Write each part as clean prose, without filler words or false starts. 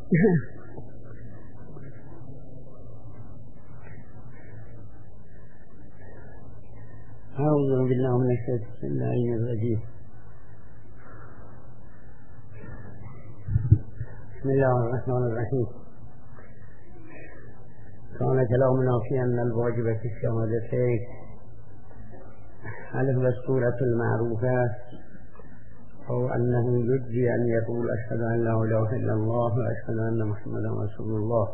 أعوذ بالله من الشيطان الرجيم. بسم الله الرحمن الرحيم. كان كلامنا في أن الواجب في الشهادتين هل هو الصورة المعروفة أو أنه يجزي أن يقول أشهد أن لا إله إلا الله وأشهد أن محمدا رسول الله.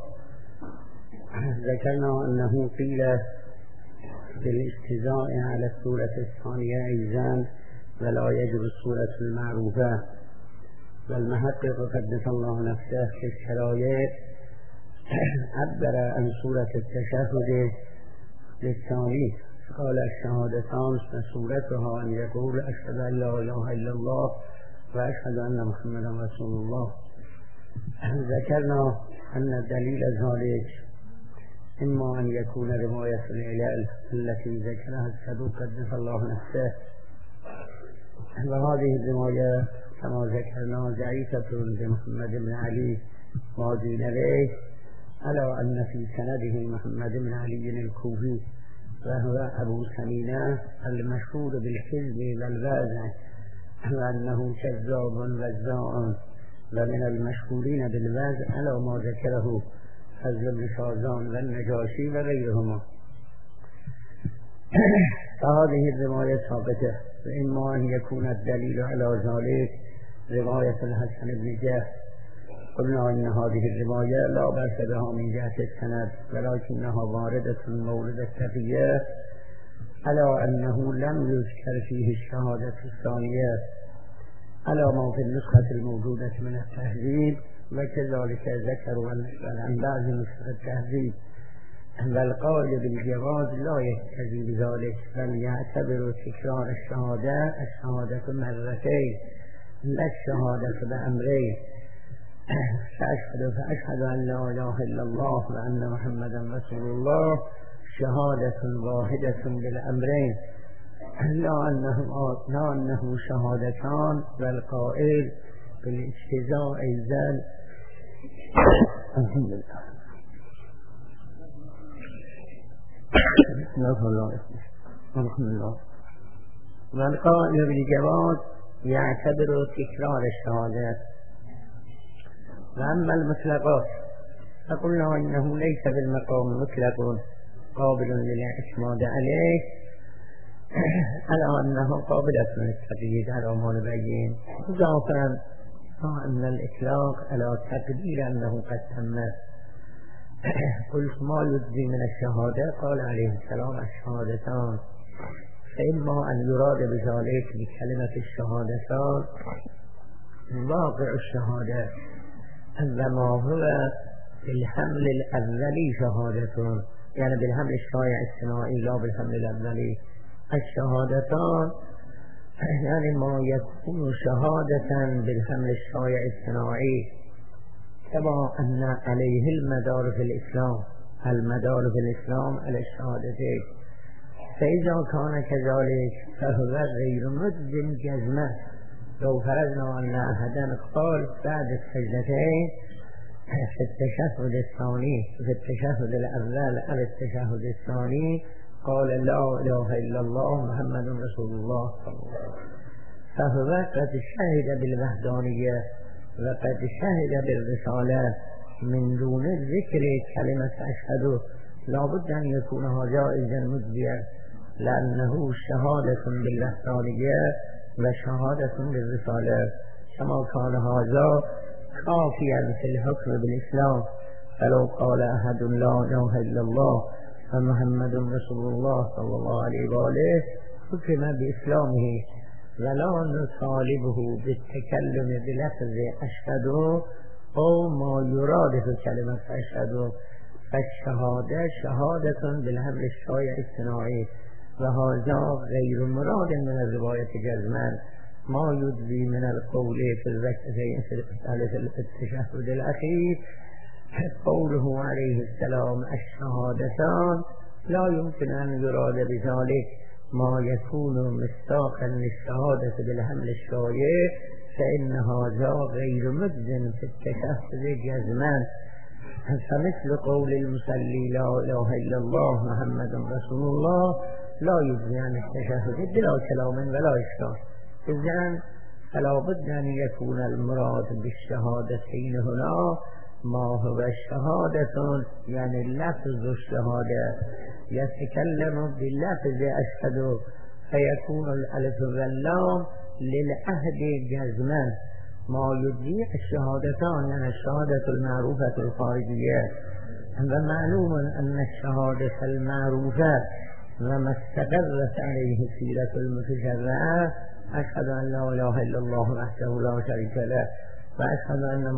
ذكرنا أنه قيل بالاجتزاء على الصورة الثانية أيضا ولا يجب الصورة المعروفة، والمحقق قدس الله نفسه في الشرائع عبر عن صورة التشهد للثاني، قال الشهادتان صورتها أن يقول أشهد أن لا إله إلا الله وأشهد أن محمدا رسول الله. ذكرنا أن دليل ذلك إما أن يكون رواية العلل التي ذكرها الصدوق قدس الله نفسه، وهذه الرواية كما ذكرنا ضعيفة بمحمد بن علي موجود عليه، على أن في سنده محمد بن علي الكوفي وهو أبو سمينة المشهور بالكذب والوازع، وأنه كذاب وزاع ومن المشهورين بالوازع على ما ذكره فضل بن شازان والنجاشي وغيرهما. فهذه الرواية ثابتة، وإما أن يكون الدليل على ذلك رواية الحسن بن جه. قلنا أن هذه الرواية لا بأس بها من جهة السند، ولكنها واردة مورد التقية على أنه لم يذكر فيه الشهادة الثانية على ما في النسخة الموجودة من التهذيب، وكذلك ذكروا عن بعض نسخة التهذيب. والقائل بالجواز لا يقتضي بذلك، بل يعتبر تكرار الشهادة مرتين لا الشهادة بأمرين، فأشهد أن لا إله إلا الله وأن محمدا رسول الله شهادة واحدة بالأمرين، لا أنه شهادتان، والقائل بالاجتزاء أيضا. الحمد لله. الحمد لله. والقائل بالجواز يعتبر تكرار الشهادات. وأما المطلقات فقلنا إنه ليس بالمقام مطلق قابل للاعتماد عليه، على أنه قابلة للتقييد على ما نبين، إضافة أن الإطلاق على تقدير أنه قد تم. قلت ما يجزي من الشهادة؟ قال عليه السلام الشهادتان، فإما أن يراد بذلك بكلمة الشهادتان واقع الشهادة، وما هو بالحمل الأولي شهادة، يعني بالحمل الشائع الثنائي لا بالحمل الأولي. الشهادتان يعني ما يكون شهادة بالحمل الشائع الثنائي، كما أن عليه المدار في الإسلام، المدار في الإسلام على الشهادتين. فإذا كان كذلك فهو غير مجزم جزمة. لو فرضنا أن أحدا قال بعد السجدتين في التشهد الثاني، في التشهد الأول أو التشهد الثاني قال لا إله إلا الله محمد رسول الله، فهو قد شهد بالوحدانية وقد شهد بالرسالة من دون ذكر كلمة أشهد. لا بد أن يكون جائزا مجزيا، لأنه شهادة بالوحدانية وشهادة بالرسالة، كما كان هذا كافيا في الحكم بالإسلام. فلو قال أحد لا إله إلا الله ومحمد رسول الله صلى الله عليه وآله حكم بإسلامه، ولا نطالبه بالتكلم بلفظ أشهد أو ما يراد في كلمة أشهد. فالشهادة شهادة بالحمل الشائع الثنائي، وهذا غير مراد من الرواية جزما. ما يجزي من القول في التشهد الأخير قوله عليه السلام الشهادتان، لا يمكن أن يراد بذلك ما يكون مصداقا للشهادة بالحمل الشائع فإن هذا غير مجزم في التشهد جزما، فمثل قول المصلي لا إله إلا الله محمد رسول الله لا يجزي عن التشهد بلا كلام ولا إشكال. إذن فلا بد أن يكون المراد بالشهادتين هنا ما هو الشهادة، يعني لفظ الشهادة، يتكلم بلفظ أشهد، فيكون الألف واللام للعهد جزما ما يجزي الشهادتان، يعني الشهادة المعروفة الخارجية. ومعلوم أن الشهادة المعروفة وما استقرت عليه سيرة المتشرعة أشهد أن لا إله إلا الله وحده لا شريك له وأشهد أن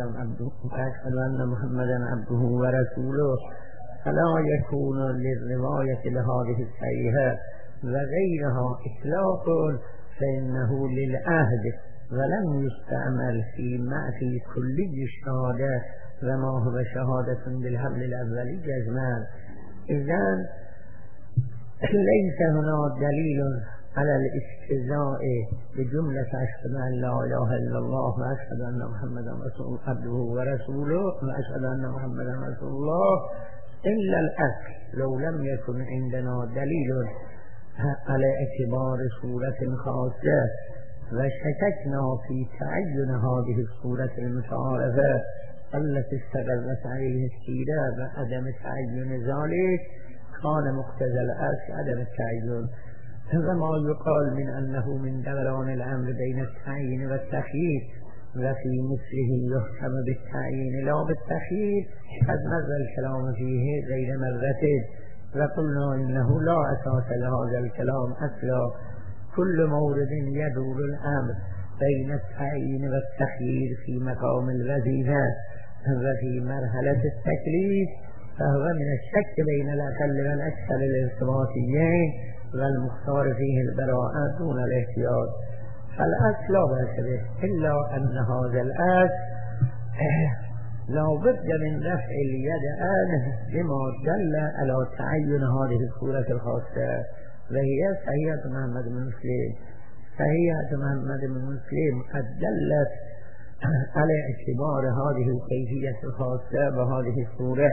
محمدا عبده ورسوله، فلا يكون للرواية لهذه الصحيحة وغيرها إطلاق، فإنه للعهد ولم يستعمل في كلي الشهادة وما هو شهادة بالحبل الأولي جزمان. إذن ليس هنا دليل على الاستهزاء بجملة أشهد أن لا إله إلا الله وأشهد أن محمدا عبده ورسوله وأشهد أن محمدا رسول الله إلا الأصل. لو لم يكن عندنا دليل على اعتبار سورة خاصة وشككنا في تعين هذه السورة المتعارفة التي استقرت عليه السيرة وعدم تعين ذلك، كان مقتضى الأصل عدم التعين. وما يقال من أنه من دوران الأمر بين التعيين والتخيير وفي مثله يحكم بالتعيين لا بالتخيير قد مر الكلام فيه غير مرتين، وقلنا إنه لا أساس لهذا الكلام أصلا. كل مورد يدور الأمر بين التعيين والتخيير في مقام الوظيفة وفي مرحلة التكليف فهو من الشك بين الأقل والأكثر الارتباطيين، والمختار فيه البراءة دون الاحتياط. فالأصل لا بأس به، إلا أن هذا الأصل لا بد من رفع اليد عنه بما دل على تعين هذه الصورة الخاصة، وهي صحيحة محمد بن مسلم. صحيحة محمد بن مسلم قد دلت على اعتبار هذه الكيفية الخاصة وهذه الصورة.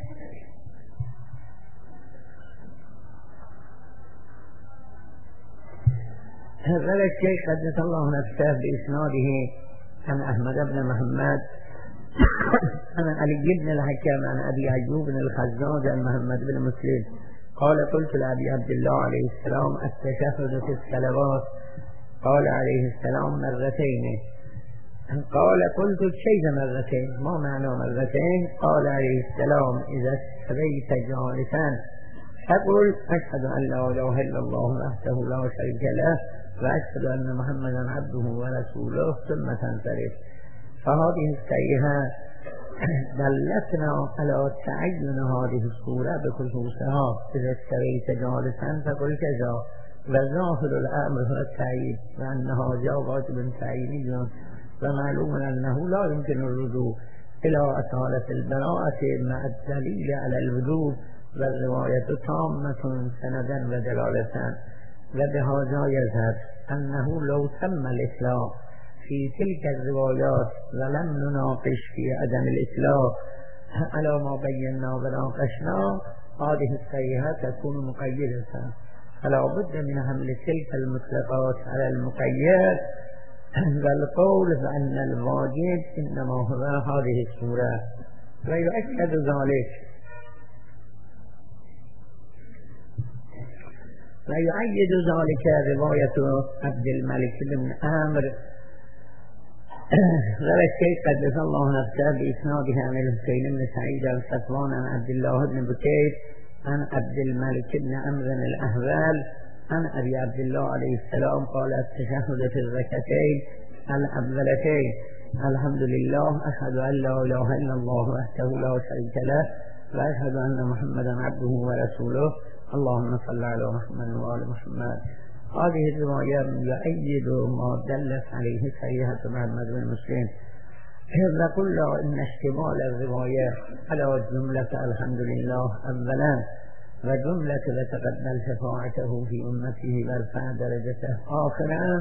هذا الشيخ قدس الله نفسه بإسناده عن أحمد بن محمد عن علي بن الحكم عن أبي أيوب الخزاز عن محمد بن مسلم قال قلت لأبي عبد الله عليه السلام التشهد في الصلوات، قال عليه السلام مرتين. قال قلت كيف مرتين؟ ما معنى مرتين؟ قال عليه السلام إذا استويت جالسا فقل أشهد أن لا إله إلا الله وحده لا شريك له وأشهد أن محمدا عبده ورسوله ثم تنصرف. فهذه الصحيحة دلتنا على تعين هذه الصورة بخصوصها إذا استويت جالسا فقل كذا، وظاهر الأمر هو التعيين وأنها جاءت من تعييني، ومعلوم أنه لا يمكن الرجوع إلى أصالة البراءة مع الدليل على الوجوب، والرواية تامة سندا ودلالة. وبهذا يظهر أنه لو تم الإطلاق في تلك الروايات ولم نناقش في عدم الإطلاق على ما بينا وناقشنا، هذه الصحيحة تكون مقيدة، فلا بد من حمل تلك المطلقات على المقيد، والقول بأن الواجب إنما هو هذه السورة. ويؤكد ذلك ويؤيد ذلك رواية عبد الملك بن عامر قال الشيخ قدس الله نفسه بإسناده عن الحسين بن سعيد الصفوان عن عبد الله بن بكير عن عبد الملك بن عمرو الأهوال عن أبي عبد الله عليه السلام قال التشهد في الركعتين الأولتين الحمد لله أشهد أن لا إله إلا الله وحده لا شريك له وأشهد أن محمدا عبده ورسوله اللهم صل على محمد وآل محمد. هذه الرواية يؤيد ما دلت عليه صحيحة محمد بن مسلم. نقول إن اشتمال الرواية على جملة الحمد لله أولا وجملة وتقبل شفاعته في أمته وارفع درجته آخرا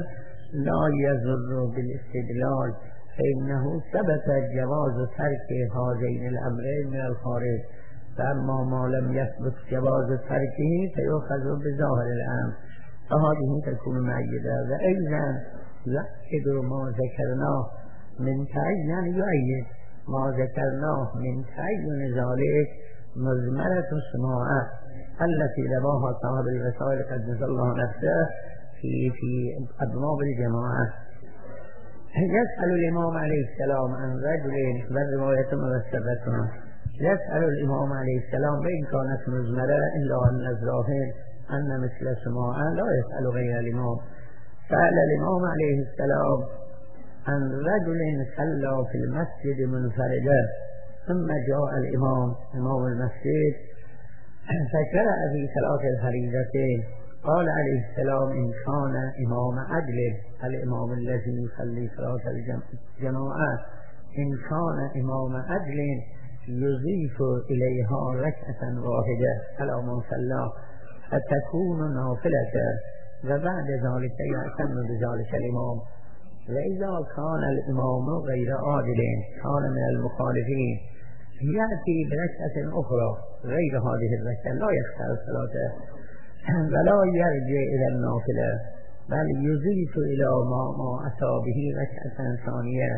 لا يضر بالاستدلال فإنه ثبت جواز ترك هذين الأمرين من الخارج فأما ما لم يثبت جواز تركه فيؤخذ بظاهر الأمر فهذه تكون مؤيدة. وأيضا يؤكد ما ذكرناه من تعين يؤيد ما ذكرناه من تعين ذلك مزمرة السماعة التي رواها صاحب الرسائل قدس الله نفسه في أبواب الجماعة. يسأل الإمام عليه السلام عن رجلين والرواية موثقة. يسأل الإمام عليه السلام وإن كانت مزمرة إلا أن الظاهر أن مثل سماعة لا يسأل غير الإمام. سأل الإمام عليه السلام عن رجل صلى في المسجد منفردا ثم جاء الإمام إمام المسجد فشرع في صلاة الفريضتين. قال عليه السلام إن كان إمام عدل الإمام الذي يصلي صلاة الجماعة إن كان إمام عدل يضيف إليها ركعة واحدة على ما صلى فتكون نافلة وبعد ذلك يأتم بذلك الإمام. وإذا كان الإمام غير عادل كان من المخالفين يأتي بركعة أخرى غير هذه الركعة لا يختار صلاته ولا يرجع إلى النافلة بل يضيف إلى ما أتى به ركعة ثانية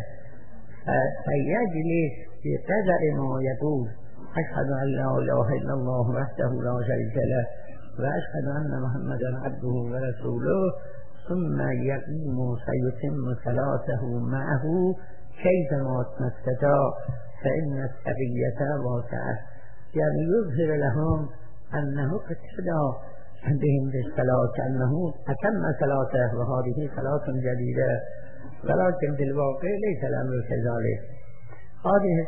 فيجلس بقدر ما يقول أشهد أن لا إله إلا الله وحده لا شريك له وأشهد أن محمدا عبده ورسوله ثم يقوم فيتم صلاته معه كيفما استطاع فإن التقية واسعة. يعني يظهر لهم أنه اقتدى بهم بالصلاة كأنه أتم صلاته وهذه صلاة جديدة ولكن في الواقع ليس الأمر كذلك. هذه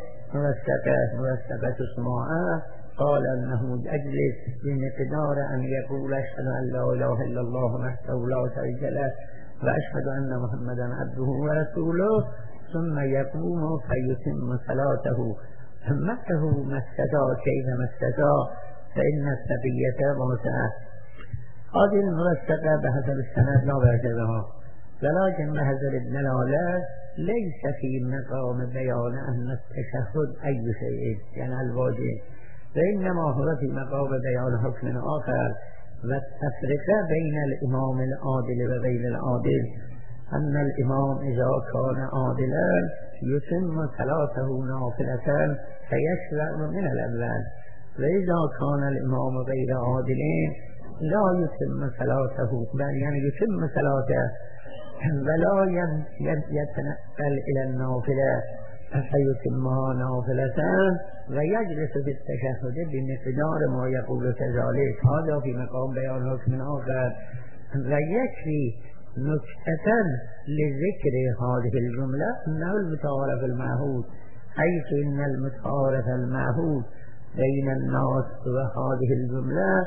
موثقة سماعة قال أنه يجلس بمقدار أن يقول أشهد أن لا إله إلا الله وحده لا شريك له وأشهد أن محمدا عبده ورسوله ثم يقوم فيتم صلاته همته ما استطاع كيفما استطاع فإن التقية واسعة. هذه الموثقة بحسب السند لا بأسرها ولكن بحسب الدلالة ليس في مقام بيان أن التشهد أي شيء يعني الواجب وإنما هو في مقام بيان حكم آخر والتفرقة بين الإمام العادل وغير العادل أن الإمام إذا كان عادلا يتم صلاته نافلة فيشرع من الأول وإذا كان الإمام غير عادل لا يتم صلاته بل يعني يتم صلاته ولا يتنقل إلى النافلة فيتمها نافلة ويجلس في التشهد بمقدار ما يقول كذلك. هذا في مقام بيان حكم آخر. ويكفي نكتة لذكر هذه الجملة أنه المتعارف المعهود حيث إن المتعارف المعهود بين الناس وهذه الجملة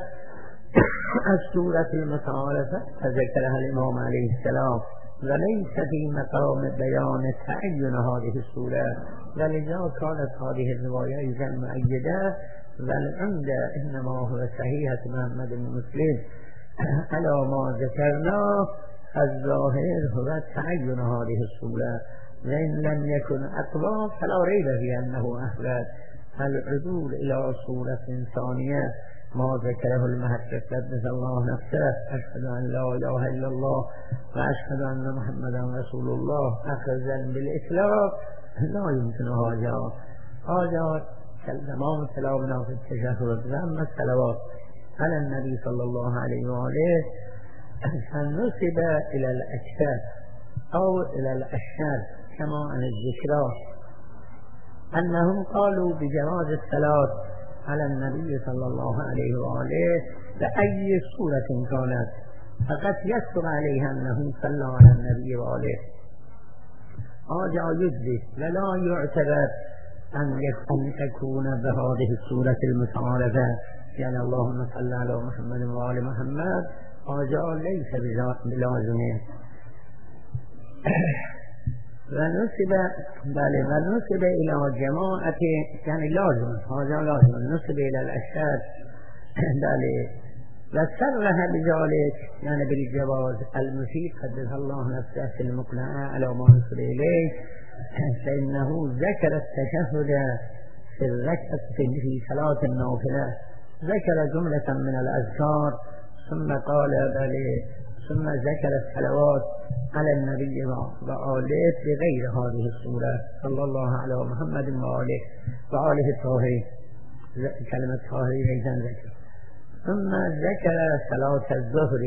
السورة المتعارفة فذكرها الإمام عليه السلام وليس في مقام بيان تعين هذه السورة ولذا كانت هذه الرواية إذا مؤيدة والعمد إنما هو صحيحة محمد بن مسلم على ما ذكرنا الظاهر هو تعين هذه السورة وإن لم يكن أقوى فلا ريب في أنه أحوال العدول إلى سورة ثانية ما ذكره المحقق قدس الله نفسه أشهد أن لا إله إلا الله وأشهد أن محمدا رسول الله أخذا بالإسلام لا يمكن هذا تمام كلامنا في التشهد وأما الصلوات على النبي صلى الله عليه وآله فنسب إلى الأشهاد أو إلى الأشهاد كما عن الذكرى أنهم قالوا بجواز الصلاة على النبي صلى الله عليه وآله بأي صورة كانت فقد يذكر عليها أنه صلى على النبي وآله هذا يجزي ولا يعتبر أن تكون بهذه الصورة المتعارفة يعني اللهم صل على محمد وآل محمد هذا ليس بلازم ونسب إلى جماعة يعني لازم هذا لازم نسب إلى الأشهاد و صرح بذلك يعني بالجواز المفيد قدس الله نفسه في المقنعة على ما نصل إليه، فإنه ذكر التشهد في صلاة النافلة، ذكر جملة من الأذكار ثم قال ثم ذكر الصلوات على النبي وآله بغير هذه السورة صلى الله على محمد وآله الطاهرين، كلمة طاهرين أيضا ذكر. ثم ذكر صلاة الظهر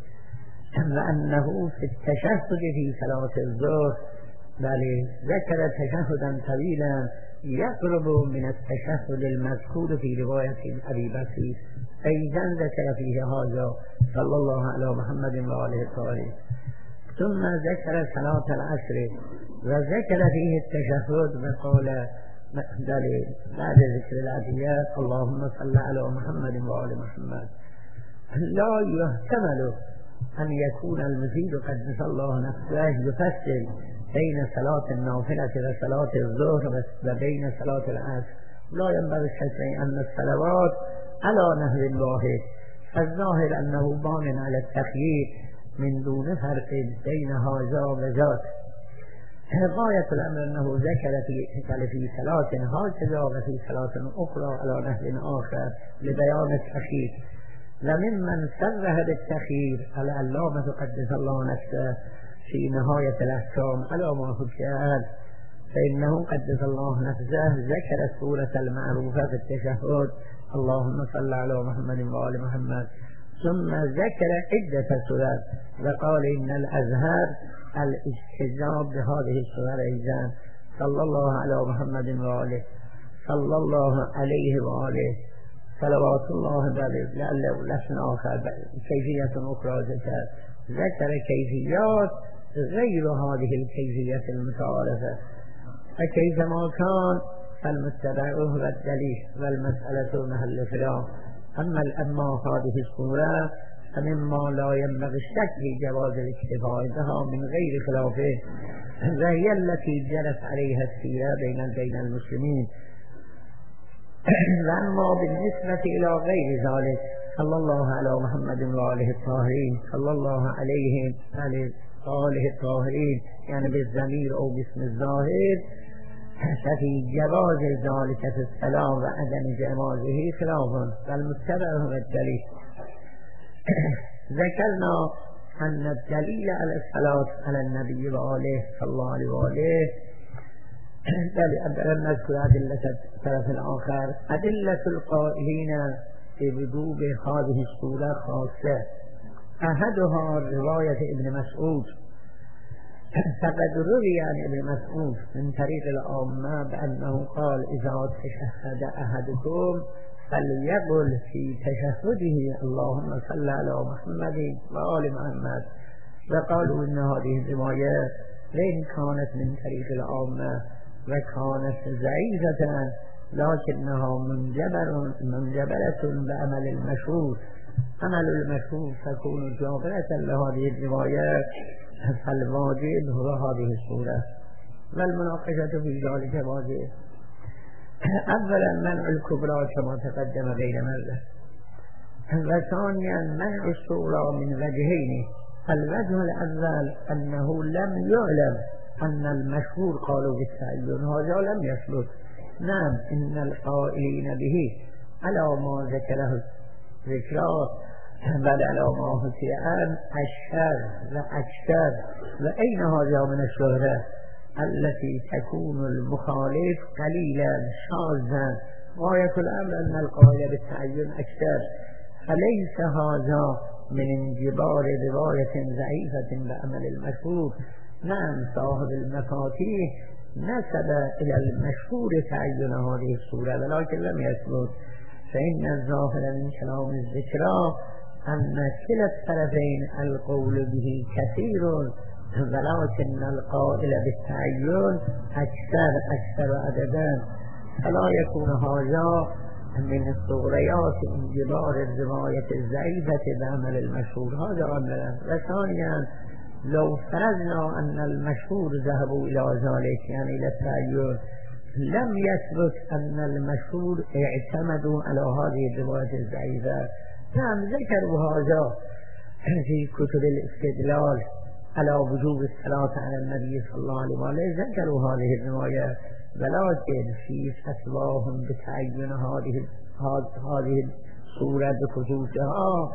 وأنه في التشهد في صلاة الظهر ذكر تشهدا طويلا يقرب من التشهد المذكور في رواية أبي بكر، أيضا ذكر فيه هذا صلى الله على محمد وآله الطاهرين. ثم ذكر صلاة العصر وذكر فيه التشهد وقال بعد ذكر الأدعية اللهم صل على محمد وآل محمد. لا يحتمل أن يكون المزيد قدس الله نفسه يفصل بين صلاة النافلة وصلاة الظهر وبين صلاة العصر، لا ينبغي الشك أن الصلوات على نهج واحد، الظاهر أنه بان على التخيير من دون فرق بين هذا وذاك. غاية الأمر أنه ذكر في صلاة هكذا وفي صلاة أخرى على نهج آخر لبيان التخيير. وممن صرح بالتخيير العلامة قدس الله نفسه في نهاية الأحكام على ما فكر، فإنه قدس الله نفسه ذكر السورة المعروفة في التشهد اللهم صل على محمد وآل محمد، ثم ذكر عدة سور وقال إن الأزهر الاجتذاب بهذه السور أيضا صلى الله على محمد وآله صلى الله عليه وآله صلوات الله عليه. لعله لسن آخر كيفية أخرى ذكر كيفيات غير هذه الكيفية المتعارفة، فكيفما كان فالمتبع هو الدليل والمسألة محل خلاف. أما هذه السورة فمما لا ينبغي الشك في جواز الاكتفاء بها من غير خلافه، وهي التي جرت عليها السيرة بين المسلمين. وأما بالنسبة إلى غير ذلك صلى الله على محمد وآله الطاهرين صلى الله عليه وآله الطاهرين يعني بالضمير أو باسم الظاهر، ففي جواز ذلك في الصلاة وعدم جوازه خلاف، فالمتبع هو الدليل. ذكرنا أن الدليل على الصلاة على النبي وآله صلى الله عليه وآله نذكر أدلة الطرف الآخر. أدلة القائلين بوجوب هذه السورة خاصة، أحدها رواية ابن مسعود، فقد روي عن ابن مسعود من طريق العامة بأنه قال إذا تشهد أحدكم فليقل في تشهده اللهم صل على محمد وآل محمد. وقالوا إن هذه الرواية وإن كانت من طريق العامة وكانت ضعيفة لكنها منجبرة بعمل المشهور، عمل المشهور تكون جابرة لهذه الروايات، فالواجب هو هذه السورة، والمناقشة في ذلك واجب. أولا منع الكبرى كما تقدم غير مرة، وثانيا منع السورة من وجهين. الوجه الأول أنه لم يعلم أن المشهور قالوا بالتعين، هذا لم يثبت. نعم إن القائلين به على ما ذكره ذكراه بل على ما حكي عن الشر وأكثر. وأين هذا من الشهرة التي تكون المخالف قليلا شاذا؟ غاية الأمر أن القائل بالتعين أكثر، فليس هذا من انجبار رواية ضعيفة بأمل المشهور. نعم صاحب المفاتيح نسب إلى المشهور تعين هذه السورة ولكن لم يثبت، فإن الظاهر من كلام الذكرى أن كلا الطرفين القول به كثير، ولكن القائل بالتعين أكثر عددا، فلا يكون هذا من الصغريات انجبار الرواية الضعيفة بعمل المشهور. هذا أولا. وثانيا لو فرضنا أن المشهور ذهبوا إلى ذلك يعني إلى التعين، لم يثبت أن المشهور اعتمدوا على هذه الرواية الضعيفة، نعم ذكروا هذا في كتب الاستدلال على وجوب الصلاة على النبي صلى الله عليه وآله. ذكروا هذه الرواية، ولكن في فتواهم بتعين هذه الصورة بخصوصها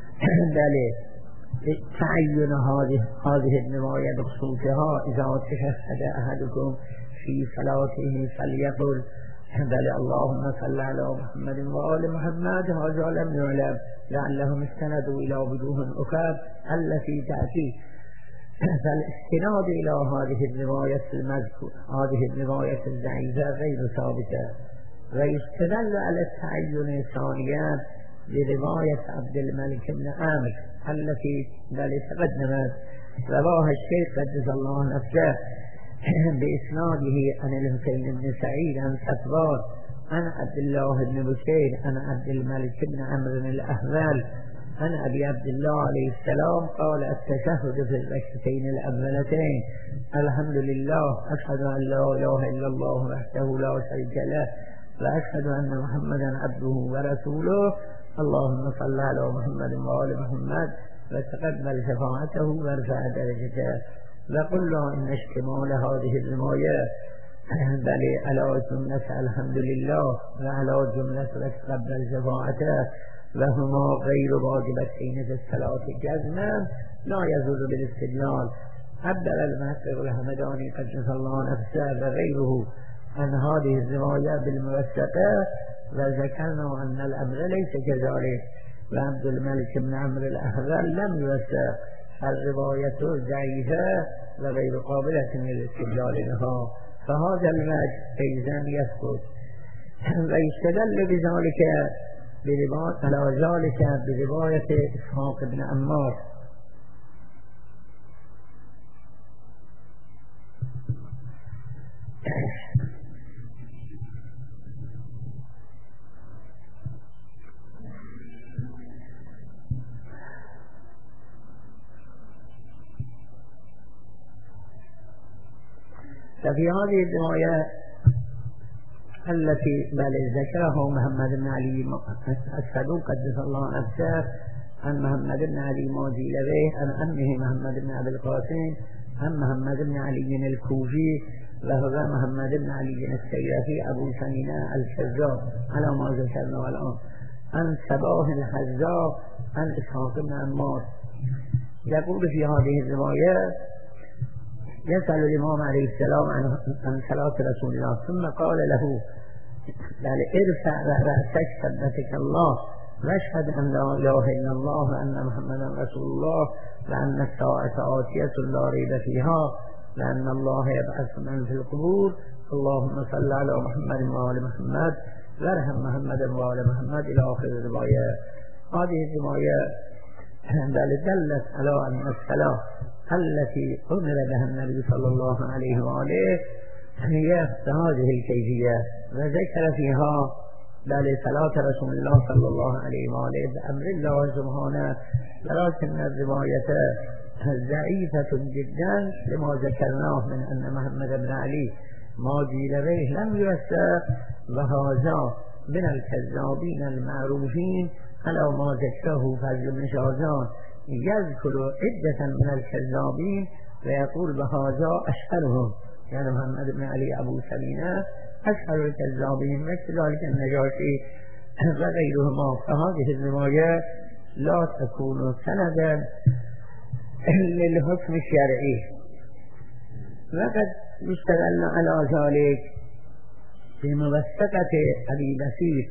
تعين هذه الرواية بخصوصها إذا تشهد أحدكم في صلاته فليقل اللهم صل على محمد وآل محمد. هذا لم يعلم لعلهم استندوا إلى وجوه أخرى التي تأتي، فالاستناد إلى هذه الرواية المذكورة هذه الرواية الضعيفة غير ثابتة. ويستدل على التعين ثانيا برواية عبد الملك بن عامر التي تقدمت، رواها الشيخ قدس الله نفسه بإسناده عن الحسين بن سعيد عن صفوان عن عبد الله بن بشير عن عبد الملك بن عمرو الأهول عن أبي عبد الله عليه السلام قال: التشهد في الركعتين الأولتين الحمد لله أشهد أن لا إله إلا الله وحده لا شريك له وأشهد أن محمدا عبده ورسوله اللهم صل على محمد وآل محمد وتقبل شفاعته وارفع درجته. وقلنا إن اشتمال هذه الرواية على جملة الحمد لله وعلى جملة وتقبل شفاعته وهما غير واجبتين في الصلاة جزما لا يزول بالاستدلال. عبر المحقق الحمداني قدس الله نفسه وغيره عن هذه الرواية بالموثقة، وذكرنا أن الأمر ليس كذلك، وعبد الملك بن عمرو الأهول لم يوثق، الرواية ضعيفة وغير قابلة للاستدلال بها، فهذا الوجه أيضا يثبت. ويستدل بذلك على ذلك برواية إسحاق بن عمار ففي هذه الرواية التي ذكره محمد بن علي الصدوق قدس الله نفسه عن محمد بن علي موجي به عن أمه محمد بن أبي القاسم عن محمد بن علي الكوفي وهو محمد بن علي السيرفي أبو سنينة الشزار على ما ذكرنا الآن عن صباح الحزار عن إسحاق بن عمار. يقول في هذه الرواية: يسأل الإمام عليه السلام عن صلاة رسول الله ثم قال له: ارفع رأسك ثبتك الله واشهد أن لا إله إلا الله وأن محمدا رسول الله وأن الساعة آتية لا ريب فيها وأن الله يبعث من في القبور اللهم صل على محمد وآل محمد وارحم محمد وآل محمد إلى آخر الرواية. هذه الرواية دلت على أن الصلاة التي أمر بها النبي صلى الله عليه وآله هي بهذه الكيفية، وذكر فيها صلاة رسول الله صلى الله عليه وآله بأمر الله سبحانه، ولكن الرواية ضعيفة جدا لما ذكرناه من أن محمد بن علي ما جيل به لم يوثق، وهذا من الكذابين المعروفين على ما ذكره فضل بن شازان يذكر عدة من الكذابين ويقول بهذا أشهرهم، يعني محمد بن علي أبو سليمة أشهر الكذابين وكذلك النجاشي وغيرهما. فهذه الرواية لا تكون سندا للحكم الشرعي. وقد يستدل على ذلك بموثقة أبي بصير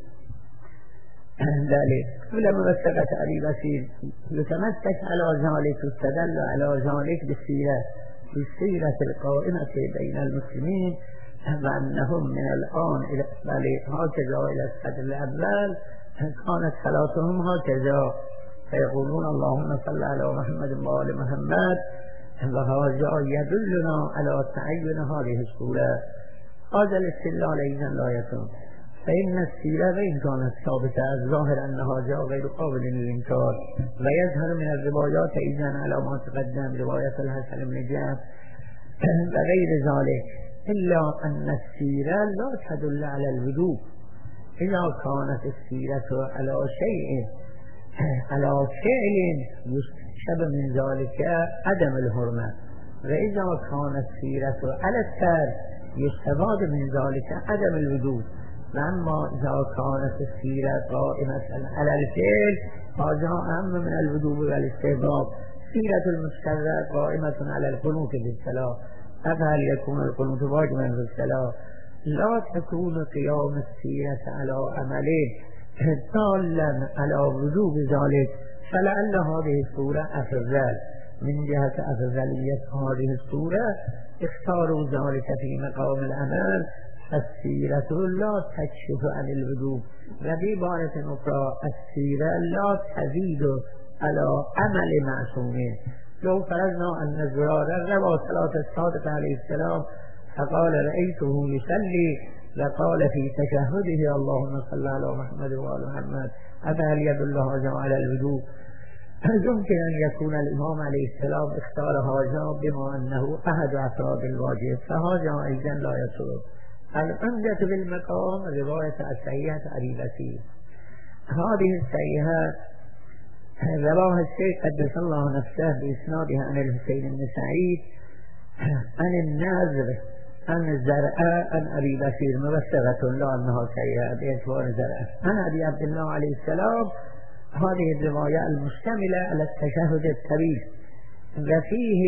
ذلك قبل موثقة أبي بصير يتمسك على ذلك يستدل على ذلك بالسيرة القائمة بين المسلمين وأنهم من الآن هكذا إلى الصدر الأول كانت صلاتهم هكذا فيقولون اللهم صل على محمد وآل محمد، وهذا يدلنا على تعين هذه الصورة. هذا الاستدلال أيضا لا يكون، فإن السيرة وإن كانت ثابتة الظاهر أنها جاء غير قابل للإنكار، ويظهر من الروايات أيضا على ما تقدم رواية الحسن بن جعفر وغير ذلك، إلا أن السيرة لا تدل على الوجوب. إذا كانت السيرة على شيء على فعل يشتب من ذلك عدم الحرمة، وإذا كانت السيرة على الترك يستفاد من ذلك عدم الوجوب. وأما إذا كانت السيرة قائمة على الفعل هذا أهم من الوجوب والاستحباب. سيرة المستشرع قائمة على القنوت في الصلاة، فهل يكون القنوت واجبا في الصلاة؟ لا تكون قيام السيرة على عملين دالا على وجوب ذلك، فلعل هذه السورة أفضل. من جهة أفضلية هذه السورة اختاروا ذلك في مقام العمل. السيرة لا تكشف عن الوجوب، وبعبارة أخرى السيرة لا تزيد على عمل معصومين. لو فرضنا أن الزرار روى صلاة الصادق عليه السلام فقال رأيته يصلي وقال في تشهده اللهم صل على محمد وعلى محمد، هل يدل هذا على الوجوب؟ يمكن أن يكون الإمام عليه السلام اختار هذا بما أنه أحد أفراد الواجب، فهذا أيضا لا يصير. العمدة بالمقام رواية الصحيحة أبي بكر. هذه الصحيحة رواها الشيخ قدس الله نفسه بإسنادها عن الحسين بن سعيد عن الناظر عن الزرعاء عن أبي بكر موثقة، لا أنها صحيحة باعتبار الزرعاء عن أبي عبد الله عليه السلام. هذه الرواية المشتملة على التشهد الطويل، وفيه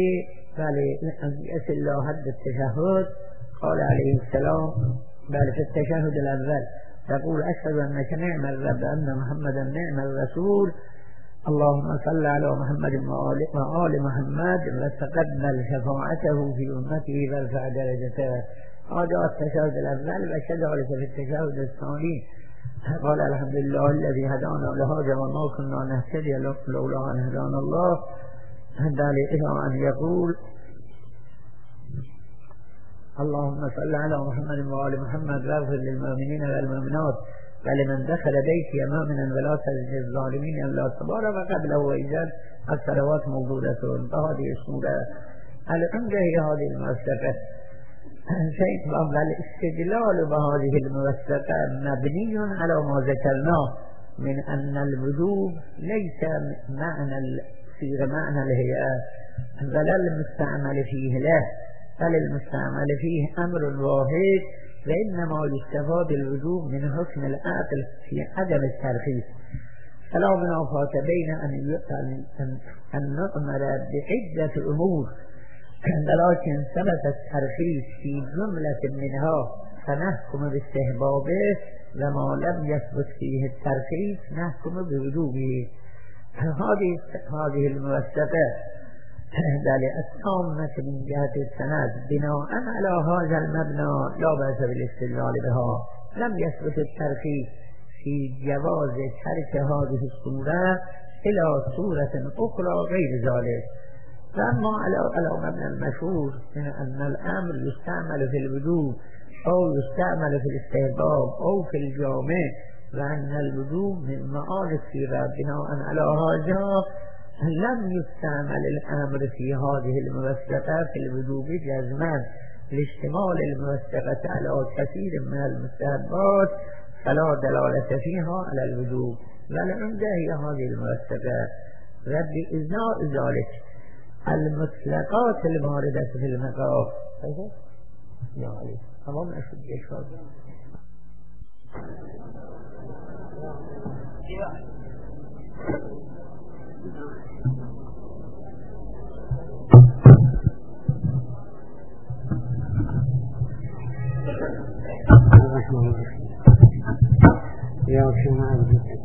يصل إلى حد التشهد. قال عليه السلام بل في التشهد الأول يقول أشهد أنك نعم الرب أن محمدا نعم الرسول، اللهم صل على محمد وآل محمد وتقبل شفاعته في أمته وارفع درجته. هذا التشهد الأول، وكذلك في التشهد الثاني قال الحمد لله الذي هدانا لهذا وما كنا نهتدي لولا أن هدانا الله، ذلك إلى أن يقول اللهم صل على محمد وآل محمد واغفر للمؤمنين والمؤمنات ولمن دخل بيتي مؤمنا ولا تزد الظالمين إلا تبارك وقبله وإذا الصلوات موجودة. فهذه السورة العمدة هي هذه الموثقة. والاستدلال بهذه الموثقة مبني على ما ذكرناه من أن الوجوب ليس معنى معنى الهيئة بل المستعمل فيه له، بل المستعمل فيه أمر واحد، وإنما يستفاد الوجوب من حكم العقل في عدم الترخيص. فلا منافاة بين أن نؤمر بعدة أمور ولكن ثبت الترخيص في جملة منها فنحكم باستحبابه، وما لم يثبت فيه الترخيص نحكم بوجوبه. هذه الموثقة التامة من جهة السند بناء على هذا المبنى لا بأس بالاستدلال بها. لم يثبت الترخيص في جواز ترك هذه السورة إلى سورة أخرى غير ذلك. فأما على مبنى المشهور من أن الأمر يستعمل في الوجوب أو يستعمل في الاستحباب أو في الجامع، وأن الوجوب من معاني السيرة بناء على هذا لم يستعمل الأمر في هذه الموثقة في الوجوب جزما لاشتمال الموثقة على كثير من المستحبات، فلا دلالة فيها على الوجوب. والعمدة هي هذه الموثقة. وبإذناء ذلك المطلقات الماردة في المقام يا علي تمام أشد يشفاظ يا كما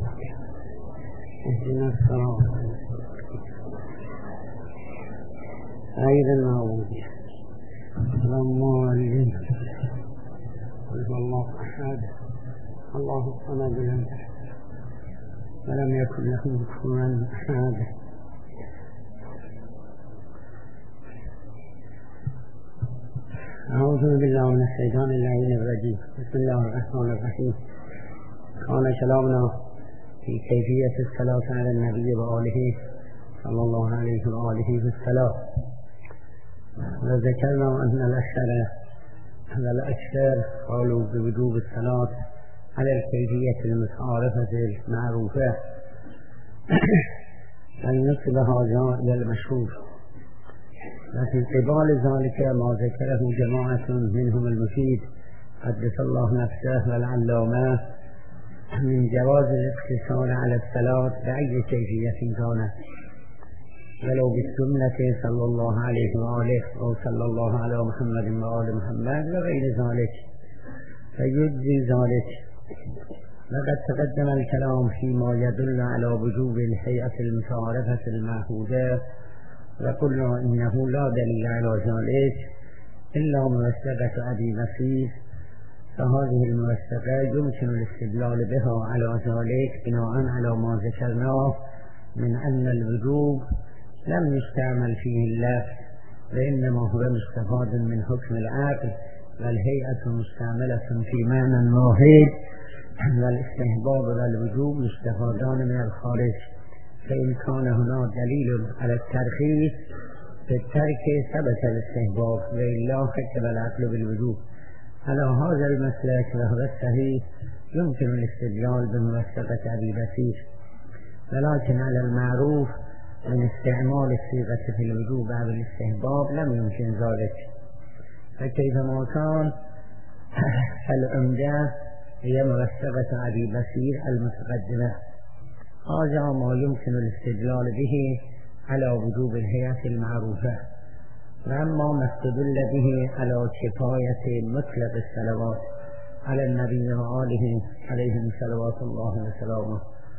اهدنا الصراط أيضا المعروف اللهم قل الله أحد الله الصمد لم يلد ولم يكن له كفوا أحد. أعوذ بالله من الشيطان اللعين الرجيم. بسم الله الرحمن الرحيم. كان كلامنا في كيفية الصلاة على النبي وآله صلى الله عليه وآله في الصلاة، وذكرنا أن الأكثر قالوا بوجوب الصلاة على الكيفية المتعارفة المعروفة، النسل هذا إلى المشهور. لكن قبال ذلك ما ذكره جماعة منهم المفيد قدس الله نفسه والعلامة من جواز الاقتصار على الصلاة بأي كيفية كانت، ولو بالسنة صلى الله عليه وآله أو صلى الله على محمد وآل محمد وغير ذلك، فيجزي ذلك. لقد تقدم الكلام فيما يدل على وجوب الهيئة المتعارفة المعهودة، وقلنا إنه لا دليل على ذلك إلا موثقة أبي بكر، فهذه الموثقة يمكن الاستدلال بها على ذلك بناء على ما ذكرناه من أن الوجوب لم يستعمل فيه اللفظ، وإنما هو مستفاد من حكم العقل، والهيئة مستعملة في معنى واحد، والاستحباب والوجوب مستفادان من الخارج. فإن كان هنا دليل على الترخيص بالترك ثبت الاستحباب، وإلا حكم العقل بالوجوب. على هذا المسلك وهو الصحيح يمكن الاستدلال بموثقة أبي بكر، ولكن على المعروف من استعمال الصيغة في الوجوب أو الاستحباب لم يمكن ذلك. فكيفما كان العمدة هي موثقة أبي بكر المتقدمة، هذا ما يمكن الاستدلال به على وجوب الهيئة المعروفة. وأما ما استدل به على كفاية مطلق الصلوات على النبي وآله عليهم صلوات الله وسلامه،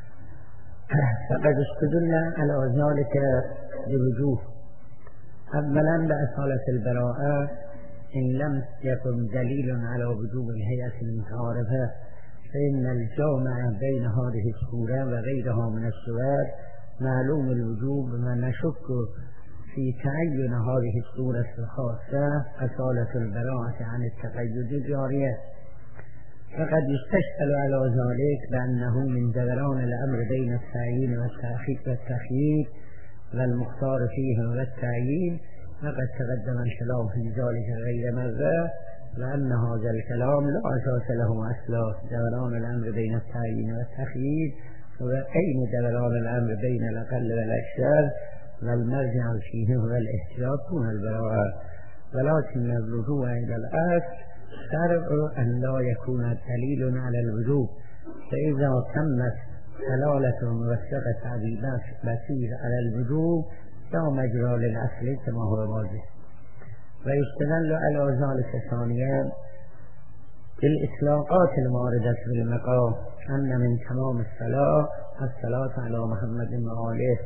فقد استدل على ذلك بوجوه. أولا بأصالة البراءة، إن لم يكن دليل على وجوب الهيئة المتعارفة فإن الجامع بين هذه السورة وغيرها من السور معلوم الوجوب، ونشك في تعين هذه السورة الخاصة أصالة البراءة عن التقيد جارية. فقد يستشكل على ذلك بأنه من دوران الأمر بين التعيين والتخيير والمختار فيه والتعيين، وقد تقدم الكلام في ذلك غير مرة، وأن هذا الكلام لا أساس له أصلا. دوران الأمر بين التعيين والتخيير وأين دوران الأمر بين الأقل والأكثر، والمرجع فيه هو الاحتياط دون البراءة. ولكن الرجوع إلى الأصل شرع أن لا يكون دليل على الوجوب، فإذا تمت دلالة موثقة أبي بكر على الوجوب لا مجرى للأصل كما هو واضح. ويستدل على ذلك ثانيا بالإطلاقات الواردة في المقام، أن من تمام الصلاة على محمد وآله،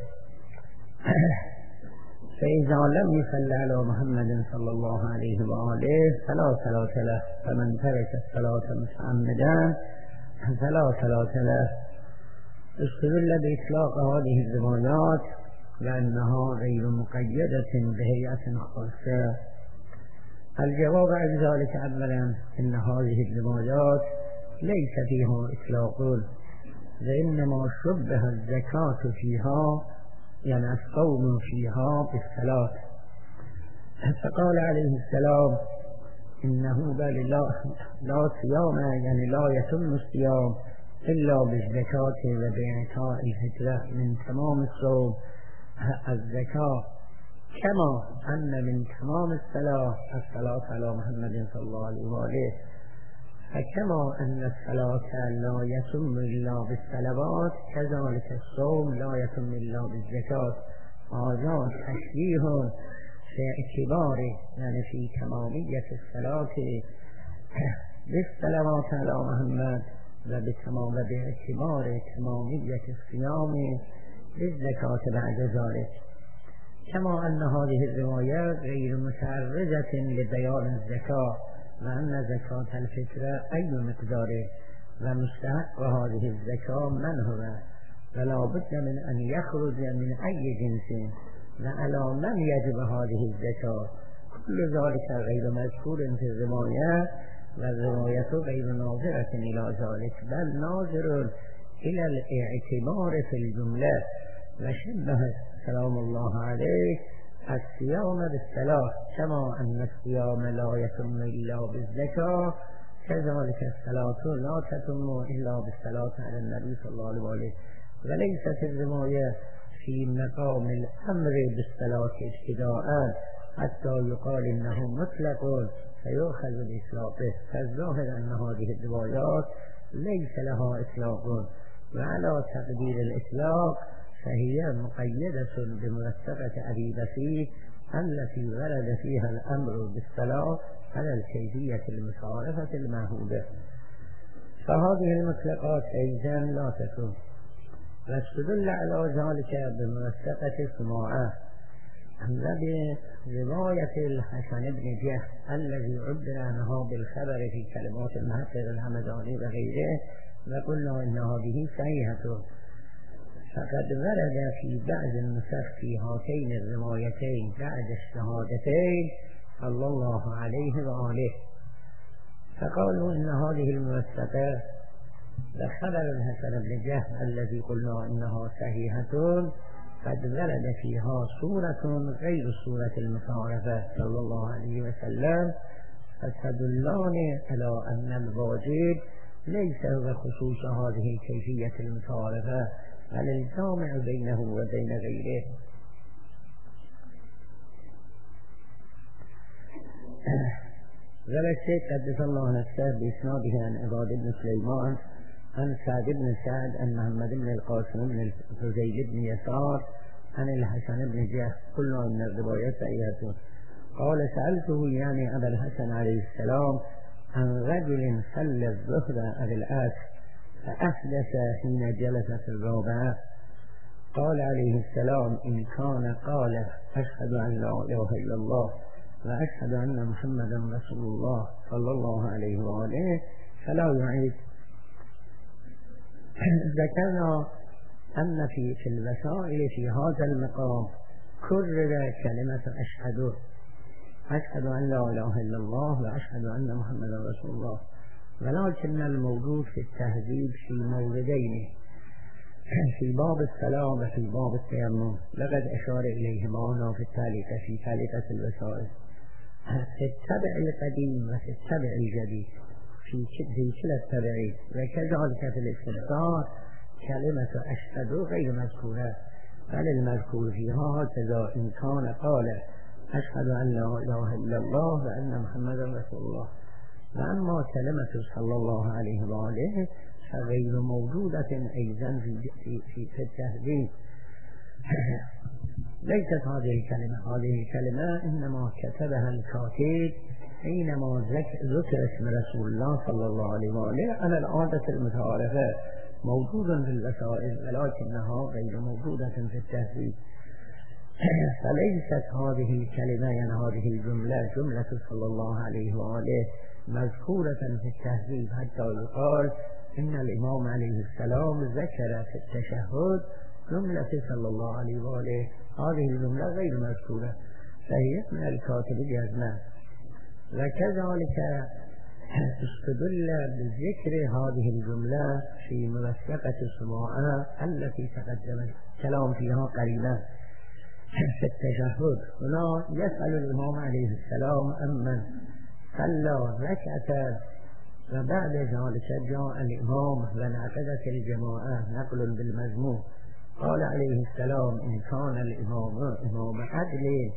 فإذا لم يصل على محمد صلى الله عليه وآله فلا صلاة له، فمن ترك الصلاة متعمدا فلا صلاة له. استدل بإطلاق هذه الروايات لأنها غير مقيدة بهيئة خاصة. الجواب عن ذلك أولا إن هذه الروايات ليس فيها إطلاق، وإنما شبه الزكاة فيها يعني الصوم فيها بالصلاة. فقال عليه السلام إنه بل لا صيام يعني لا يتم الصيام إلا بالزكاة وبإعطاء الفطرة، من تمام الصوم الزكاة، كما أن من تمام الصلاة على محمد صلى الله عليه وآله. فكما أن الصلاة لا يتم إلا بالصلوات كذلك الصوم لا يتم إلا بالزكاة. هذا تشبيه في اعتبار يعني في تمامية الصلاة بالصلوات على محمد، باعتبار تمامية الصيام بالزكاة بعد ذلك. كما أن هذه الروايات غير متعرضة لبيان الزكاة، وأن زكاة الفطرة أي مقداره، ومستحق هذه الزكاة من هو، ولا بد من أن يخرج من أي جنس، وعلى من يجب هذه الزكاة. كل ذلك غير مذكور في الرواية، والرواية غير ناظرة إلى ذلك، بل ناظر إلى الاعتبار في الجملة. وشبه سلام الله عليه الصيام بالصلاة، كما أن الصيام لا يتم إلا بالزكاة كذلك الصلاة لا تتم إلا بالصلاة على النبي صلى الله عليه وسلم. وليست الرواية في مقام الأمر بالصلاة ابتداء حتى يقال إنه مطلق فيؤخذ بإطلاقه، فالظاهر أن هذه الروايات ليس لها إطلاق، وعلى تقدير الإطلاق فهي مقيدة بموثقة أبي بكر التي ورد فيها الأمر بالصلاة على الكيفية المتعارفة المعهودة، فهذه المطلقات أيضا لا تكون. واستدل على ذلك بموثقة سماعة برواية الحسن بن جه الذي عبر عنها بالخبر في كلمات المحقق الحمداني وغيره، وقلنا إن هذه صحيحة، فقد ورد في بعض النسخ في هاتين الروايتين بعد الشهادتين صلى الله عليه وآله، فقالوا إن هذه الموثقة بخبر الحسن بن جه الذي قلنا إنها صحيحة قد ورد فيها صورة غير الصورة المتعارفة صلى الله عليه وسلم، فتدلان على أن الواجب ليس هو خصوص هذه الكيفية المتعارفة بل الجامع بينه وبين غيره. ذلك قدس الله نفسه بإسناده عن عباد بن سليمان عن سعد بن سعد عن محمد بن القاسم بن الفزيل بن يسار عن الحسن بن جه كلها من الروايات صحيحة. قال سألته يعني أبا الحسن عليه السلام عن رجل صلى الظهر أو العصر فأحدث حين جلس في الرابعة، قال عليه السلام إن كان قال أشهد أن لا إله إلا الله وأشهد أن محمدا رسول الله صلى الله عليه وآله فلا يعيد. ذكرنا أن في الوسائل في هذا المقام كرر كلمة أشهد أن لا إله إلا الله وأشهد أن محمدا رسول الله، ولكن الموجود في التهذيب في موردين، في باب الصلاة وفي باب التيمم، لقد أشار إليهما هنا في ثالثة الوسائل، في التبع القديم وفي التبع الجديد، في كلا التبعين، وكذلك في الاستبصار كلمة أشهد غير مذكورة، بل المذكور فيها هكذا إن كان قال أشهد أن لا إله إلا الله وأن محمدا رسول الله. وأما كلمة صلى الله عليه وآله فغير موجودة أيضا في التهذيب. ليست هذه الكلمة إنما كتبها الكاتب حينما ذكر اسم رسول الله صلى الله عليه وآله على العادة المتعارفة موجودا في الوسائل ولكنها غير موجودة في التهذيب. فليست هذه الكلمة يعني هذه الجملة جملة صلى الله عليه وآله مذكورة في التهذيب حتى يقال إن الإمام عليه السلام ذكر في التشهد جملة صلى الله عليه وآله، هذه الجملة غير مذكورة فهي من الكاتب الجزمة. وكذلك استدل بذكر هذه الجملة في موثقة سماعة التي تقدم الكلام فيها قريبا في التشهد. هنا يسأل الإمام عليه السلام أمن صلى ركعة وبعد ذلك جاء الإمام وانعقدت الجماعة نقل بالمجموع، قال عليه السلام إن كان الإمام إمام عدل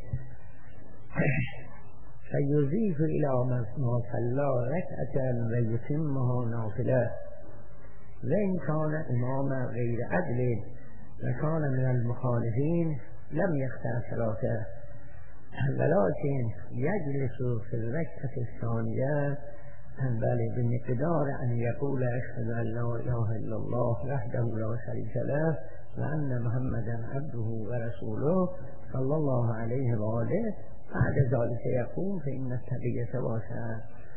فيضيف إلى ما صلى ركعة ويتمها نافلة، وإن كان إمام غير عدل وكان من المخالفين لم يقطع صلاته، ولكن يجلس في الركعة الثانية بل بمقدار أن يقول أشهد أن لا إله إلا الله وحده لا شريك له وأن محمدا عبده ورسوله صلى الله عليه وآله، بعد ذلك يقول فإن التقية واسعة.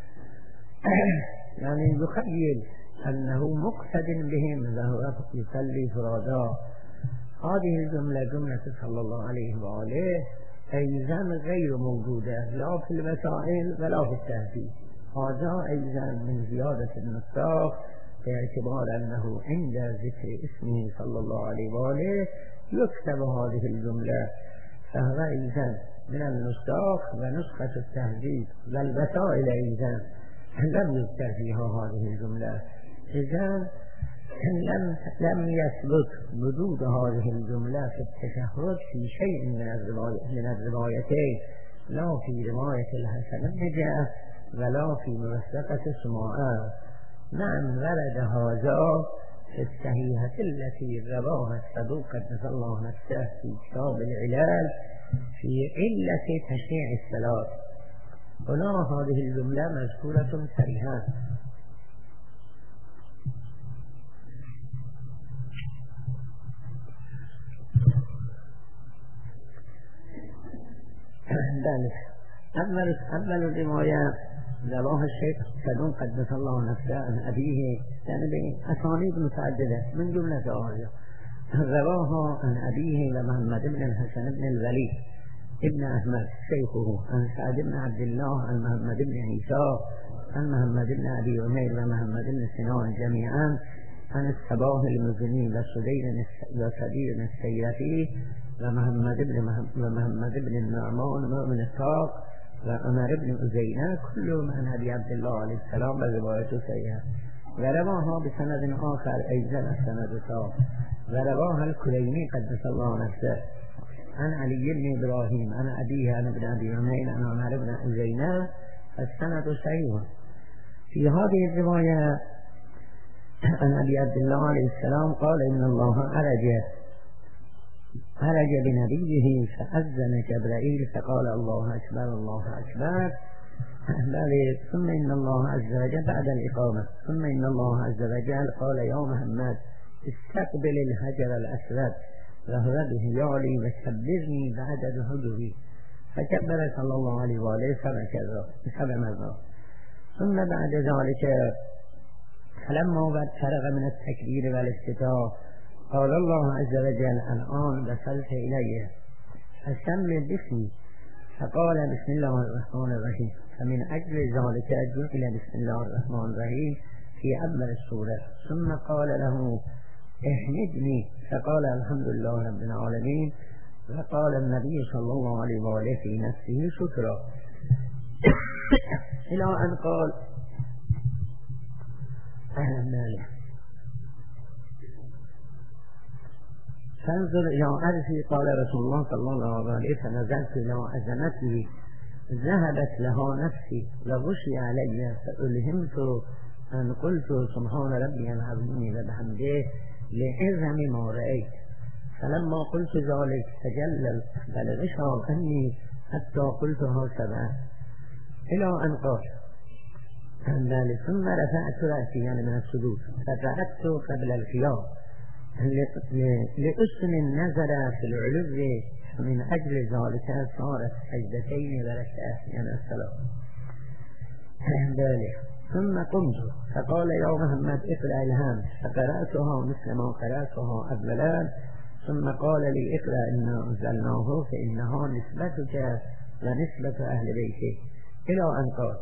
يعني يخيل أنه مقتد بهم وهو يصلي فرادا. هذه الجملة جملة صلى الله عليه وآله أيضا غير موجودة لا في المسائل ولا في التهذيب، هذا أيضا من زيادة النساخ باعتبار أنه عند ذكر اسمه صلى الله عليه وآله يكتب هذه الجملة، فهو أيضا من النساخ ونسخة التهذيب والوسائل أيضا لم يذكر فيها هذه الجملة. إذن لم يثبت وجود هذه الجملة في التشهد في شيء من الروايتين، لا في رواية الحسن بن جعفر ولا في موثقة سماعة. نعم ورد هذا في الصحيحة التي رواها الصدوق قدس الله نفسه في كتاب العلال في علة تشريع الصلاة. هنا هذه الجملة مذكورة صريحا. أول الرواية رواه الشيخ صدوق قدس الله نفسه عن أبيه، يعني بأسانيد متعددة من جملة هذا. رواه عن أبيه ومحمد بن الحسن بن الوليد ابن أحمد شيخه، عن سعد بن عبد الله، عن محمد بن عيسى، عن محمد بن أبي عمير ومحمد بن سنان جميعا، عن الصباح المزني وسدير السيرفي ومحمد بن النعمان ومن الطاق وعمر بن أزينة، كلهم عن أبي عبد الله عليه السلام برواية سيئة. ورواها بسند آخر أيضا السند صاحب، ورواها الكليني قدس الله نفسه عن علي بن إبراهيم عن أبيه عن ابن أبي عمير عن عمر بن أزينة، السند صحيح. في هذه الرواية عن أبي عبد الله عليه السلام قال إن الله عرج بنبيه فأذن جبرائيل فقال الله أكبر الله أكبر، ثم إن الله عز وجل بعد الإقامة، ثم إن الله عز وجل قال يا محمد استقبل الحجر الأسود وهو بهيالي وكبرني بعدد هجري، فكبر صلى الله عليه وآله سبع مرات. ثم بعد ذلك فلما فرغ من التكبير والافتتاح قال الله عز وجل الآن وصلت إلي فسمي باسمي، فقال بسم الله الرحمن الرحيم، فمن أجل ذلك جعل بسم الله الرحمن الرحيم في أول السورة. ثم قال له احمدني، فقال الحمد لله رب العالمين، وقال النبي صلى الله عليه وآله في نفسه شكرا، إلى أن قال فانظر إلى عرشي، قال رسول الله صلى الله عليه وسلم فنزلت إلى عظمته ذهبت لها نفسي وغشي علي فألهمت أن قلت سبحان ربي العظيم وبحمده لعظم ما رأيت، فلما قلت ذلك تجلل بل غشى عني حتى قلتها سبعا، إلى أن قال ثم رفعت رأسي يعني من السجود فرأت قبل القيام لأسن النظر في العلو، من أجل ذلك صارت سجدتين وركعتين يعني الصلاة. ثم قمت فقال يا محمد اقرأ الهمس، فقرأتها مثل ما قرأتها أولا، ثم قال لي اقرأ إنا أنزلناه فإنها نسبتك ونسبة أهل بيتك، إلى أن قال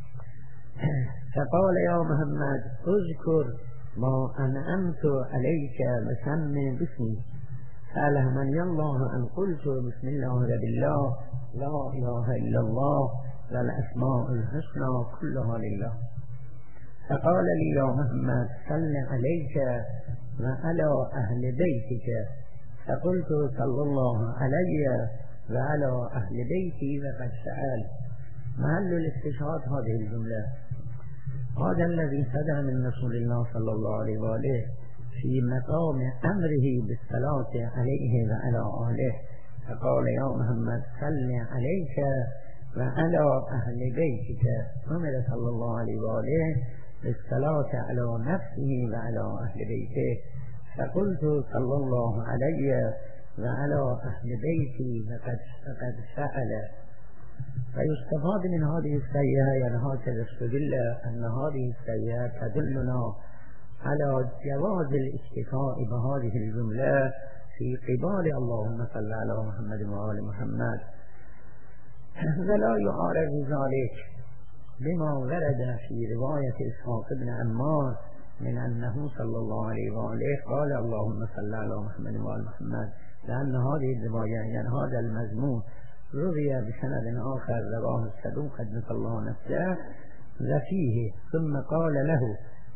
فقال يا محمد اذكر ما أنعمت عليك وسمي باسمي، فألهمني الله أن قلت بسم الله رب الله لا إله إلا الله والأسماء الحسنى كلها لله. فقال لي يا محمد صل عليك وعلى أهل بيتك، فقلت صلى الله علي وعلى أهل بيتي وقد سأل. محل الاستشهاد هذه الجملة هذا الذي صدر من رسول الله صلى الله عليه وآله في مقام أمره بالصلاة عليه وعلى آله، فقال يا محمد صل عليك وعلى أهل بيتك، أمر صلى الله عليه وآله بالصلاة على نفسه وعلى أهل بيته، فقلت صلى الله علي وعلى أهل بيتي فقد سأل. فيستفاد من هذه السيئة يعني هكذا استدل أن هذه السيئة تدلنا على جواز الاستيفاء بهذه الجملة في قبال اللهم صل على محمد وآل محمد، ولا يعارض ذلك بما ورد في رواية إسحاق بن عمار من أنه صلى الله عليه وآله قال اللهم صل على محمد وآل محمد، لأن هذه الرواية يعني هذا المزمون روي بسند آخر رواه الصدوق قدس الله نفسه وفيه ثم قال له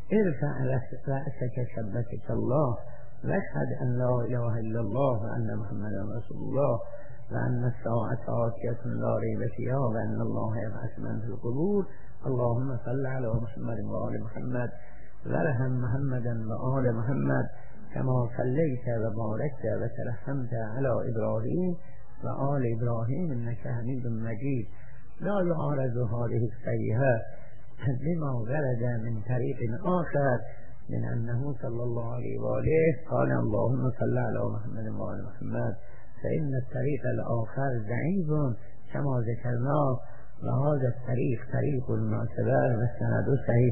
ارفع رأسك ثبتك الله واشهد ان لا اله الا الله وان محمدا رسول الله وان الساعة آتية لا ريب فيها وان الله يبعث من في القبور اللهم صل على محمد وآل محمد وارحم محمدا وآل محمد كما صليت وباركت وترحمت على إبراهيم وآل إبراهيم إنك حميد مجيد لا يعارض هذه السيئة بما ورد من طريق آخر من أنه صلى الله عليه وآله قال اللهم صل على محمد وآل محمد فإن الطريق الآخر ضعيف كما ذكرنا وهذا الطريق طريق المعتبر والسند صحيح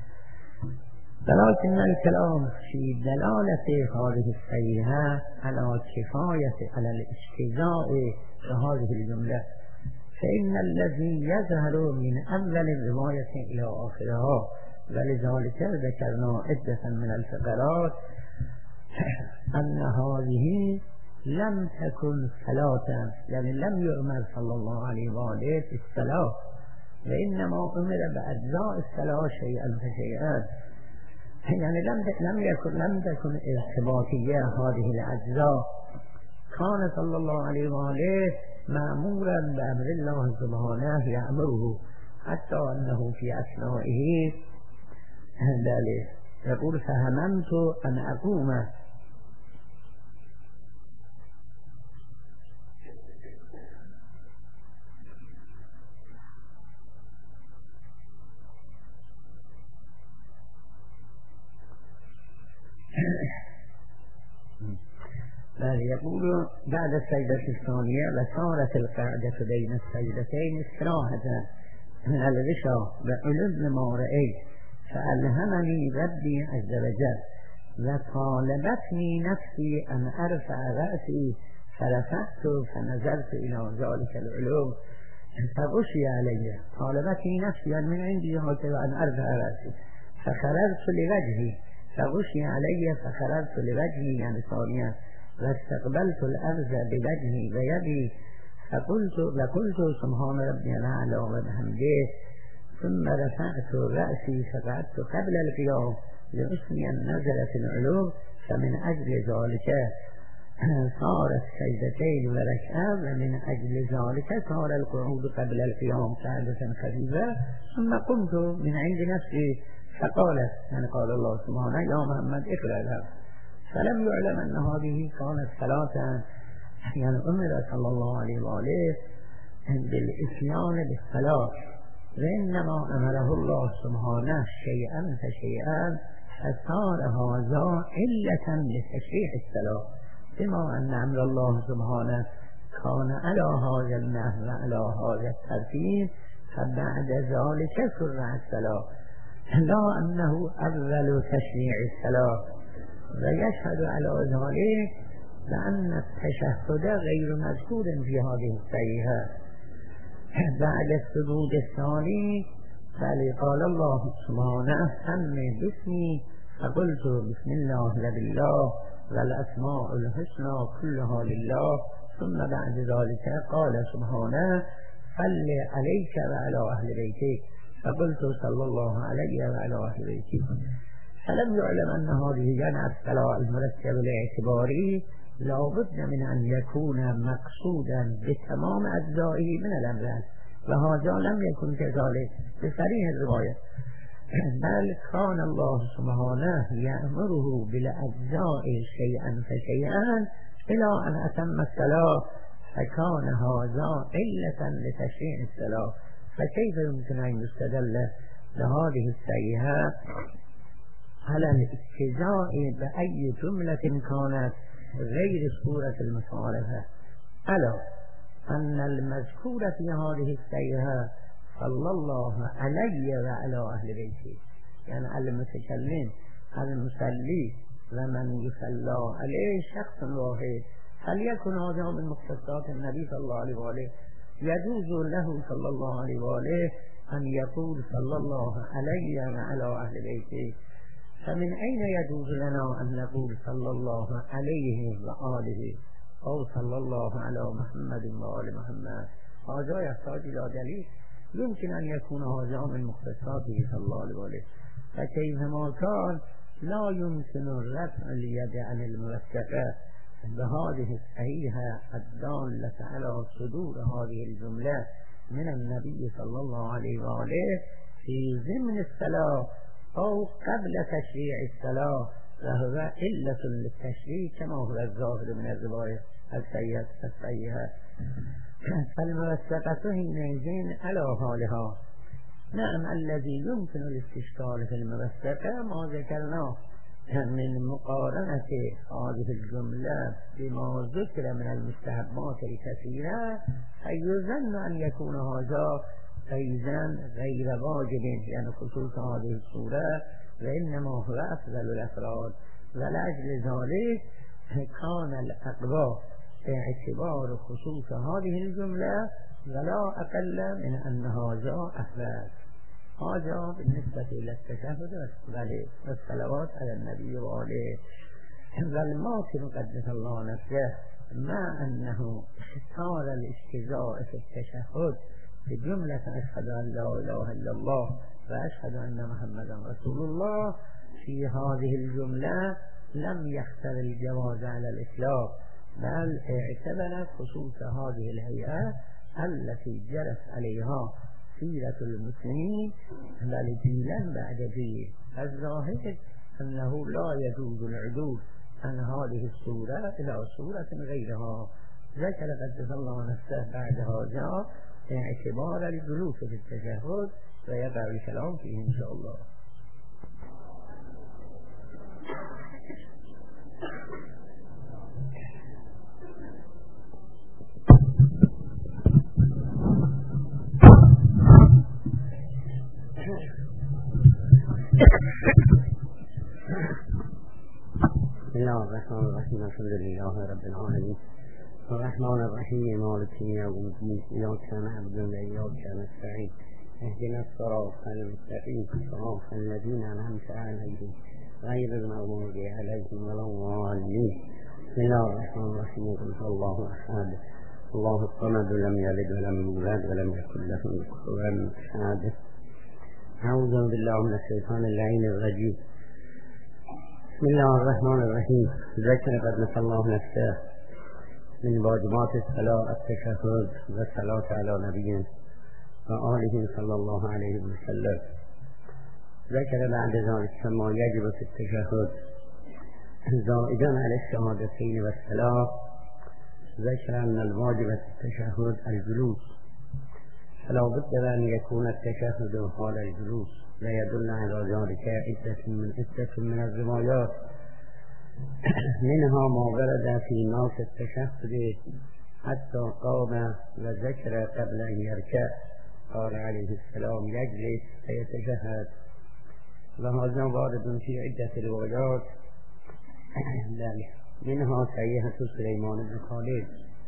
ولكن الكلام في دلالة هذه السيئة على كفاية على الاجتزاء بهذه الجملة فإن الذي يظهر من أول الرواية إلى آخرها ولذلك ذكرنا عدة من الفقرات أن هذه لم تكن صلاة يعني لم يؤمر صلى الله عليه وآله بالصلاة وإنما أمر بأجزاء الصلاة شيئا فشيئا يعني لم تكن ارتباطية هذه الأجزاء كان صلى الله عليه وآله مأمورا بأمر الله سبحانه يأمره حتى أنه في أثنائه ذلك يقول فهممت أن أقوم يقول بعد السجدة الثانية وصارت القعدة بين السجدتين استراحة من الغشاء بعلم ما رأيت فألهمني ربي عز وجل وطالبتني نفسي أن أرفع رأسي فرفعت فنظرت إلى ذلك العلوم فغشي علي طالبتني نفسي من عندي هكذا أن أرفع رأسي فخررت لوجهي فغشي علي فخررت لوجهي يعني ثانيا واستقبلت الأرض بوجهي ويدي فقلت سبحان ربي الأعلى وبحمده ثم رفعت رأسي فقعدت قبل القيام لأسمي النظر في العلوم فمن أجل ذلك صارت سجدتين وركعة ومن أجل ذلك صار القعود قبل القيام قعدة خفيفة ثم قمت من عند نفسي فقالت يعني قال الله سبحانه يا محمد اقرأ لها فلم يعلم أن هذه كانت صلاة يعني أمر صلى الله عليه وآله بالإتيان بالصلاة وإنما أمره الله سبحانه شيئا فشيئا فصار هذا علة لتشريع الصلاة بما أن أمر الله سبحانه كان على هذا النحو وعلى هذا الترتيب فبعد ذلك شرع الصلاة لا أنه أول تشريع الصلاة ويشهد على ذلك لأن التشهد غير مذكور في هذه الصحيحة بعد السجود الثاني قال الله سبحانه سمي باسمي فقلت بسم الله وبالله والأسماء الحسنى كلها لله ثم بعد ذلك قال سبحانه صل عليك وعلى أهل بيتك فقلت صلى الله عليه وعلى أهل بيتك فلم يعلم أن هذه جمع الصلاة المرتب الاعتباري لا بد من أن يكون مقصودا بتمام أجزائه من الأمراض وهذا لم يكن كذلك بصريح الرواية بل كان الله سبحانه يأمره بالأجزاء شيئا فشيئا إلى أن أتم الصلاة فكان هذا علة لتشريع الصلاة فكيف يمكن أن يستدل لهذه السيئة على الاجتزاء بأي جملة كانت غير سورة المصارفة ألا أن المذكور في هذه السيئة صلى الله عليه وعلى أهل بيته يعني المتكلم المصلي ومن يصلى عليه شخص واحد فليكن هذا من مختصات النبي صلى الله عليه وآله يجوز له صلى الله عليه وآله أن يقول صلى الله عليه وعلى أهل بيته فمن أين يجوز لنا أن نقول صلى الله عليه وآله أو صلى الله على محمد وآل محمد هذا يحتاج إلى دليل يمكن أن يكون هذا من مختصاته صلى الله عليه وآله فكيفما كان لا يمكن رفع اليد عن الموثقة بهذه الصحيحة الدالة على صدور هذه الجملة من النبي صلى الله عليه وآله في ضمن الصلاة أو قبل تشريع الصلاة، وهو علة للتشريع كما هو الظاهر من الرواية الصحيحة. فالموثقة حينئذ على حالها. نعم، الذي يمكن الاستشكال في الموثقة ما ذكرناه من مقارنة هذه الجملة بما ذكر من المستحبات الكثيرة، فيظن أن يكون هذا أيضا غير واجب، يعني خصوص هذه الصورة، وإنما هو أفضل الأفراد، ولأجل ذلك كان الأقوى باعتبار خصوص هذه الجملة ولا أقل من أن هذا أفضل. هذا بالنسبة إلى التشهد والصلوات على النبي وآله. والماكن قدس الله نفسه مع أنه اختار الاجتزاء في التشهد بجملة أشهد أن لا إله إلا الله وأشهد أن محمدا رسول الله، في هذه الجملة لم يختر الجواز على الإطلاق، بل اعتبر خصوص هذه الهيئة التي جرت عليها سيرة المسلمين بل جيلا بعد جيل. الظاهر أنه لا يجوز العدول عن هذه السورة إلى سورة غيرها. ذكر قدس الله نفسه بعد هذا اعتبار الجلوس في التشهد، ويقع الكلام فيه إن شاء الله. بسم الله الرحمن الرحيم. الحمد لله رب العالمين الرحمن الرحيم مالك يوم الدين، إياك نعبد وإياك نستعين، اهدنا الصراط المستقيم صراط الذين أنعمت عليهم غير المغضوب عليهم ولا الضالين. بسم الله الرحمن الرحيم. قل الله أحد الله الصمد لم يلد ولم يولد ولم يكن له كفوا أحد. أعوذ بالله من الشيطان اللعين الرجيم. بسم الله الرحمن الرحيم. ذكر قدس الله نفسه من واجبات الصلاة التشهد والصلاة على نبينا وآله صلى الله عليه وسلم. ذكر بعد ذلك ما يجب في التشهد زائدا على الشهادتين والصلاة. ذكر أن الواجب في التشهد الجلوس، فلا بد أن يكون التشهد حال الجلوس، لا يدل على ذلك عدة من الروايات، منها ما ورد في ناس التشهد حتى قام وذكر قبل أن يركع قال عليه السلام يجلس فيتشهد، وهذا وارد في عدة روايات، منها صحيحة سليمان بن خالد.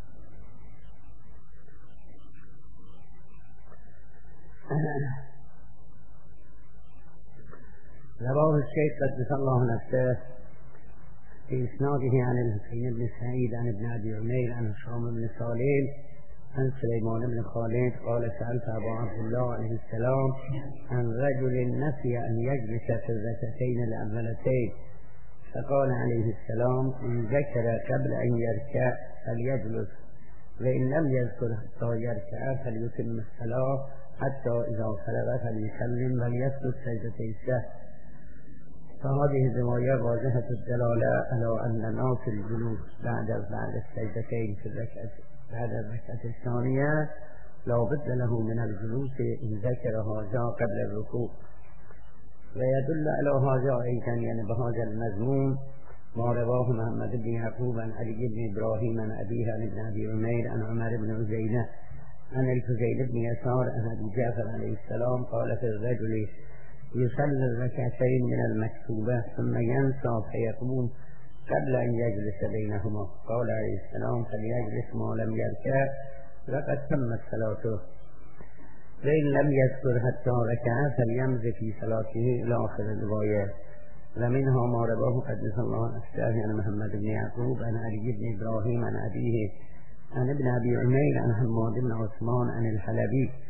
رواه الشيخ قدس الله نفسه في إسناده عن الحسين بن سعيد عن ابن أبي عمير عن هشام بن سالم عن سليمان بن خالد قال سألت أبا عبد الله عليه السلام عن رجل نسي أن يجلس في الركعتين الأولتين، فقال عليه السلام إن ذكر قبل أن يركع فليجلس، وإن لم يذكر حتى يركع فليتم الصلاة، حتى إذا فرغ فليسلم وليسجد سجدتي السهو. فهذه الرواية واضحة الدلالة على أن ناس الجلوس بعد السجدتين في بعد الركعة الثانية لا بد له من الجلوس إن ذكر هذا قبل الركوع. ويدل على هذا أيضا يعني بهذا المضمون ما رواه محمد بن يعقوب عن علي بن إبراهيم عن أبيه عن ابن أبي عمير عن عمر بن عزينة عن الفضيل بن يسار عن أبي جعفر عليه السلام قال في الرجل يصلي الركعتين من المكتوبة ثم ينسى فيقوم قبل أن يجلس بينهما، قال عليه السلام فليجلس ما لم يركع وقد تمت صلاته، وإن لم يذكر حتى ركع فليمض في صلاته إلى آخر الرواية. ومنها ما رواه قدس الله نفسه عن محمد بن يعقوب عن علي بن إبراهيم عن أبيه عن ابن أبي عمير عن حماد بن عثمان عن الحلبي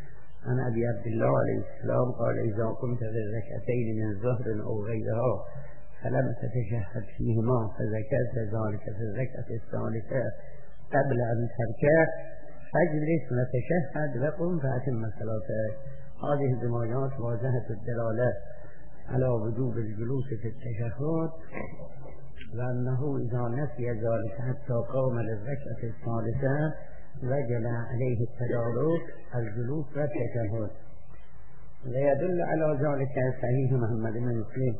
عن أبي عبد الله عليه السلام قال إذا كنت في الركعتين من ظهر أو غيرها فلم تتشهد فيهما فذكرت ذلك في الركعة الثالثة قبل أن تركع فاجلس وتشهد وقم فأتم صلاتك. هذه الروايات واضحة الدلالة على وجوب الجلوس في التشهد، وأنه إذا نسي ذلك حتى قام للركعة الثالثة وجب عليه التدارك الجلوس والتشهد. ويدل على ذلك صحيح محمد بن مسلم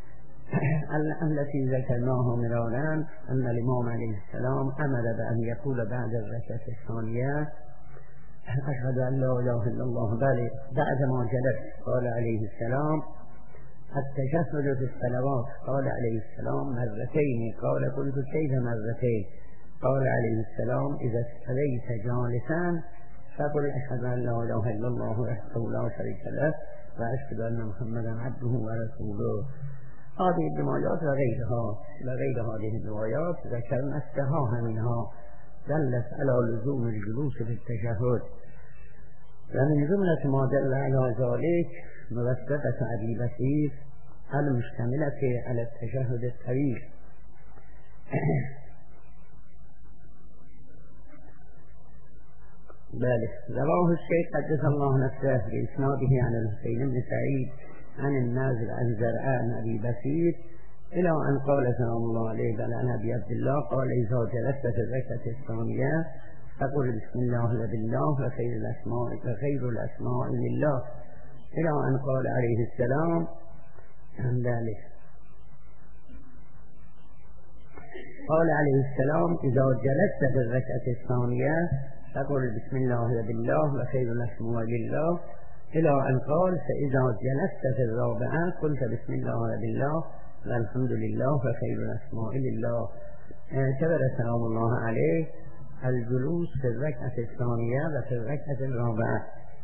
التي ذكرناه مرارا أن الإمام عليه السلام أمر بأن يقول بعد الركعة الثانية أشهد أن لا إله إلا الله، بل بعد ما جلس قال عليه السلام التشهد في الصلوات، قال عليه السلام مرتين، قال قلت كيف مرتين؟ قال عليه السلام إذا استويت جالسا فقل أشهد أن لا إله إلا الله وحده لا شريك له وأشهد أن محمدا عبده ورسوله. هذه الروايات وغير هذه الروايات ذكرنا الصحاح منها دلت على لزوم الجلوس في التشهد. ومن جملة ما دل على ذلك موثقة أبي بكير المشتملة على التشهد الطويل. رواه الشيخ قدس الله نفسه بإسناده عن الحسين بن سعيد عن النازل عن زرعاء عن أبي بكير إلى أن قال سلام الله عليه بل عن أبي عبد الله قال إذا جلست في الركعة الثانية فقل بسم الله وبالله وخير الأسماء لله إلى أن قال عليه السلام عن ذلك. قال عليه السلام إذا جلست في الركعة الثانية فقل بسم الله وبالله وخير الأسماء لله إلى أن قال فإذا جلست في الرابعة قلت بسم الله وبالله والحمد لله وخير الأسماء لله. اعتبر سلام الله عليه الجلوس في الركعة الثانية وفي الركعة الرابعة.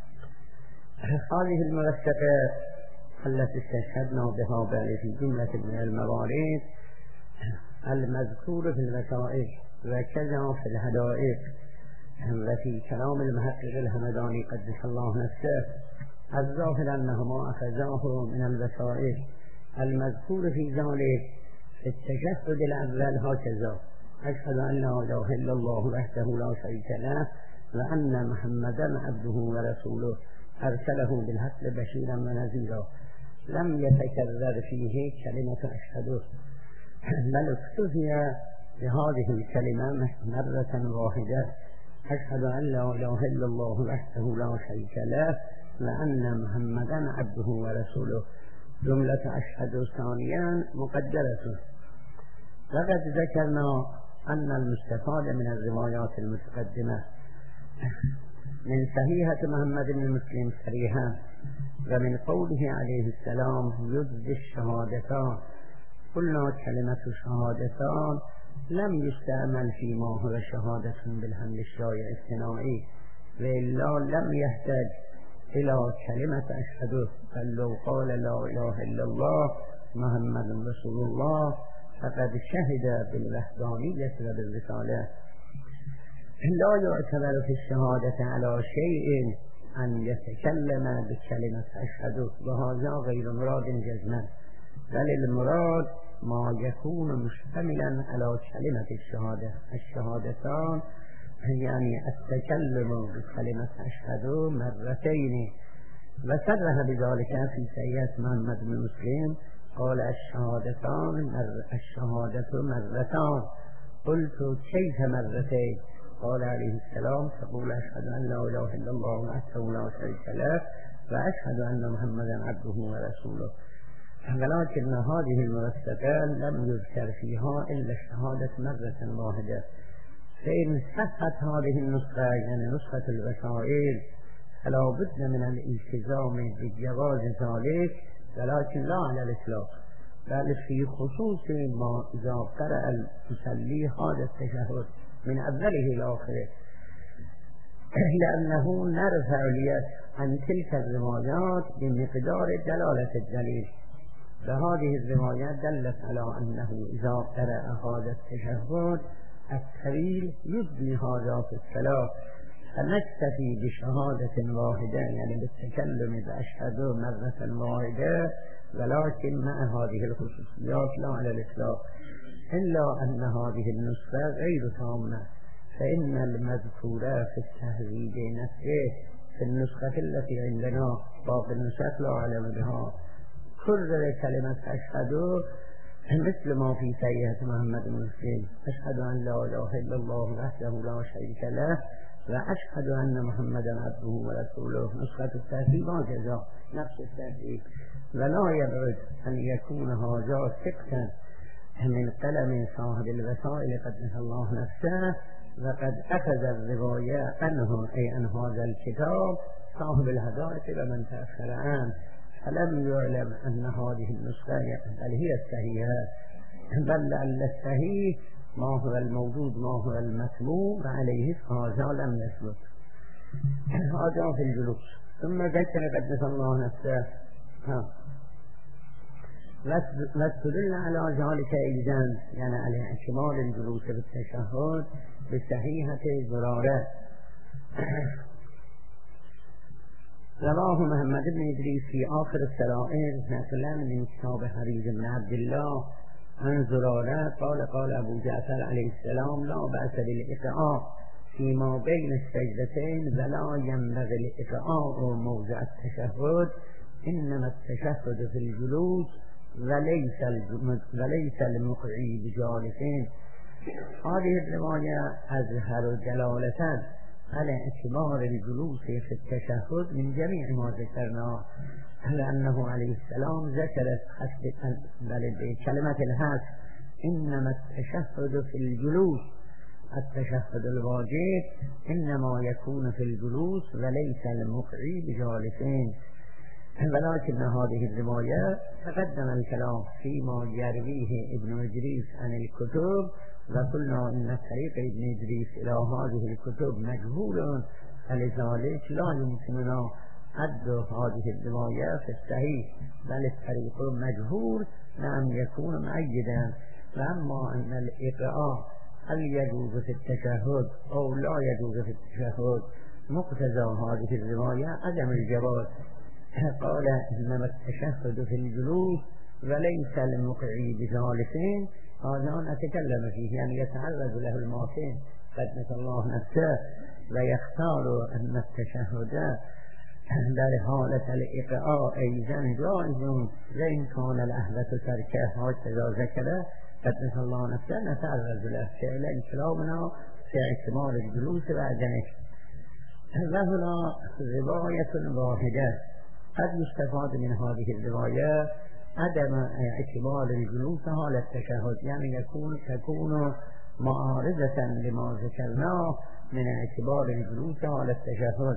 هذه الموثقة التي استشهدنا بها بل في جملة من الموارد المذكور في الوثائق وكذا في الهدائق وفي كلام المحقق الهمداني قدس الله نفسه الظاهر أنهما أخذاه من الوثائق المذكور في ذلك في التشهد الأول هكذا أشهد أن لا إله إلا الله وحده لا شريك له وأن محمدا عبده ورسوله أرسله بالحق بشيرا ونذيرا. لم يتكرر فيه كلمة أشهد بل اكتفي بهذه الكلمة مرة واحدة أشهد أن لا إله إلا الله وحده لا شريك له وأن محمدا عبده ورسوله. جملة أشهد ثانيا مقدرة. لقد ذكرنا أن المستفاد من الروايات المتقدمة من صحيحة محمد بن مسلم صريحا ومن قوله عليه السلام يجزي الشهادتان قلنا كلمة شهادتان لم يستعمل فيما هو شهادة بالحمد الشائع الثنائي وإلا لم يحتاج إلى كلمة أشهد بل لو قال لا إله إلا الله محمد رسول الله فقد شهد بالوحدانية وبالرسالة. لا يعتبر في الشهادة على شيء أن يتكلم بكلمة أشهد وهذا غير مراد جزما بل المراد ما يكون مشتملا على كلمة الشهادة. الشهادتان يعني التكلم بكلمة أشهد مرتين وصرح بذلك في سيئة محمد بن مسلم قال الشهادة مرتان قلت كيف مرتين؟ قال عليه السلام تقول أشهد أن لا إله إلا الله وحده لا شريك له وأشهد أن محمدا عبده ورسوله. ولكن هذه الموثقات لم يذكر فيها إلا الشهادة مرة واحدة. فإن صحت هذه النسخة يعني نسخة الوسائل فلا بد من الالتزام بجواز ذلك ولكن لا على الإطلاق بل في خصوص ما إذا قرأ المصلي هذا التشهد من أوله إلى آخره لأنه نرفع اليد عن تلك الروايات بمقدار دلالة الدليل. فهذه الروايات دلت على أنه إذا قرأ هذا التشهد الطويل يبني هذا في الصلاة فنكتفي بشهادة واحدة يعني بالتكلم بأشهد مرة واحدة، ولكن مع هذه الخصوصيات لا على الإطلاق، إلا أن هذه النسخة غير تامة، فإن المذكورة في التهذيب نفسه في النسخة التي عندنا باقي النسخ لا أعلم بها كرر كلمة أشهد مثل ما في سيئة محمد مسلم، أشهد أن لا إله إلا الله وحده لا شريك له وأشهد أن محمدا عبده ورسوله. نسخة التهذيب هكذا نفس التهذيب، ولا يبعد أن يكون هذا سقطا من قلم صاحب الوسائل قدس الله نفسه، وقد أخذ الرواية عنه أي عن هذا الكتاب صاحب الهداية ومن تأخر عنه، فلم يعلم أن هذه النسخة بل هي الصحيحة، بل الصحيح ما هو الموجود ما هو المسموع وعليه هذا لم يثبت. هذا في الجلوس. ثم ذكر قدس الله نفسه واستدل على ذلك أيضا يعني على احتمال الجلوس بالتشهد بصحيحة زرارة. رواه محمد بن إدريس في آخر السرائر نقلا من كتاب حريز بن عبد الله عن زرارة قال قال أبو جعفر عليه السلام لا بأس بالإقعاء فيما بين السجدتين ولا ينبغي الإقعاء موضع التشهد، إنما التشهد في الجلوس وليس المقعي بجالسين. هذه الرواية أظهر دلالة على اعتبار الجلوس في التشهد من جميع ما ذكرناه، لأنه عليه السلام ذكرت كلمة الحث إنما التشهد في الجلوس، التشهد الواجب إنما يكون في الجلوس وليس المقعي بجالسين. ولكن هذه الرواية تقدم الكلام فيما يرويه ابن إدريس عن الكتب، وقلنا إن طريق ابن إدريس إلى هذه الكتب مجهول، فلذلك لا يمكننا حد هذه الرواية في الصحيح، بل الطريق مجهول لم يكون مؤيدا. وأما أن الإقراء هل يجوز في التشهد أو لا يجوز في التشهد، مقتضى هذه الرواية عدم الجواز. قال إنما التشهد في الجلوس وليس المقعي بجالسين، هذا نتكلم فيه يعني يتعرض له المعصين قدس الله نفسه، ويختار أن التشهد در حالة الإقعاء أيضا جائز، وإن كان الأهلة تركه هكذا ذكره قدس الله نفسه نتعرض له فعلا كلامنا في احتمال الجلوس وعدمه. وهنا رواية واحدة قد يستفاد من هذه الرواية عدم اعتبار الجلوس حال التشهد، يعني تكون معارضة لما ذكرناه من اعتبار الجلوس حال التشهد.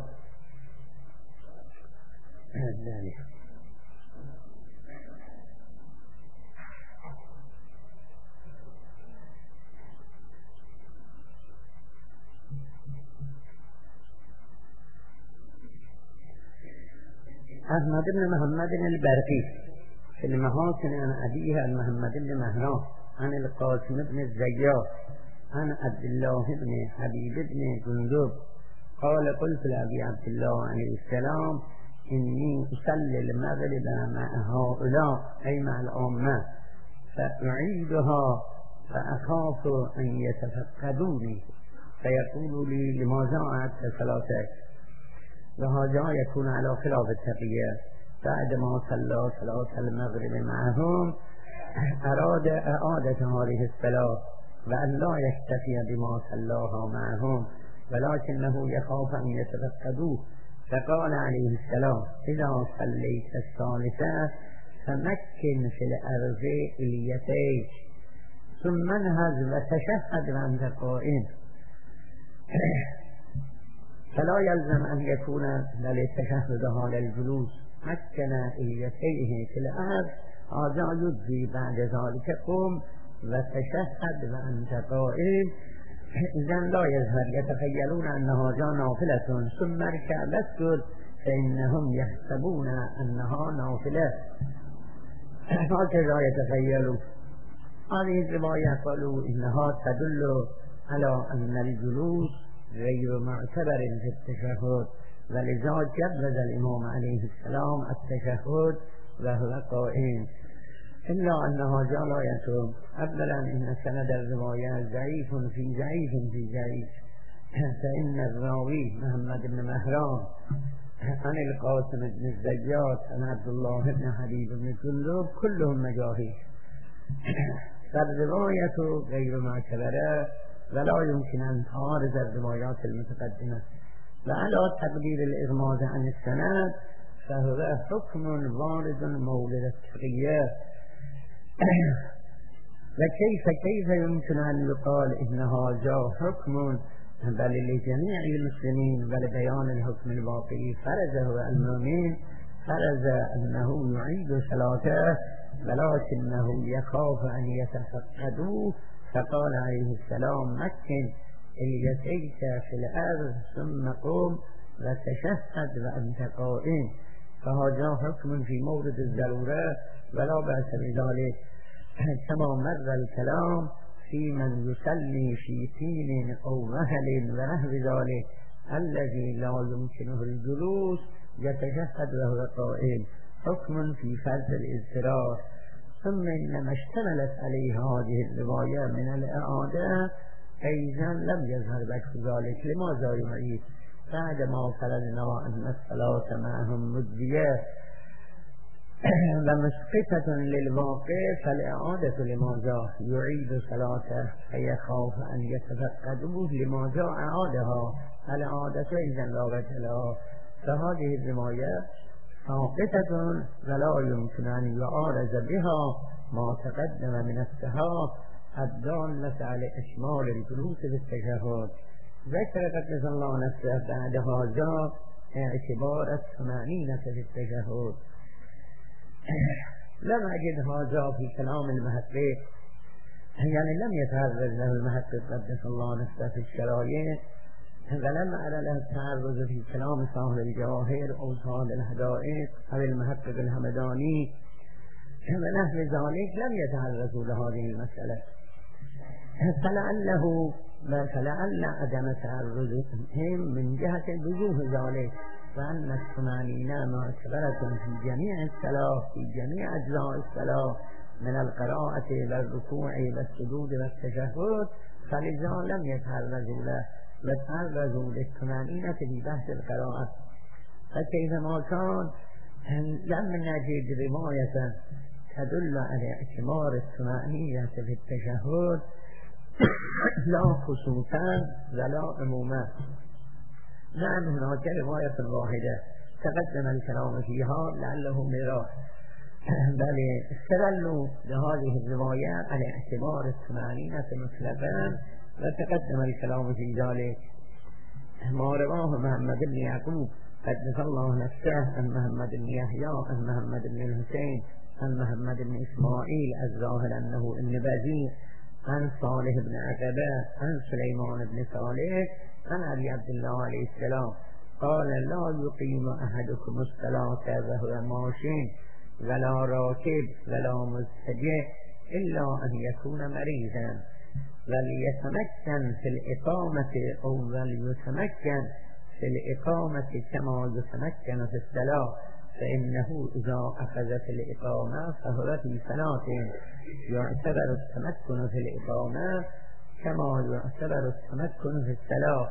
أحمد بن محمد البرقي في المحاسن عن أبيه عن محمد بن مهران عن القاسم بن الزيات عن عبد الله بن حبيب بن جندب قال قلت لأبي عبد الله عليه السلام إني أصلي المغرب مع هؤلاء أي مع الأمة فأعيدها فأخاف أن يتفقدوني فيقول لي لماذا أعدت صلاتك، وهذا يكون على خلاف التقية. بعدما صلى صلاة المغرب معهم أراد إعادة هذه الصلاة وأن لا يكتفي بما صلاها معهم، ولكنه يخاف أن يتفقدوه، فقال عليه السلام إذا صليت الثالثة فمكن في الأرض إليتيك ثم انهض وتشهد وأنت قائم، فلا يلزم أن يكون للتشهد على الجلوس، مكن إليتيه في الأرض هذا يجزي. بعد ذلك قم وتشهد وأنت قائم. إذن لا يظهر يتخيلون أن هذا نافلة ثم اركع واسجد فإنهم يحسبون أنها نافلة، هكذا يتخيلون. هذه الرواية قالوا إنها تدل على أن الجلوس غیر معتبر في التشهد ولذا جوز الإمام عليه السلام التشهد وهو قائم إلا أنها جلاية. أولا إن سند الرواية ضعيف في ضعيف فإن الراوي محمد بن مهران عن القاسم بن الزيات عن عبد الله بن حبيب بن جندب كلهم مجاهيل، فالرواية غير معتبرة ولا يمكن أن تعارض الروايات المتقدمة. وعلى تقدير الإغماض عن السند فهو حكم وارد مولد التقية. وكيف يمكن أن يقال إن هذا حكم بل لجميع المسلمين بل بيان الحكم الواقعي فرزه المؤمن فرز أنه يعيد صلاته ولكنه يخاف أن يتفقدوه فقال عليه السلام مكن اليديك في الأرض ثم قم وتشهد وأنت قائم. فهذا حكم في مورد الضرورة ولا بأس بذلك، كما مر الكلام في من يصلي في طين أو مهل ونحو ذلك الذي لا يمكنه الجلوس يتشهد وهو قائم، حكم في فرض الاضطرار. ثم إنما اشتملت عليه هذه الرواية من الإعادة أيضا لم يظهر بك ذلك. لماذا يعيد بعدما فرضنا أن الصلاة معهم مجزية ومسقطة للواقع فالإعادة لماذا يعيد صلاته فيخاف أن يتفقدوه لماذا أعادها؟ الإعادة إذن لا وجه لها. فهذه الرواية ساقطة ولا يمكن أن يعارض بها ما تقدم من الصحاح الدالة على إشمال الجلوس بالتشهد. ذكر قدس الله نفسه بعد هذا اعتبار الطمأنينة في التشهد. لم أجد هذا في كلام المحقق، يعني لم يتعرض له المحقق قدس الله نفسه في الشرايع، ولم أرى له التعرض في كلام صاحب الجواهر أو صاحب الحدائق أو المحقق الهمداني ونحو ذلك لم يتعرضوا لهذه المسألة. فلعل عدم تعرضهم من جهة وجوه ذلك وأن الطمأنينة معتبرة في جميع الصلاة في جميع أجزاء الصلاة من القراءة والركوع والسجود والتشهد، فلذا لم يتعرضوا له وتعرضوا للطمأنينة في بحث القراءة. فكيفما كان لم نجد رواية تدل على اعتبار الطمأنينة في التشهد لا خصوصا ولا عموما. نعم هناك رواية واحدة تقدم الكلام فيها لعله مراد، بل استدلوا لهذه الرواية على اعتبار الطمأنينة مطلقا وتقدم الكلام في ذلك. ما رواه محمد بن يعقوب قدس الله نفسه عن محمد بن يحيى عن محمد بن الحسين عن محمد بن إسماعيل الظاهر أنه النبذي عن صالح بن عقبة عن سليمان بن صالح عن أبي عبد الله عليه السلام قال لا يقيم أحدكم الصلاة وهو ماشٍ ولا راكب ولا مضطجع إلا أن يكون مريضا وليتمكن في الإقامة أو وليتمكن في الإقامة كما يتمكن في الصلاة، فإنه إذا أخذ في الإقامة فهو في صلاة يعتبر التمكن في الإقامة كما يعتبر التمكن في الصلاة.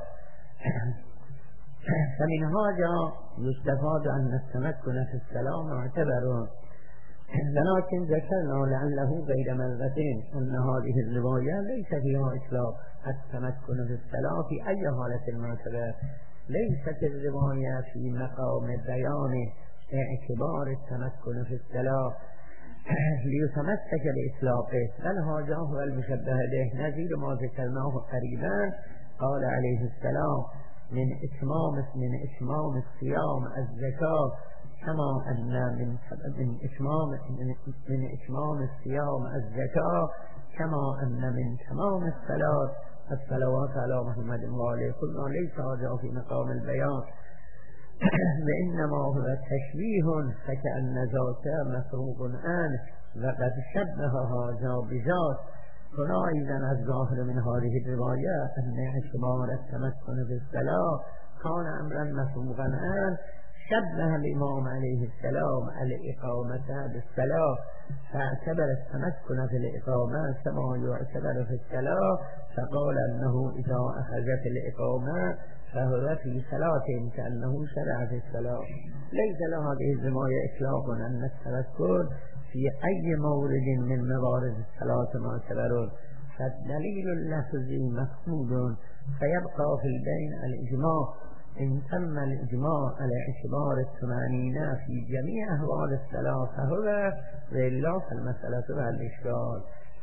فمن هذا يستفاد أن التمكن في الصلاة معتبر، ولكن ذكرنا لعله غير مرتين أن هذه الرواية ليس فيها إطلاق التمكن في الصلاة في أي حالة معتبر، ليست الرواية في مقام بيان اعتبار التمكن في الصلاة ليتمسك بإطلاقه، بل هذا هو المشبه به نظير ما ذكرناه قريبا. قال عليه السلام من إتمام الصيام الزكاة كما أن من إتمام الصيام الزكاة كما أن من تمام الصلوات على محمد وآله كلها. ليس هذا في مقام البيان وإنما هو تشبيه فكأن ذاته مفروغ عنه وقد شبه هذا بذات هنا أيضا الظاهر من هذه الرواية أن اعتبار التمكن في الصلاة كان أمرا مسبوقا شبه الإمام عليه السلام الإقامة بالصلاة فاعتبر التمكن في الإقامة كما يعتبر في الصلاة فقال أنه إذا أخذت الإقامة فهو في صلاة كأنه شرع في الصلاة. ليس لهذه الرواية إطلاق أن التمكن في أي مورد من موارد الصلاة معتبر، فالدليل اللفظي مفقود فيبقى في البين الإجماع. إن تم الإجماع على اعتبار الطمأنينة في جميع أحوال الصلاة فهو وإلا فالمسألة والإشكال.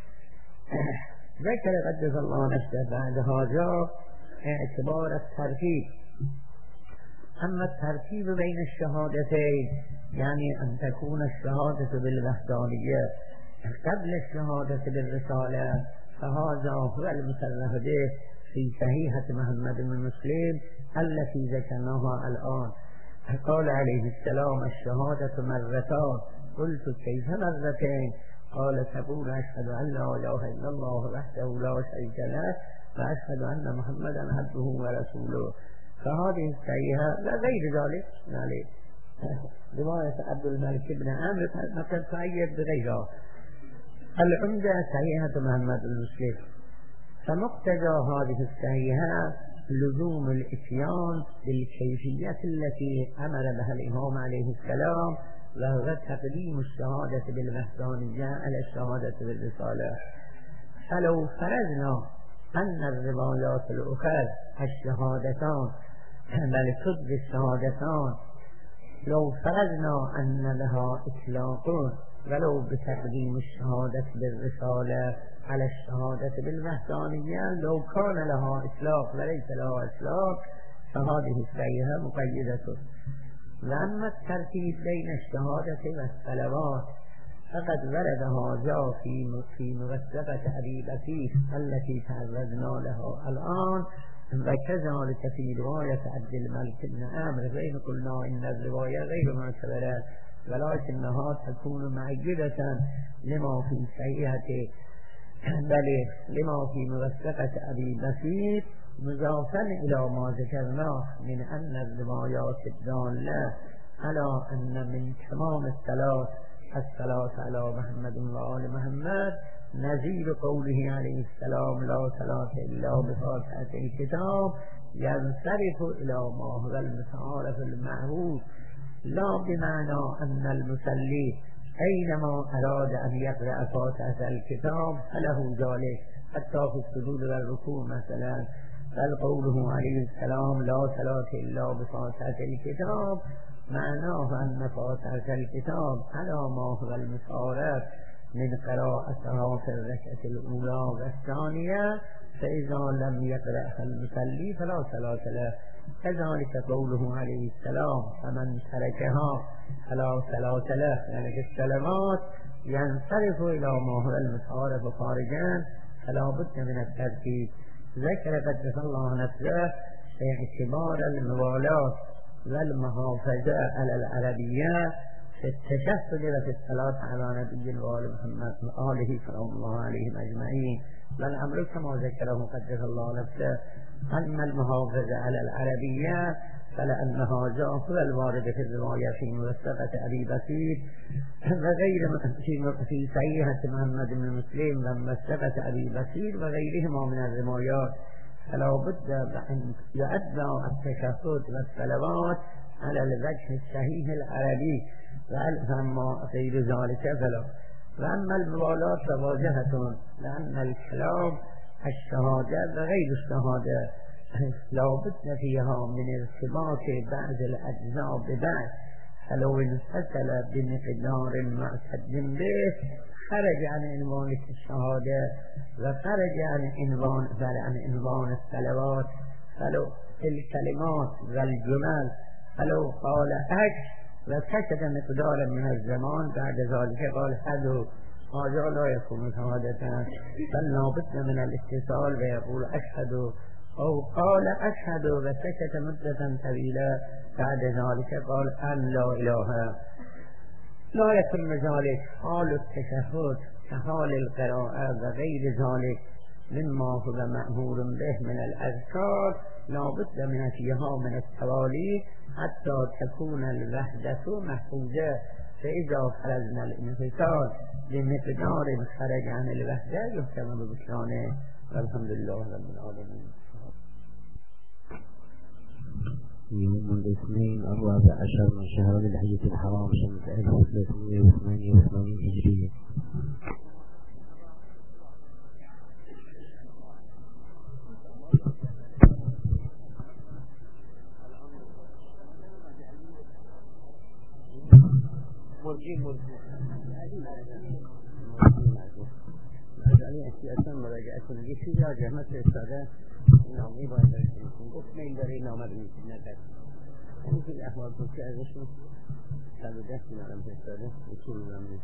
ذكر قدس الله نفسه بعد هذا اعتبار الترتيب. أما الترتيب بين الشهادتين يعني أن تكون الشهادة بالوحدانية قبل الشهادة بالرسالة فهذا هو المصرح به في صحيحة محمد بن مسلم التي ذكرناها الآن. قال عليه السلام الشهادة مرتان، قلت كيف مرتين؟ قال تقول أشهد أن لا إله إلا الله وحده لا شريك له وأشهد أن محمدا عبده ورسوله. فهذه الصحيحة لا غير ذلك يعني رواية عبد الملك بن عمرو مثل تؤيد بغيرها. العمدة صحيحة محمد بن مسلم. فمقتضى هذه الصحيحة لزوم الإتيان بالكيفية التي أمر بها الإمام عليه السلام وهو تقديم الشهادة بالوحدانية على الشهادة بالرسالة. فلو فرضنا أن الروايات الأخرى الشهادتان بل صدق الشهادتان لو فرضنا أن لها إطلاق ولو بتقديم الشهادة بالرسالة على الشهادة بالوحدانية لو كان لها إطلاق وليس لها إطلاق فهذه الصحيحة مقيدة. وأما الترتيب بين الشهادة والصلوات فقد ورد هذا في موثقة أبي بكير التي تعرضنا لها الآن وكذلك في رواية عبد الملك بن عمرو غير قلنا إن الرواية غير معتبرة ولكنها تكون معجبة لما في صحيحة بل لما في موثقة أبي بكير مضافا إلى ما ذكرناه من أن الروايات الدالة على أن من تمام الصلاة على محمد وآل محمد نزيل قوله عليه السلام لا صلاة إلا بفاتحة الكتاب ينصرف إلى ما هو المتعارف المعروف لا بمعنى أن المصلي أينما أراد أن يقرأ فاتحة الكتاب فله ذلك حتى في السجود والركوع مثلا، بل قوله عليه السلام لا صلاة إلا بفاتحة الكتاب معناه أن فاتحة الكتاب على ما هو المتعارف من قراءتها في الركعة الأولى والثانية فإذا لم يقرأها المصلي فلا صلاة له. كذلك قوله عليه السلام فمن تركها فلا صلاة له يعني في الصلوات ينصرف إلى ما هو المتعارف خارجا فلا بد من الترتيب. ذكر قدس الله نفسه اعتبار الموالاة والمحافظة على العربية في التشهد وفي الصلاة على نبي وآل محمد وآله صلى الله عليهم أجمعين. والأمر كما ذكره قدس الله نفسه أن المحافظة على العربية فلأنها جاء الوارد في الرواية في موثقة أبي بكير وغير في صحيحة محمد بن مسلم وموثقة أبي بكير وغيرهما من الروايات فلا بد أن يؤدى التشهد والصلوات على الوجه الصحيح العربي وأما غير ذلك فلا. وأما الموالاة فواجهة لأن الكلام الشهادة وغير الشهادة لا بد فيها من ارتباط بعض الأجزاء ببعض فلو انفصل بمقدار معتد به خرج عن عنوان الشهادة وخرج عن عنوان الصلوات. فلو الكلمات والجمل فلو قال وسكت مقدارا من الزمان بعد ذلك قال حدو هذا لا يكون شهادة بل لا بد من الاتصال ويقول أشهد أو قال أشهد وسكت مدة طويلة بعد ذلك قال أن لا إله لا يكون ذلك. حال التشهد كحال القراءة وغير ذلك مما هو مأمور به من الأذكار لا بد من فيها من التوالي حتى تكون الوحدة محفوظة، فإذا فرضنا الانفصال بمقدار خرج عن الوحدة يحتمل بطلانه. والحمد لله رب العالمين. يوم الاثنين 14 من شهر الحجة الحرام سنة 1388 هجرية. اصلا مراجعه کنید چیزی را جمع فرستاده نامی باید داشتیم گفت میل داره نامه بنویسید نکرد این که احوال کنید ازشون 110 دینارم فرستاده یکی رو بنویسید.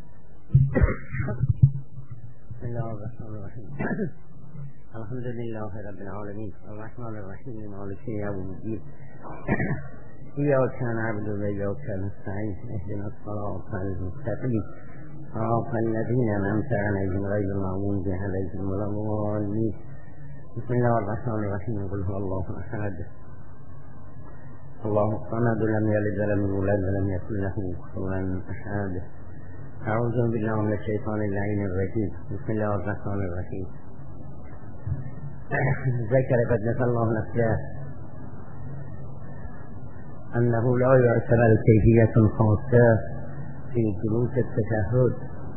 بسم الله الرحمن الرحیم. الحمد لله رب العالمین الرحمن الرحیم مالک یوم الدین إياك نعبد وإياك نستعين اهدنا الصراط المستقيم صراط الذين أنعمت عليهم غير المغضوب عليهم ولا الضالين. بسم الله الرحمن الرحيم. قل هو الله أحد الله الصمد لم يلد ولم يولد ولم يكن له كفوا أحد. أعوذ بالله من الشيطان اللعين الرجيم. بسم الله الرحمن الرحيم. ذكر قدس الله نفسه أنه لا يعتبر كيفية خاصة في جلوس التشهد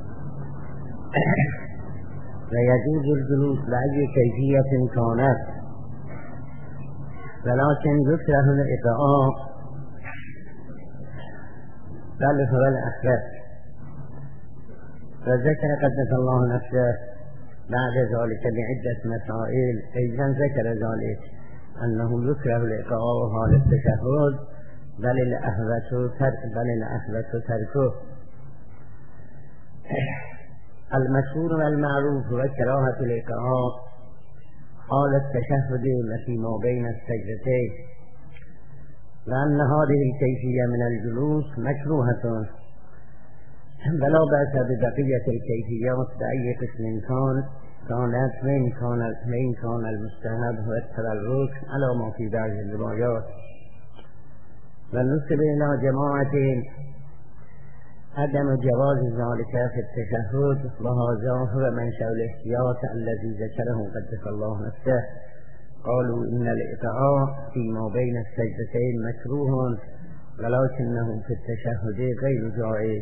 ويجوز الجلوس بأي كيفية كانت، ولكن يكره الإقعاء بل هو الأخبث. وذكر قدس الله نفسه بعد ذلك بعدة مسائل أيضا ذكر ذلك أنه يكره الإقعاء حال التشهد بل الأخبث تركه. المشهور والمعروف هو كراهة الإقعاء حال التشهد التي ما بين السجدتين، لأن هذه الكيفية من الجلوس مكروهة، ولا بأس ببقية الكيفيات بأي قسم كانت وإن كان المستحب هو التبرك على ما في بعض الروايات. ونسب إلى جماعة عدم جواز ذلك في التشهد، وهذا هو منشأ الاحتياط الذي ذكره قدس الله نفسه. قالوا إن الإقعاء فيما بين السجدتين مكروه ولكنه في التشهد غير جائز.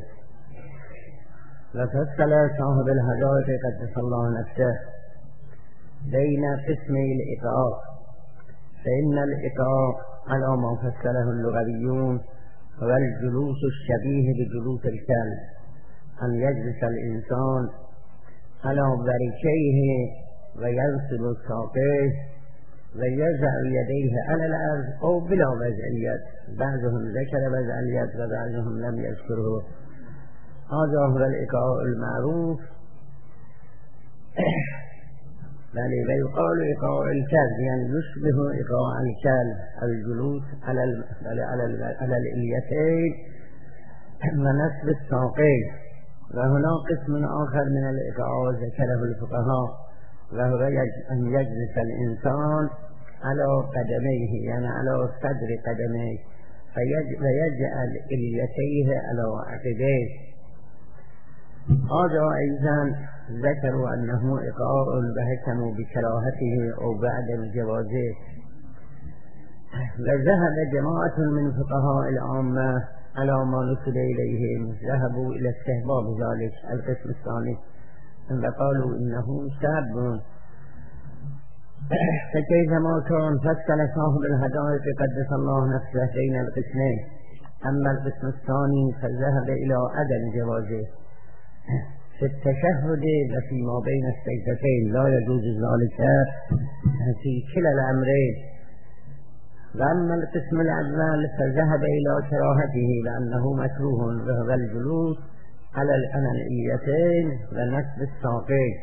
وفصل صاحب الهداية قدس الله نفسه بين قسمي الإقعاء، فإن الإقعاء على ما فسره اللغويون هو الجلوس الشبيه بجلوس الكلب، أن يجلس الإنسان على وركيه وينصب ساقيه ويضع يديه على الأرض أو بلا وضع اليد. بعضهم ذكر وضع اليد وبعضهم لم يذكره. هذا هو الإقعاء المعروف. بل ويقال إقعاء الكلب يعني يشبه إقعاء الكلب الجلوس على الإليتين ونصب الساقين. وهنا قسم آخر من الإقعاء ذكره الفقهاء وهو أن يجلس الإنسان على قدميه يعني على صدر قدميه ويجعل إليتيه على عقبيه. هذا أيضا ذكروا أنه إقعاء وحكموا بكراهته أو بعدم جوازه. وذهب جماعة من فقهاء العامة على ما نسب إليهم، ذهبوا إلى استحباب ذلك القسم الثاني وقالوا إنه شاب. فكيفما كان فصل صاحب الهداية قدس الله نفسه بين القسمين. أما القسم الثاني فذهب إلى عدم جوازه في التشهد وفيما بين السجدتين، لا يجوز ذلك في كلا الأمرين. وأما القسم الأول فذهب إلى كراهته لأنه مكروه وهو الجلوس على الأنانيتين ونصب الساقين.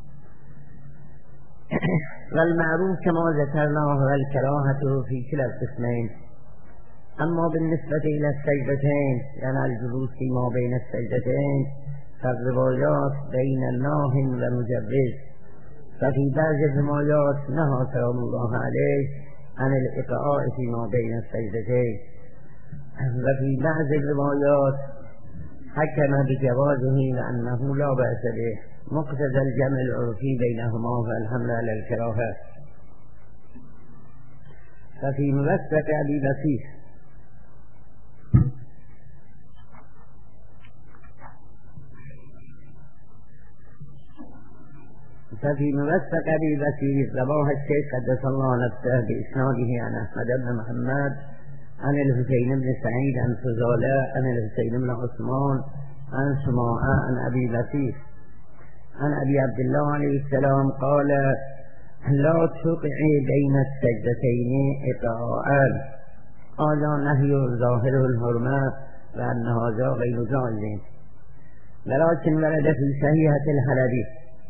والمعروف كما ذكرنا هو الكراهة في كلا القسمين. أما بالنسبة إلى السجدتين يعني الجلوس فيما بين السجدتين فالروايات بين ناه ومجوز. ففي بعض الروايات نهى سلام الله عليه عن الإقعاء فيما بين السجدتين، وفي بعض الروايات حكم بجوازه لأنه لا بأس به مقتضى الجمع العرفي بينهما والحمل على الكراهة. ففي موثق أبي بصير رواه الشيخ قدس الله نفسه بإسناده عن أحمد بن محمد عن الحسين بن سعيد عن فضالة عن الحسين بن عثمان عن سماعة عن أبي بصير عن أبي عبد الله عليه السلام قال: لا تقعي بين السجدتين إقعاءً. هذا نهي ظاهره الحرمة وأن هذا غير جائز، ولكن ورد في صحيحة الحلبي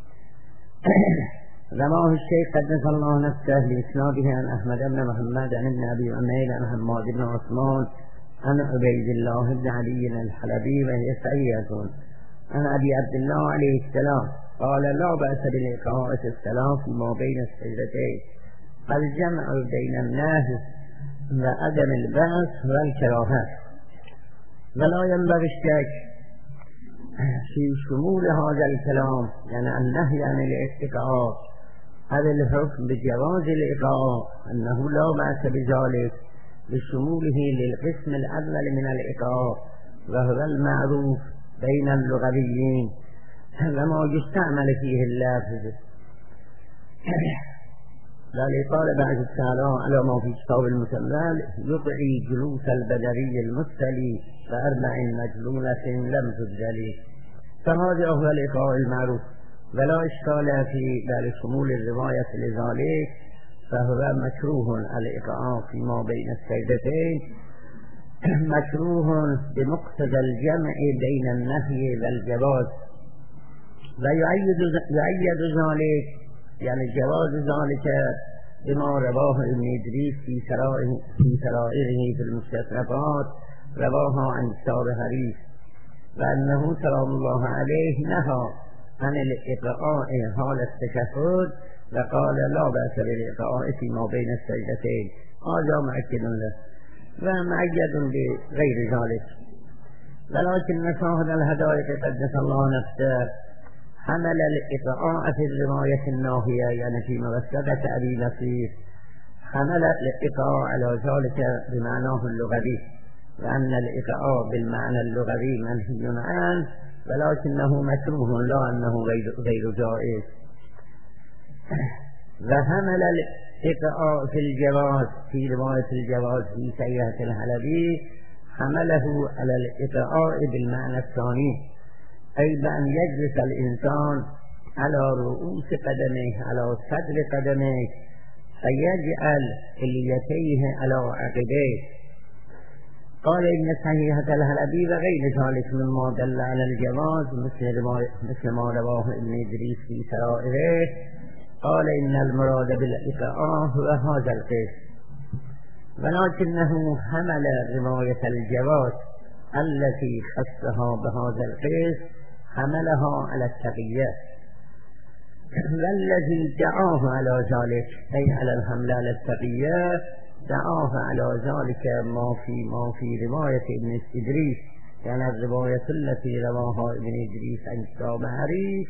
رواه الشيخ قدس الله نفسه بإسناده عن أحمد بن محمد عن ابن أبي عمير عن حماد بن عثمان عن عبيد الله بن علي الحلبي وهي صحيحة عن أبي عبد الله عليه السلام قال: لا بأس بالإقعاء في الصلاة فيما بين السجدتين، الجمع بين النهي وعدم البأس والكراهة. ولا ينبغي الشك في شمول هذا الكلام، يعني النهي عن الإقعاء هذا الحكم بجواز الإقعاء أنه لا بأس بذلك بشموله للقسم الأول من الإقعاء وهو المعروف بين اللغويين وما يستعمل فيه اللفظ. ذلك قال بعض الشعراء على ما في كتاب المتمل: يقعي جلوس البدري المستلي بأربع مجلولة لم تبدلي. فهذا هو الإقعاء المعروف، ولا إشكال في ذلك شمول الرواية لذلك، فهو مكروه الإقعاء فيما بين السجدتين، مكروه بمقتضى الجمع بين النهي والجواز. ويؤيد ذلك يعني جواز ذلك بما رواه ابن إدريس في سرائره في المستشرفات، رواه عن كتاب حريث، وأنه سلام الله عليه نهى عن الإقعاء حال التشهد وقال: لا بأس بالإقعاء فيما بين السجدتين. هذا مؤكد له ومؤيد بغير ذلك. ولكن شاهد الهداية قدس الله نفسه حمل الإقعاء في الرواية الناهية، يعني في موثقة أبي بصير، حمل الإقعاء على ذلك بمعناه اللغوي، وأن الإقعاء بالمعنى اللغوي منهي عنه، ولكنه مكروه لا أنه غير جائز. وحمل الإقعاء في الجواز في رواية الجواز في صحيحة الحلبي، حمله على الإقعاء بالمعنى الثاني، أي بأن يجلس الإنسان على رؤوس قدمه على صدر قدمه فيجعل اليتيه على عقبيه. قال إن صحيحة الحلبي وغير ذلك مما دل على الجواز مثل ما رواه ابن إدريس في سرائره، قال إن المراد بالإقعاء هو هذا القسم، ولكنه حمل رواية الجواز التي خصها بهذا القسم حملها على التقية، والذي دعاه على ذلك أي على الحمل على التقية دعاه على ذلك ما في رواية ابن إدريس، يعني الرواية التي رواها ابن إدريس عن كتاب حريث.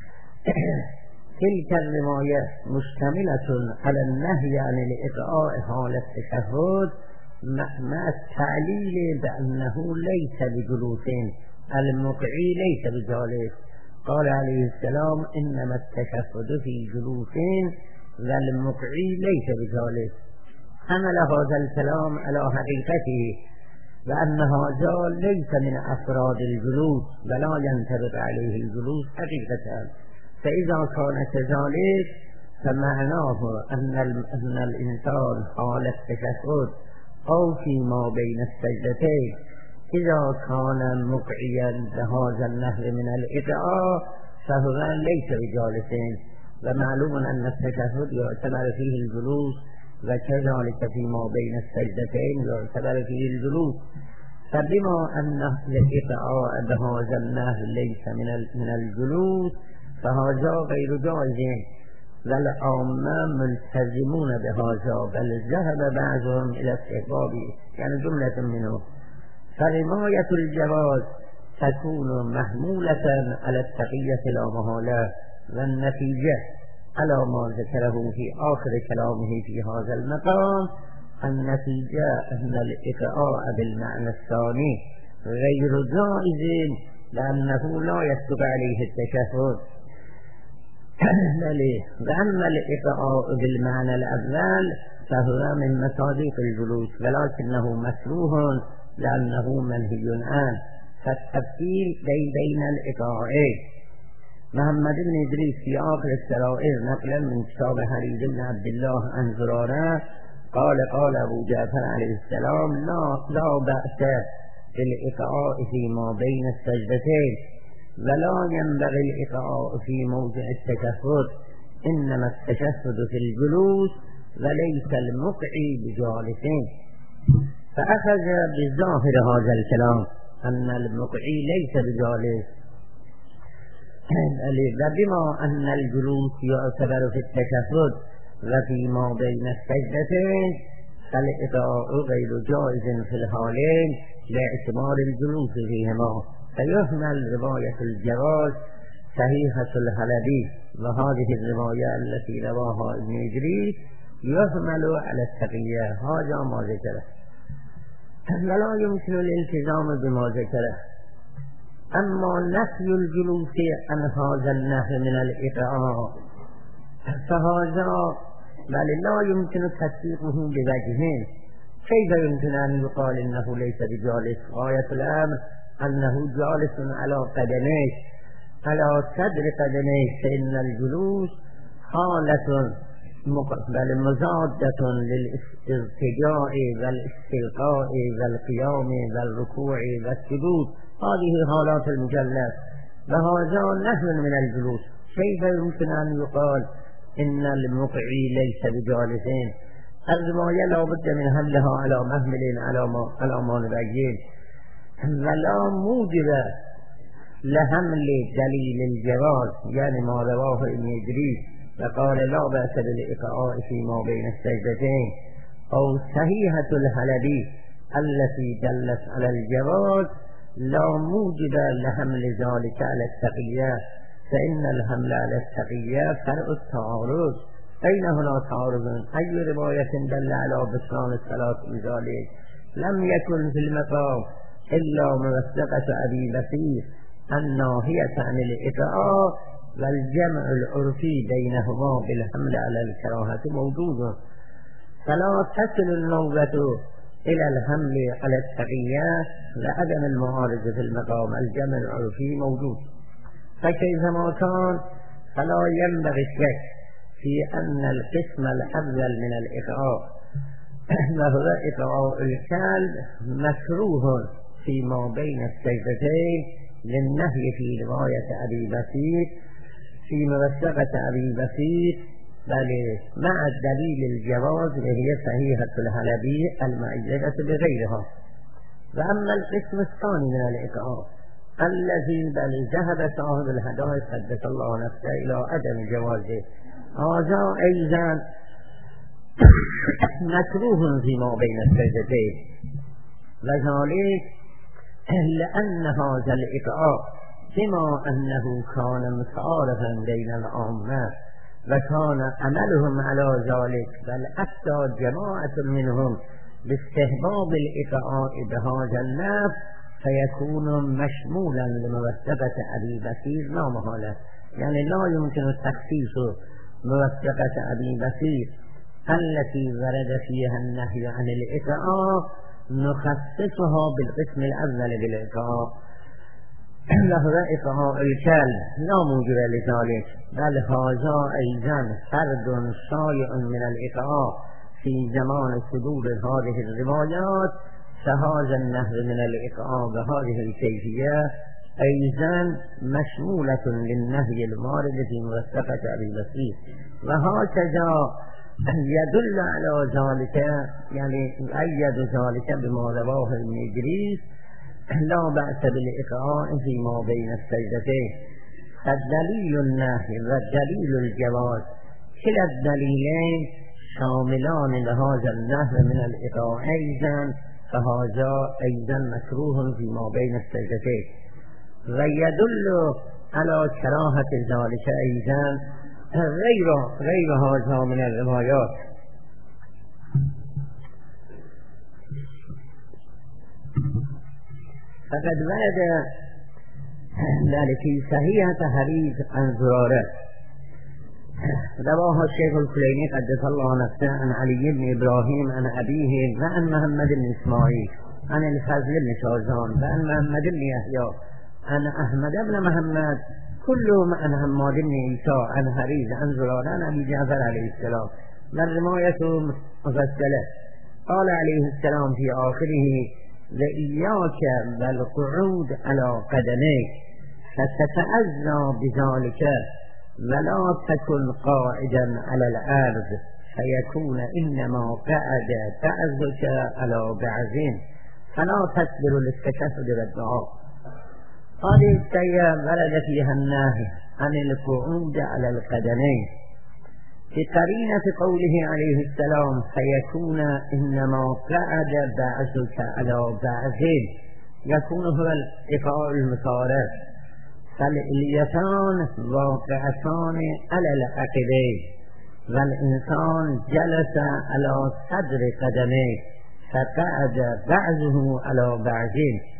تلك الرواية مشتملة على النهي عن الإقعاء حال التشهد مع التعليل بأنه ليس بجلوس، المقعي ليس بجالس. قال عليه السلام: إنما التشهد في جلوس والمقعي ليس بجالس. حمل هذا الكلام على حقيقته، وأن هذا ليس من أفراد الجلوس ولا ينطبق عليه الجلوس حقيقة. فإذا كان كذلك فمعناه أن الإنسان حال التشهد أو فيما بين السجدتين إذا كان مقعيا بهذا النهي من الإقعاء فهو ليس بجالسين، ومعلوم أن التشهد يعتبر فيه الجلوس، وكذلك فيما بين السجدتين يعتبر فيه الجلوس. فبما أن الإقعاء بهذا النهر ليس من الجلوس فهذا غير جائز والعامة ملتزمون بهذا بل ذهب بعضهم إلى استحباب يعني جملة منه. فرماية الجواز تكون محمولة على التقية لا محالة والنتيجة على ما ذكره في آخر كلامه في هذا المقام. النتيجة أن الإقعاء بالمعنى الثاني غير جائز لأنه لا يسبق عليه التشهد. وأما الإقعاء بالمعنى الأول فهو من مصادق الجلوس ولكنه مكروه لأنه منهي عنه. فالتفصيل بين الإقعاءين. محمد بن إدريس في آخر السرائر نقلا من كتاب حريز بن عبد الله عن زرارة قال أبو جعفر عليه السلام لا بأس بالإقعاء فيما بين السجدتين ولا ينبغي الإقعاء في موضع التشهد إنما التشهد في الجلوس وليس المقعي بجالسين. فأخذ بظاهر هذا الكلام أن المقعي ليس بجالس وبما أن الجلوس يعتبر في التشهد وفيما بين السجدتين فالإقعاء غير جائز في الحالين لاعتبار الجلوس فيهما. فيحمل رواية الجواز صحيحة الحلبي وهذه الرواية التي رواها ابن إدريس يحمل على التقية هذا ما ذكره ولا يمكن الالتزام بما ذكره. أما نفي الجلوس عن هذا النهر من الإقعاء فهذا بل لا يمكن تصديقه بوجهين. كيف يمكن أن يقال إنه ليس بجالس؟ غاية الأمر أنه جالس على قدميه على صدر قدميه فإن الجلوس حالة بل مزادة للاسترجاع والاستلقاء والقيام والركوع والسجود. هذه حالات المجلد وهذا نحو من الجلوس. كيف يمكن أن يقال إن المقعي ليس بجالسين؟ الرواية لا بد من حملها على محمل على ما نبين ولا موجب لحمل دليل الجواز يعني ما رواه ابن إدريس فقال لا بأس بالإقعاء فيما بين السجدتين أو صحيحة الحلبي التي دلت على الجواز لا موجب لحمل ذلك على التقية فإن الحمل على التقية فرع التعارض. أين هنا تعارض؟ أي رواية دل على بطلان الصلاة بذلك؟ لم يكن في المقام إلا موثقة أبي بكير الناهية عن الإقعاء والجمع العرفي بينهما بالحمل على الكراهة موجود. فلا تصل النوبة إلى الحمل على التقية لعدم المعارض في المقام. الجمع العرفي موجود. فكيفما كان فلا ينبغي الشك في أن القسم الأول من الإقعاء وهو إقعاء الكلب مكروه فيما بين السجدتين للنهي في رواية أبي بكير في موثقة أبي بكير بل مع الدليل الجواز وهي صحيحة الحلبي المؤيدة بغيرها. وأما القسم الثاني من الإقعاء الذي بل ذهب صاحب الهداية قدس الله نفسه إلى عدم جوازه هذا أيضا مكروه فيما بين السجدتين وذلك لأن هذا الإقعاء بما أنه كان متعارفا بين العامة وكان عملهم على ذلك بل أفتى جماعة منهم باستحباب الإقعاء بهذا النفس فيكون مشمولا لموثقة أبي بكير لا محالة. يعني لا يمكن التخصيص موثقة أبي بكير التي ورد فيها النهي عن الإقعاء نخصصها بالقسم الأول بالإقعاء وهو إقعاء الكلب لا موجب لذلك بل هذا أيضا فرد شائع من الإقعاء في زمان صدور هذه الروايات. فهذا النهي من الإقعاء بهذه الكيفية أيضا مشمولة للنهي المارد في موثقة أبي بكير. وهكذا يدل على ذلك يعني يؤيد ذلك بما رواه ابن إدريس لا بأس بالإقعاء فيما بين السجدتين. فالدليل النهي والدليل الجواز كلا الدليلين شاملان لهذا النهي من الإقعاء أيضا، فهذا أيضا مكروه فيما بين السجدتين. ويدل على كراهة ذلك أيضا غير هذا من الروايات. فقد ورد ذلك في صحيحة حديث عن زرارة رواه الشيخ الكليني قدس الله نفسه عن علي بن إبراهيم عن أبيه وعن محمد بن إسماعيل عن الفضل بن شازان وعن محمد بن يحيى عن أحمد بن محمد كلهم عن حماد بن عيسى عن حريز عن زرارة عن أبي جعفر عليه السلام. والرواية مفصلة. قال عليه السلام في آخره: وإياك والقعود على قدميك فتتأذى بذلك ولا تكن قاعدا على الأرض فيكون إنما قعد بعضك على بعض فلا تصبر للتشهد والدعاء. هذه الآية ورد فيها النهي عن القعود على القدمين بقرينة قوله عليه السلام: فيكون إنما قعد بعضك على بعض، يكون هو الإقعاء المصارف. فالإليتان واقعتان على العقبين والإنسان جلس على صدر قدمه فقعد بعضه على بعض.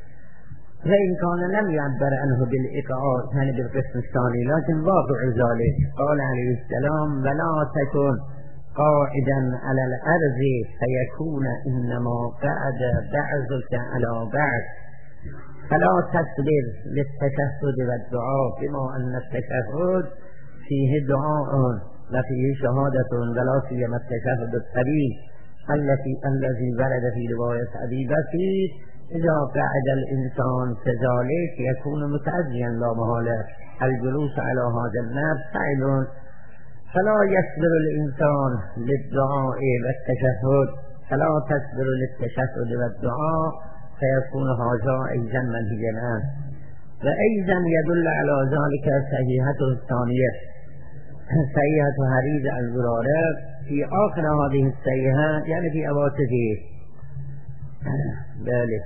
فإن كان لم يعبر عنه بالإقعاء يعني بالقسم الثاني، لكن واقع ذلك. قال عليه السلام: ولا تكن قاعدا على الأرض فيكون إنما قعد بعضك على بعض فلا تصبر للتشهد والدعاء، بما أن التشهد فيه دعاء وفيه شهادة، ولا سيما التشهد الطويل الذي ورد في رواية أبي بكر: إذا قعد الإنسان كذلك يكون متعزيا لا محالة. الجلوس على هذا النفس فعل، فلا يصبر الإنسان للدعاء والتشهد، فلا تصبر للتشهد والدعاء فيكون هذا أيضا منهيا عنه. وأيضا يدل على ذلك صحيحته الثانية، صحيحة حريز الزرارة في آخر هذه الصحيحة، يعني في أواخره ذلك.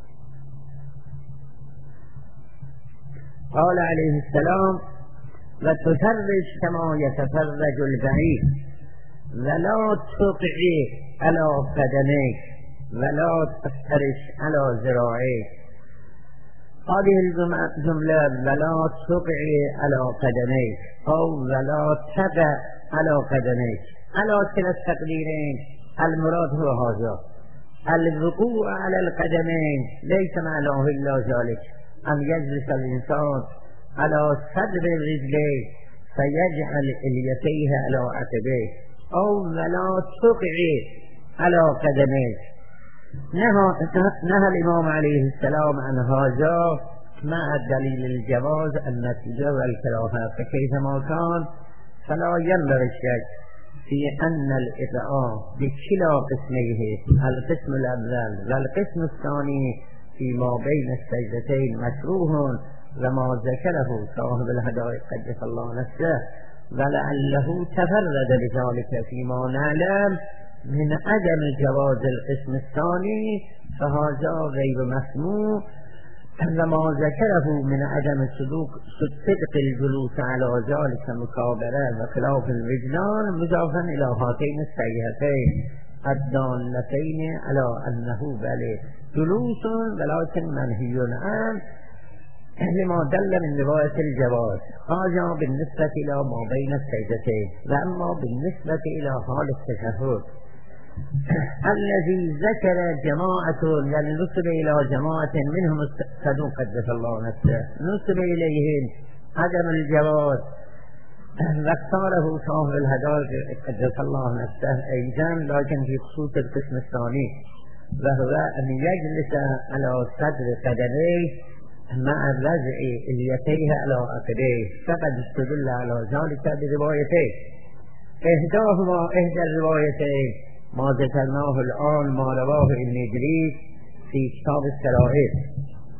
قال عليه السلام: وتفرج كما يتفرج البعير ولا تقعي على قدميك ولا تفترش على ذراعيك. هذه الجملة ولا تقعي على قدميك أو ولا تقع على قدميك على كلا التقديرين. المراد هو هذا: الوقوع على القدمين ليس معناه إلا ذلك أن يجلس الإنسان على صدر رجليه فيجعل اليتيه على عقبيه، أو ولا تقعي على قدميه. نهى الإمام عليه السلام عن هذا مع دليل الجواز النتيجة والكراهة، فكيفما كان فلا ينبغي الشك في أن الإقعاء بكلا قسميه، القسم الأول والقسم الثاني فيما بين السجدتين مكروه، وما ذكره صاحب الهدايا قدس الله نفسه ولعله تفرد بذلك فيما نعلم من عدم جواز القسم الثاني، فهذا غير مسموع. وما ذكره من عدم صدق الجلوس على ذلك مكابرة وخلاف الوجدان مضافا إلى هاتين الصحيحتين الدالتين على أنه بل جلوس ولكن منهي عنه لما دل من رواية الجواز. هذا بالنسبة إلى ما بين السجدتين. وأما بالنسبة إلى حال التشهد الذي ذكر جماعة، يعني نسب إلى جماعة منهم الصدوق قدس الله نفسه، نسب إليهم عدم الجواز، واختاره صاحب الهدايا قدس الله نفسه أيضا، لكن في خصوص القسم الثاني، وهو أن يجلس على صدر قدميه مع رجع اليتيه على عقبيه. فقد استدل على ذلك بروايتين، إحدى الروايتين ما ذكرناه الآن ما رواه ابن إدريس في كتاب السرائر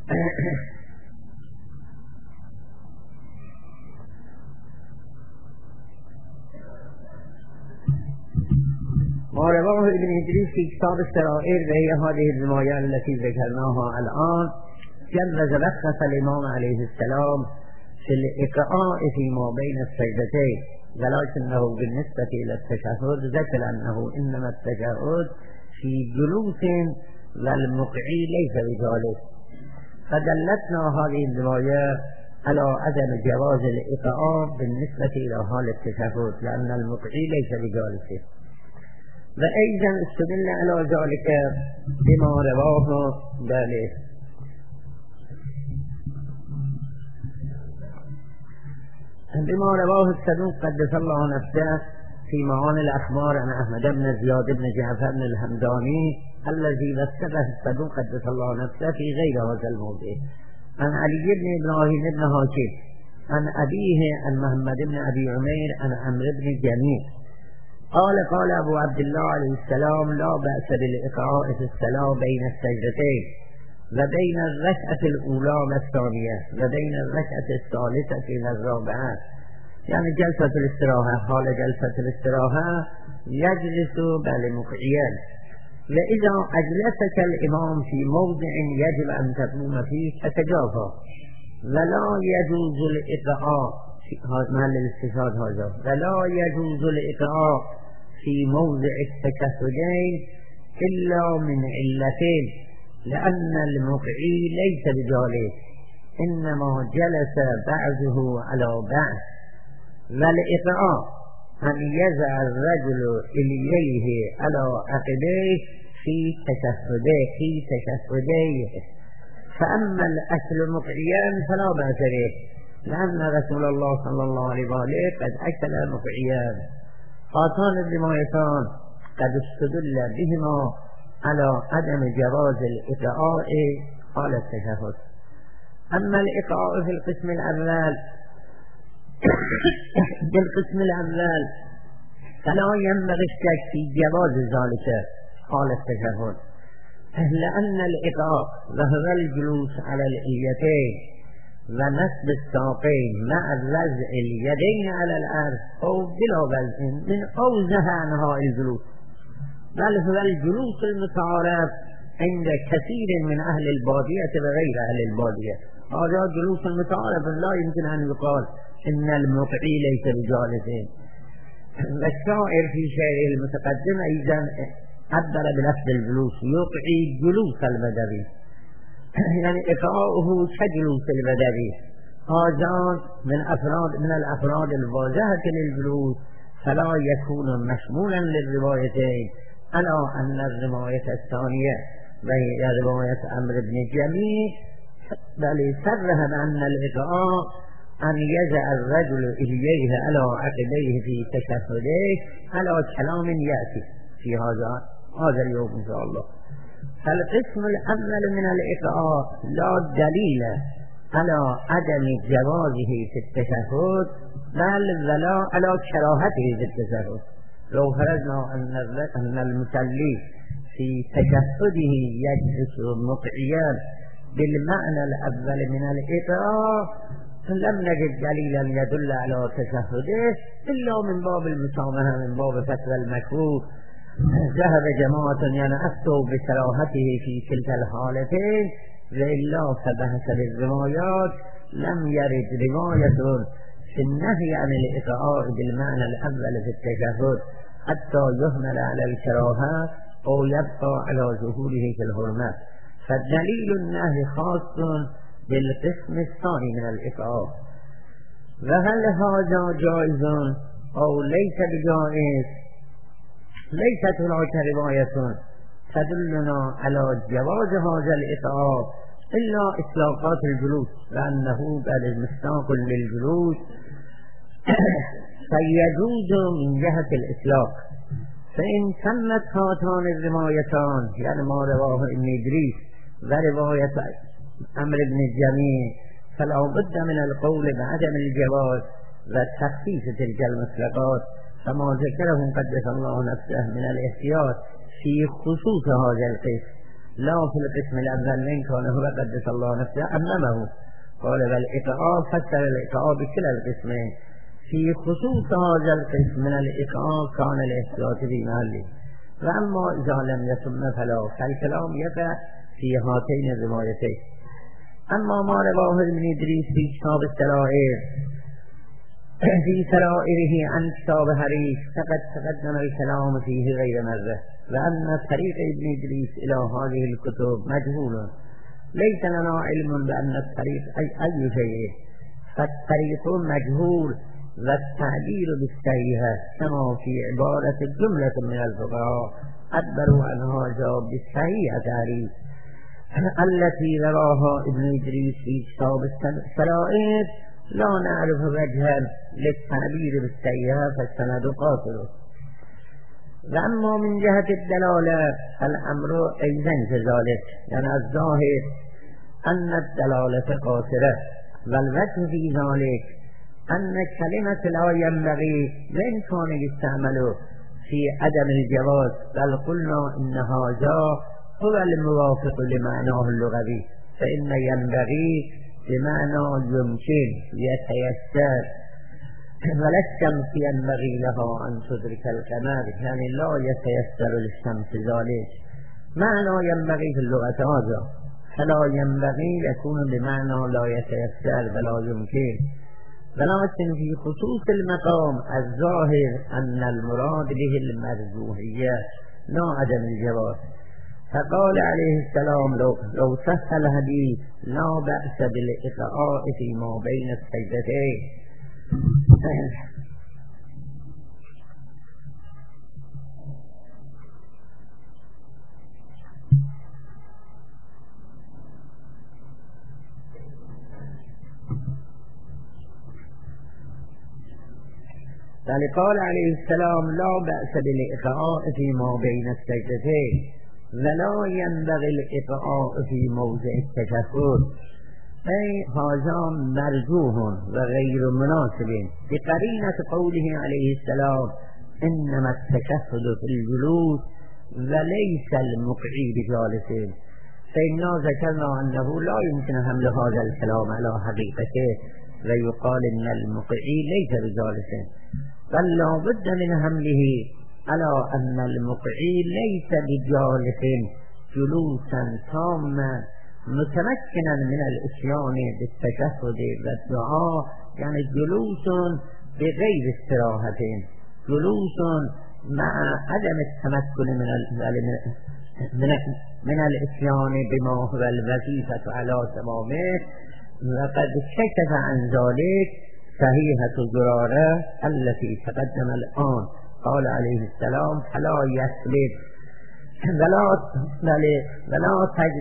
ما رواه ابن ادریس في كتاب السرائر وهي هذه الرواية التي ذكرناها الآن جرز رخص الإمام عليه السلام في الإقراء فيما بين السجدتين، ولكنه بالنسبة إلى التشهد ذكر أنه إنما التشهد في جلوس والمقعي ليس بجالس، فدلتنا هذه الرواية على عدم جواز الإقراء بالنسبة إلى حال التشهد لأن المقعي ليس بجالس. وأيضا استدل على ذلك بما رواه ذلك بما رواه الصدوق قدس الله نفسه في معاني الأخبار عن أحمد بن زياد بن جعفر بن الحمداني الذي وثقه الصدوق قدس الله نفسه في غير هذا الموضع عن علي بن إبراهيم بن هاشم عن أبيه عن محمد بن أبي عمير عن عمرو بن جميع قال أبو عبد الله عليه السلام لا بأس بالإقراء في الصلاة بين السجدتين وبين الركعة الأولى والثانية وبين الركعة الثالثة والرابعة، يعني جلسة الاستراحة. حال جلسة الاستراحة يجلس بالمقعيا، وإذا أجلسك الإمام في موضع يجب أن تقوم فيه فتجافى، ولا يجوز الإقراء محل الاستشهاد هذا، ولا يجوز الإقراء في موضع التشهدين إلا من علتين، لأن المقعي ليس بجالس إنما جلس بعضه على بعض، والإقراء أن يزع الرجل إليه على عقبيه في تشهديه، فأما الأكل مقعيا فلا بأس به لأن رسول الله صلى الله عليه وآله قد أكل مقعيا. هاتان الروايتان قد استدل بهما على عدم جواز الإقراء على التشهد. أما الإقراء في القسم الأول فلا ينبغي الشك في جواز ذلك على التشهد، لأن الإقراء وهو الجلوس على الإليتين ونصب الساقين مع رفع اليدين على الأرض أو بلا وزن من أوزه أنواع الجلوس، بل هو الجلوس المتعارف عند كثير من أهل البادية وغير أهل البادية. هذا جلوس المتعارف لا يمكن أن يقال إن المقعي ليس بجالسين. والشاعر في شعره المتقدم أيضا عبر بلفظ الجلوس يقعي جلوس البدوي، يعني إقراؤه كجلوس البدوي. هذا من الأفراد الواضحة للجلوس، فلا يكون مشمولا للروايتين، على أن الرواية الثانية وهي رواية عمرو بن جميع بل صرح بأن الإقراء أن يزع الرجل إليه على عقبيه في تشهده على كلام يأتي في هذا اليوم إن شاء الله. فالقسم الأول من الإقراء لا دليل على عدم جوازه في التشهد بل ولا على كراهته في التشهد. لو فرضنا أن المصلي في تشهده يجلس مقعيا بالمعنى الأول من الإقراء لم نجد دليلا يدل على تشهده إلا من باب المسامحة، من باب فتوى المكروه. ذهب جماعة أفتوا بكراهته في تلك الحالتين، وإلا فبحسب الروايات لم يرد رواية في النهي عن الإقراء بالمعنى الأول في التشهد حتى يهمل على الكراهة أو يبقى على ظهوره في الحرمة. فالدليل النهي خاص بالقسم الثاني من الإقراء. وهل هذا جائز أو ليس بجائز؟ ليست هناك رواية تدلنا على جواز هذا الإقراء إلا إطلاقات الجلوس، لأنه قد مستاق للجلوس فيجوز من جهة الإطلاق. فإن تمت هاتان الروايتان يعني ما رواه ابن إدريس ورواية عمرو بن جميع فلا بد من القول بعدم الجواز وتخفيف تلك المطلقات كما ذكرهم قدس الله نفسه من الاحتياط في خصوص هذا القسم، لا في القسم الأول من كان هو قدس الله نفسه أمامه. قال والإقعاء فسر الإقعاء بكلا القسمين. في خصوص هذا القسم من الإقعاء كان الإحتياط بمحله، وأما إذا لم يتم فالكلام يقع في هاتين الروايتين. أما ما رواه ابن إدريس في كتاب السرائر في سرائره عن كتاب حريث فقد تقدم الكلام فيه غير مرة، وأن طريق ابن إدريس إلى هذه الكتب مجهول، ليس لنا علم بأن الطريق أي شيء، فالطريق مجهول والتعبير بالسيئة كما في عبارة جملة من الفقهاء عبروا عن هذا بالسيئة تعريف التي رواها ابن إدريس في كتاب السرائر لا نعرف وجها للتعبير بالسيئة فالسند قاصر. وأما من جهة الدلالة الأمر أيضا كذلك، يعني الظاهر أن الدلالة قاصرة، والوجه في ذلك أن كلمة لا ينبغي وإن كان يستعمل في عدم الجواز، بل قلنا إن هذا هو الموافق لمعناه اللغوي، فإن ينبغي بمعنى يمكن يتيسر، ولا الشمس ينبغي لها أن تدرك القمر، يعني لا يتيسر للشمس ذلك. معنى ينبغي في اللغة هذا، فلا ينبغي يكون بمعنى لا يتيسر ولا يمكن. ولكن في خصوص المقام الظاهر أن المراد به المرجوحية لا عدم الجواز. فقال عليه السلام لو صح الحديث لا بأس بالإقعاء فيما بين السجدتين. يعني قال عليه السلام لا بأس بالإقعاء فيما بين السجدتين، ولا ينبغي الإقعاء في موضع التشهد، أي هذا مرجوح وغير مناسب بقرينة قوله عليه السلام إنما التشهد في الجلوس وليس المقعي بجالسين. فإننا ذكرنا أنه لا يمكن حمل هذا الكلام على حقيقته ويقال إن المقعي ليس بجالسين، بل لا بد من حمله على أن المقعي ليس بجالس جلوسا تاما متمكنا من الاتيان بالتشهد والدعاء، يعني جلوس بغير استراحة، جلوس مع عدم التمكن من الاتيان بما هو الوظيفة على تمامه. وقد كشف عن ذلك صحيحة زرارة التي تقدم الآن. قال عليه السلام فلا يسلب ولا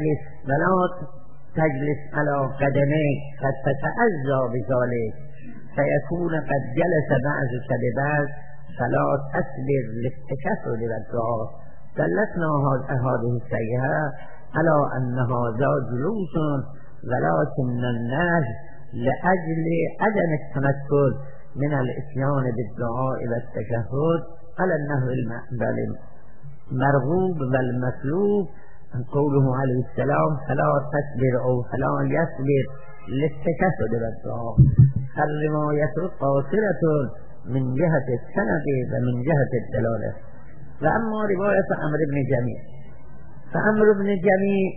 تجلس على قدميك قد تتأذى بذلك فيكون قد جلس بعضك ببعض، فلا تسلب للتشهد والدعاء. دلتنا هذه الصحيحة على أن هذا جلوس، ولكن الناس لأجل عدم التمكن من الاتيان بالدعاء والتشهد على النحو المرغوب والمطلوب. قوله عليه السلام فلا تسبر أو فلا يسبر للتشهد والدعاء. الرواية قاصرة من جهة السند ومن جهة الدلالة. وأما رواية عمرو بن جميع فعمرو بن جميع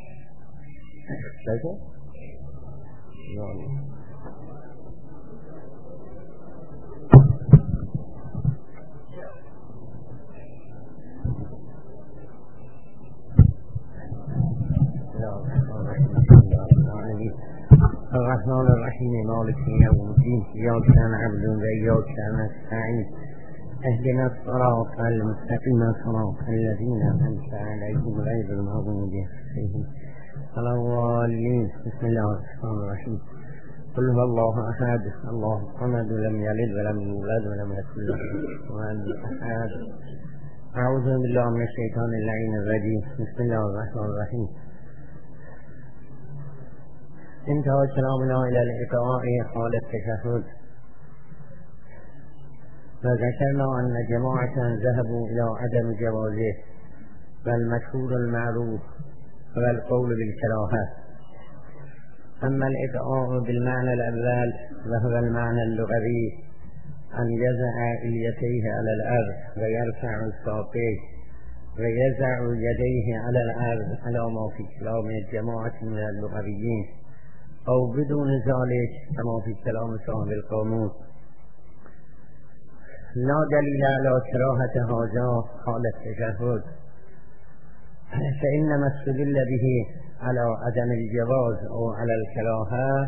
الرحمن الرحيم مالك يوم الدين إياك نعبد وإياك نستعين اهدنا الصراط المستقيم صراط الذين أنعمت عليهم غير المغضوب عليهم ولا الضالين. بسم الله الرحمن الرحيم. قل هو الله أحد الله الصمد لم يلد ولم يولد ولم يكن له كفوا أحد. أعوذ بالله من الشيطان اللعين الرجيم. بسم الله الرحمن الرحيم. انتهى كلامنا إلى الإقراء حال التشهد، فذكرنا أن جماعة ذهبوا إلى عدم جوازه، بل مشهور المعروف والقول بالكراهة. أما الإقعاء بالمعنى الأول وهو المعنى اللغوي أن يضع اليتيه على الأرض ويرفع ساقيه ويضع يديه على الأرض على ما في كلام جماعة من اللغويين أو بدون ذلك كما في كلام صاحب القاموس. لا دليل على كراهة هذا حال التشهد، فإنما استدل به على عدم الجواز أو على الكراهة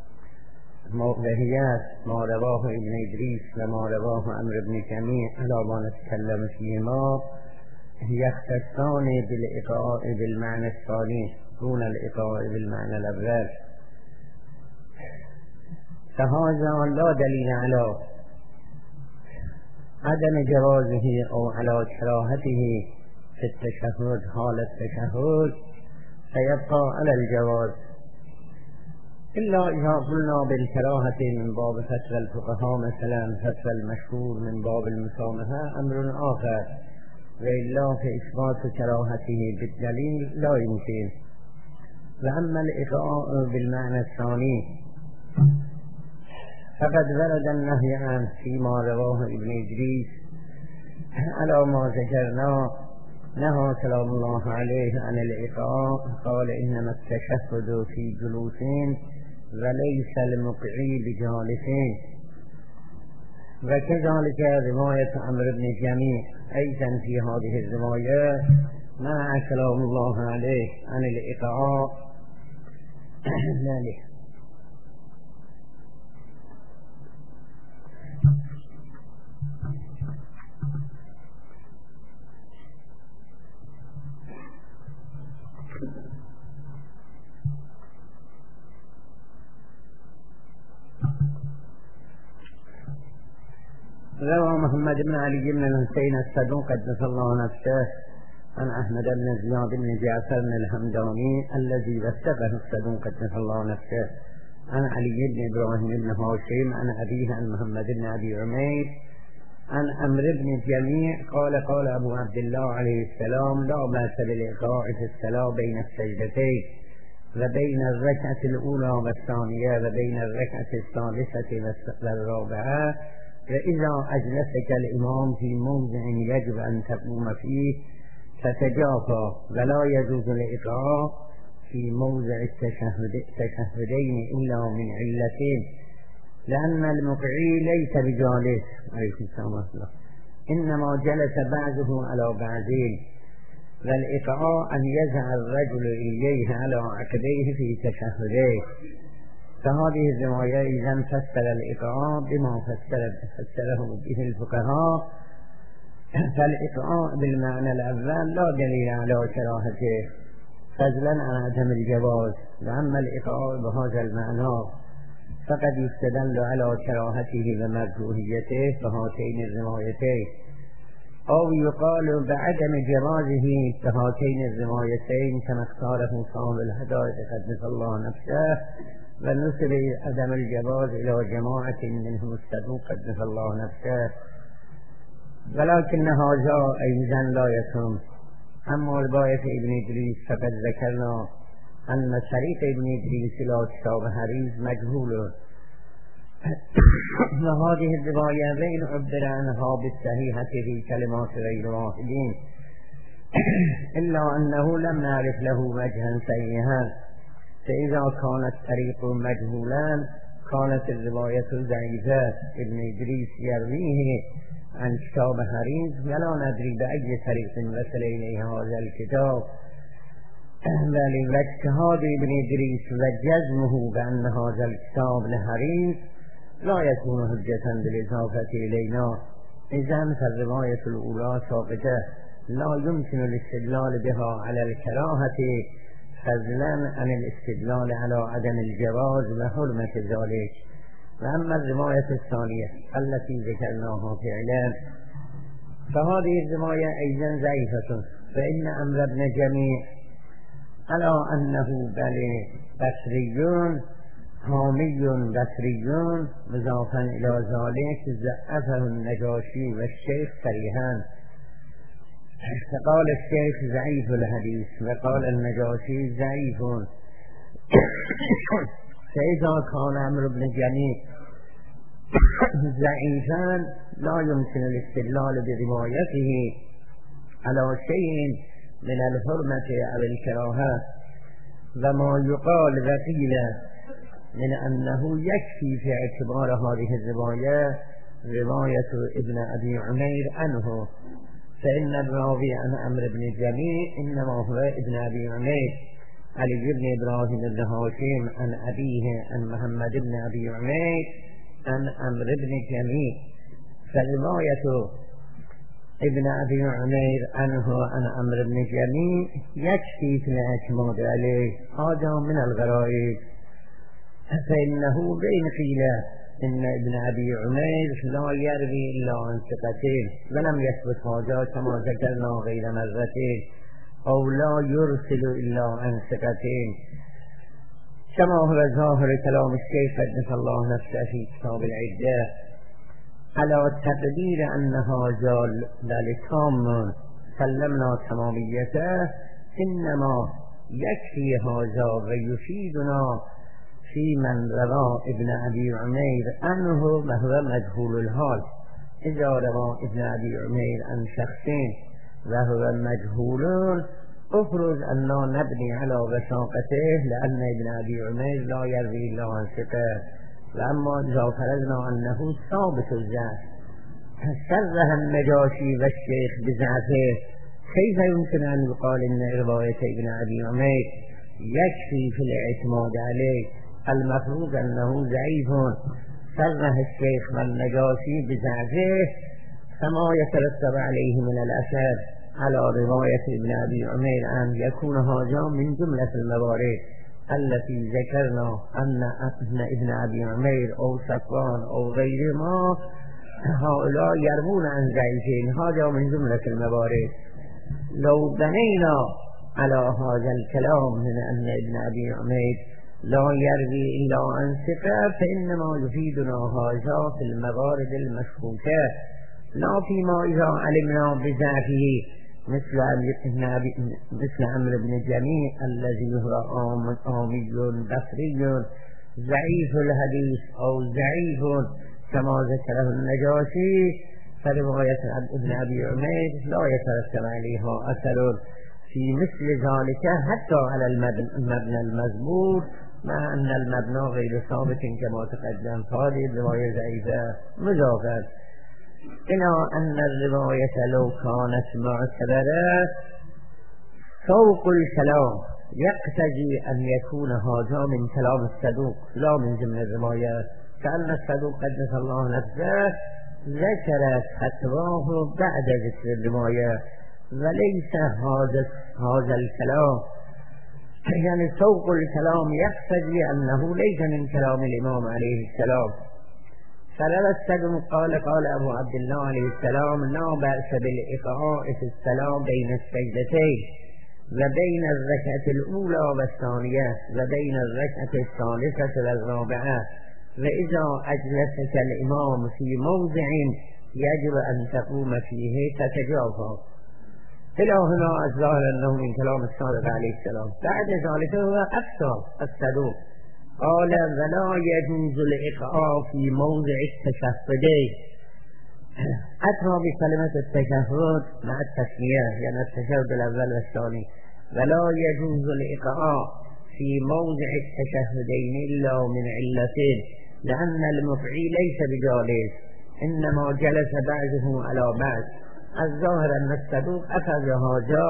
وهي ما رواه ابن إدريس وما رواه عمرو بن جميع على ما نتكلم فيهما يختصان بالإقعاء بالمعنى الثاني دون الإقعاء بالمعنى الأول، فهذا لا دليل على عدم جوازه أو على كراهته في التشهد حال التشهد، فيبقى على الجواز، إلا إذا قلنا بالكراهة من باب فتوى الفقهاء مثلا فتوى المشهور من باب المسامحة أمر آخر، وإلا في إثبات كراهته بالدليل لا يمكن. وأما الإقعاء بالمعنى الثاني فقد ورد النهي عنه فيما رواه ابن إدريس على ما ذكرنا. نهى سلام الله عليه عن الإقعاء، قال إنما التشهد في جلوسين وليس المقعي بجالسين. وكذلك رواية عمرو بن جميع أيضا في هذه الرواية منع سلام الله عليه عن الإقعاء ذلك. روى محمد بن علي بن الحسين الصدوق قدس الله نفسه عن أحمد بن زياد بن جعفر الحمداني الذي وثقه الصدوق قدس الله نفسه عن علي بن إبراهيم بن هاشم عن أبيه عن محمد بن أبي عمير عن عمرو بن جميع قال قال أبو عبد الله عليه السلام لا بأس بالإقعاء في الصلاة بين السجدتين وبين الركعة الأولى والثانية وبين الركعة الثالثة والرابعة، وإذا أجلسك الإمام في موضع يجب أن تقوم فيه فتجافى، ولا يجوز الإقعاء في موضع التشهدين إلا من علتين، لأن المقعي ليس بجالس عليه السلام إنما جلس بعضه على بعضين، والإقعاء أن يزع الرجل إليه على عقبيه في تشهديه. فهذه الرواية إذن فسر الإقعاء بما فسره به الفقهاء، فالإقعاء بالمعنى الأول لا دليل على كراهته فضلا عن عدم الجواز. وأما الإقعاء بهذا المعنى فقد يستدل على كراهته ومكروهيته بهاتين الروايتين، أو يقال بعدم جوازه بهاتين الروايتين كما اختاره صاحب الهداية قدس الله نفسه، ونسب عدم الجواز إلى جماعة منهم الصدوق قدس الله نفسه. ولكن هذا أيضا لا يتم. أما رواية ابن إدريس فقد ذكرنا أن طريق ابن إدريس إلى كتاب حريز مجهول، وهذه الرواية بين عبر عنها بالصحيحة في كلمات غير واحدين، إلا أنه لم نعرف له وجها صحيحا، فإذا كان الطريق مجهولا كانت الرواية ضعيفة. ابن إدريس يرويه عن كتاب حريز ولا ندري بأي طريق وصل إليه هذا الكتاب، بل واجتهاد ابن إدريس وجزمه بأن هذا الكتاب لحريز لا يكون حجة بالإضافة إلينا. إذن فالرواية الأولى ساقطة لا يمكن الاستدلال بها على الكراهة فضلا عن الاستدلال على عدم الجواز وحرمة ذلك. وأما الرواية الثانية التي ذكرناها فعلا فهذه الرواية أيضا ضعيفة، فإن عمرو بن جميع على أنه بصري حامي بصري مضافا إلى ذلك ضعفه النجاشي والشيخ صريحا، فقال الشيخ ضعيف الحديث وقال النجاشي ضعيف. فإذا كان عمرو بن جميع ضعيفا لا يمكن الاستدلال بروايته على شيء من الحرمة أو الكراهة. وما يقال وقيل من أنه يكفي في اعتبار هذه الرواية رواية ابن أبي عمير عنه، فإن الراوي عن عمرو بن جميع إنما هو ابن أبي عمير علي بن إبراهيم بن هاشم عن أبيه عن محمد بن أبي عمير عن عمرو بن جميع. فرواية ابن أبي عمير عنه عن عمرو بن جميع يكفي في الاعتماد عليه. هذا من الغرائب، فإنه بين قيل إن ابن أبي عمير لا يروي إلا عن ثقتين ولم يثبت هذا كما ذكرنا غير مرتين، أو لا يرسل إلا عن ثقتين، كما هو ظاهر كلام الشيخ قدس الله نفسه في كتاب العدة على تقدير أن هذا لتام سلمنا تماميته، إنما يكفي هذا ويفيدنا في من روى ابن أبي عمير عنه وهو مجهول الحال. إذا روى ابن أبي عمير عن شخصين وهو مجهول أفرض أنه نبني على وثاقته لأن ابن أبي عمير لا يروي إلا عن ثقة. وأما إذا فرضنا أنه ثابت الضعف صرح النجاشي والشيخ بضعفه، كيف يمكن أن يقال إن رواية ابن أبي عمير يكفي في الاعتماد عليه؟ المفروض أنه ضعيف. صرح الشيخ والنجاشي بضعفه، فما يترتب عليه من الأثر على رواية ابن أبي عمير أن يكون هذا من جملة الموارد التي ذكرنا أن ابن أبي عمير أو صفوان أو غيرهما هؤلاء يروون عن ضعيفين، هذا من جملة الموارد. لو بنينا على هذا الكلام من أن ابن أبي عمير لا يروي إلا عن ثقة فإنما يفيدنا هذا في الموارد المشكوكة، لا فيما إذا علمنا بضعفه مثل عمرو بن جميع الذي هو آمي بصري ضعيف الحديث أو ضعيف كما ذكره النجاشي. فرواية ابن أبي عمير لا يترتب عليها أثر في مثل ذلك حتى على المبنى المذكور، مع أن المبنى غير ثابت كما تقدم. هذه الرواية ضعيفة مضافة إلى أن الرواية لو كانت معتبرة فوق الكلام يقتضي أن يكون هذا من كلام الصدوق لا من ضمن الروايات، كأن الصدوق قدس الله نفسه ذكر فتواه بعد ذكر الرواية وليس هذا الكلام، يعني فوق الكلام يقتضي أنه ليس من كلام الإمام عليه السلام. فلما الصدوق قال أبو عبد الله عليه السلام لا بأس بالإقراء في الصلاة بين السجدتين وبين الركعة الأولى والثانية وبين الركعة الثالثة والرابعة، وإذا أجلسك الإمام في موضع يجب أن تقوم فيه تتجافى. إلى هنا الظاهر أنه من كلام الصادق عليه السلام. بعد ذلك هو أكثر الصدوق قال ولا يجوز الإقراء في موضع التشهدين، أتى بكلمة التشهد مع التسمية يعني التشهد الأول والثاني، ولا يجوز الإقراء في موضع التشهدين إلا من علتين، لأن المقعي ليس بجالس إنما جلس بعضه على بعض. الظاهر أن الصدوق أخذ هذا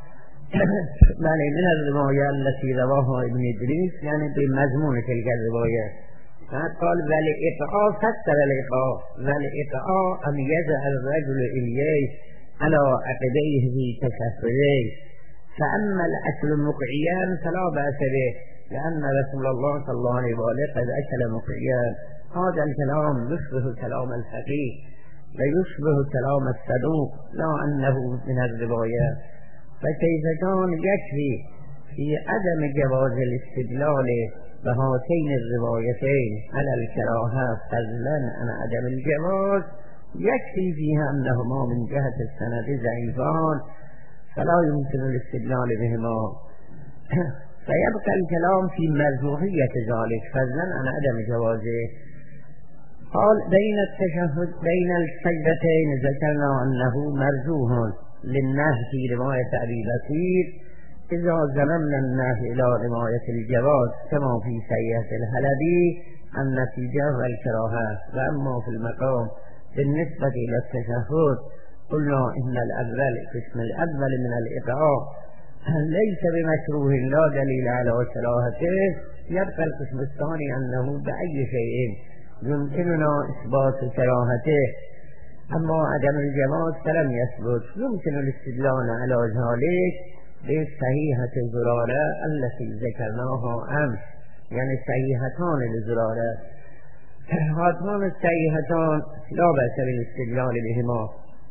يعني من الرواية التي رواها ابن إدريس يعني بمضمون تلك الرواية، فقال والإقراء فسر الإقراء والإقراء أن يجعل الرجل إليه على عقبيه في تشهديه، فأما الأكل مقعيا فلا بأس به لأن رسول الله صلى الله عليه وآله قد أكل مقعيا. هذا الكلام يشبه كلام الفقيه ويشبه كلام الصدوق لا أنه من الروايات. فكيف كان يكفي في عدم جواز الاستدلال بهاتين الروايتين على الكراهة فضلا عن عدم الجواز، يكفي فيها أنهما من جهة السند ضعيفان فلا يمكن الاستدلال بهما فيبقى الكلام في مرجوحية ذلك فضلا عن عدم جوازه. قال بين السجدتين ذكرنا أنه مرجوح للنهي في رواية أبي بكير إذا زممنا النهي إلى رواية الجواز كما في سيئة الحلبي النتيجة والكراهة. وأما في المقام بالنسبة إلى التشهد قلنا إن الأول قسم الأول من الإقعاء ليس بمكروه لا دليل على كراهته. يبقى القسم الثاني أنه بأي شيء يمكننا إثبات كراهته، أما عدم الجواز فلم يثبت. يمكن الاستدلال على ذلك بصحيحة الزرارة التي ذكرناها أمس، يعني صحيحتان للزرارة. هاتان الصحيحتان لا بأس بالاستدلال بهما.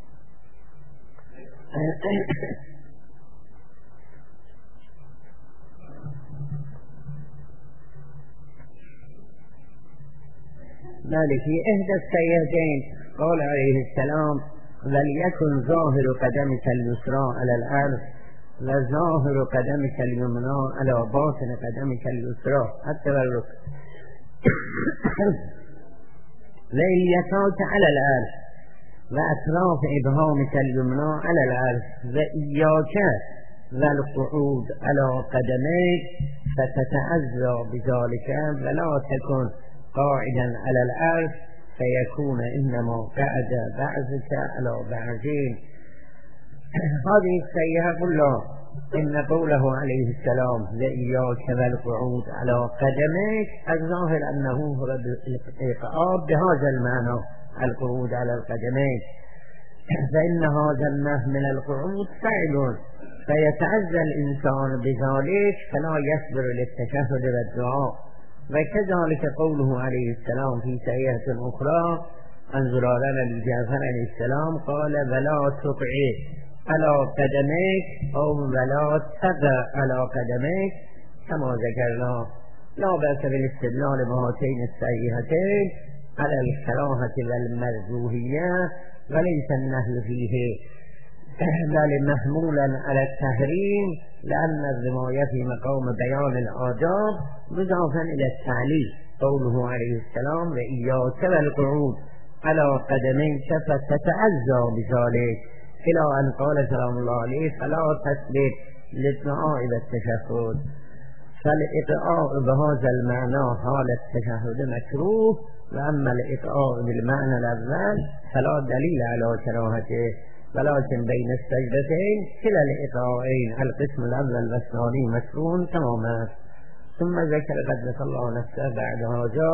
ذلك في إحدى السيئتين قال عليه السلام وليكن ظاهر قدمك اليسرى على الأرض وظاهر قدمك اليمنى على باطن قدمك اليسرى التبرك وإياك على الأرض وأطراف إبهامك اليمنى على الأرض وإياك والقعود على قدميك فتتعزى بذلك ولا تكن قاعدا على الأرض فيكون إنما قعد بعضك على بعضين. هذه السيئة كلها إن قوله عليه السلام لإياك والقعود على قدميك الظاهر أنه هو الإقعاد بهذا المعنى القعود على القدمين، فإن هذا النهي من القعود فعل فيتعزى الإنسان بذلك فلا يصبر للتشهد والدعاء. وكذلك قوله عليه السلام في سيئة أخرى عن زرارة لجعفر عليه السلام قال ولا تقعد على قدميك أو ولا تقع على قدميك كما ذكرنا. لا بأس بالاستدلال بهاتين السيئتين على الكراهة والمرجوحية وليس النهي فيه بل محمولا على التحريم لأن الرواية في مقام بيان الآداب مضافا إلى التعليل. قوله عليه السلام وإياك والقعود على قدميك فتتعزى بذلك إلى أن قال سلام الله عليه فلا تسبب للدعاء والتشهد. فالإقعاء بهذا المعنى حال التشهد مكروه، وأما الإقعاء بالمعنى الأول فلا دليل على كراهته، ولكن بين السجدتين كلا الإقعاءين القسم الأول والثاني مكروه تماما. ثم ذكر قدس الله نفسه بعد هذا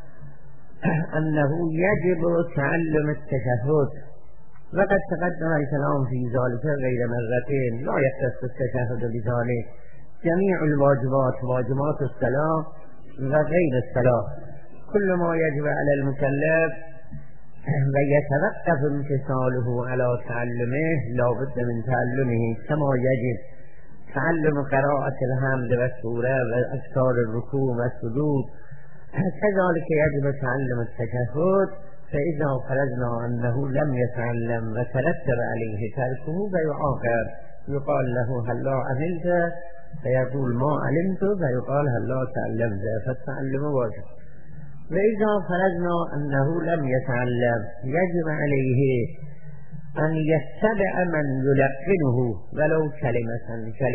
أنه يجب تعلم التشهد، وقد تقدم الكلام في ذلك غير مرتين. لا يختص التشهد بذلك، جميع الواجبات واجبات الصلاة وغير الصلاة كل ما يجب على المكلف ويتوقف امتثاله على تعلمه لا بد من تعلمه، كما يجب تعلم قراءة الحمد والسورة وأذكار الركوع والسجود كذلك يجب تعلم التشهد. فإذا فرضنا أنه لم يتعلم وترتب عليه تركه فيعاقب، يقال له هل لا عملت فيقول ما علمت فيقال هل لا تعلمت فالتعلم واجب. وإذا فرضنا أنه لم يتعلم يجب عليه أن يتبع من يلقنه ولو كلمة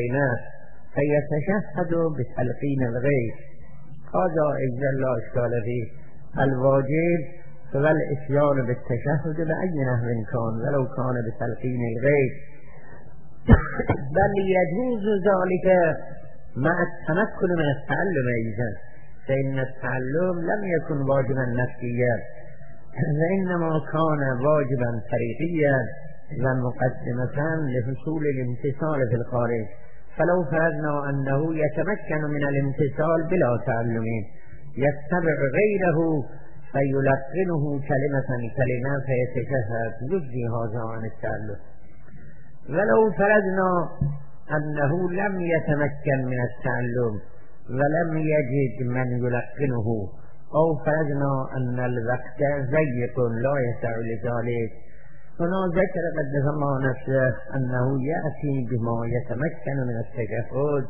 فيتشهد بتلقين الغير. هذا إجزاء لا إشكال فيه. الواجب هو الإتيان بالتشهد بأي نحو كان ولو كان بتلقين الغير، بل يجوز ذلك مع التمكن من التعلم أيضا، فإن التعلم لم يكن واجبا نفسيا وإنما كان واجبا فريقيا ومقدمة لحصول الامتثال في الخارج. فلو فرضنا أنه يتمكن من الامتثال بلا تعلم يتبع غيره فيلقنه كلمة فيتشهد يجزي هذا عن التعلم. ولو فرضنا أنه لم يتمكن من التعلم ولم يجد من يلقنه، أو فرضنا أن الوقت ضيق لا يسع لذلك هنا ذكر قدس الله نفسه أنه يأتي بما يتمكن من التجهد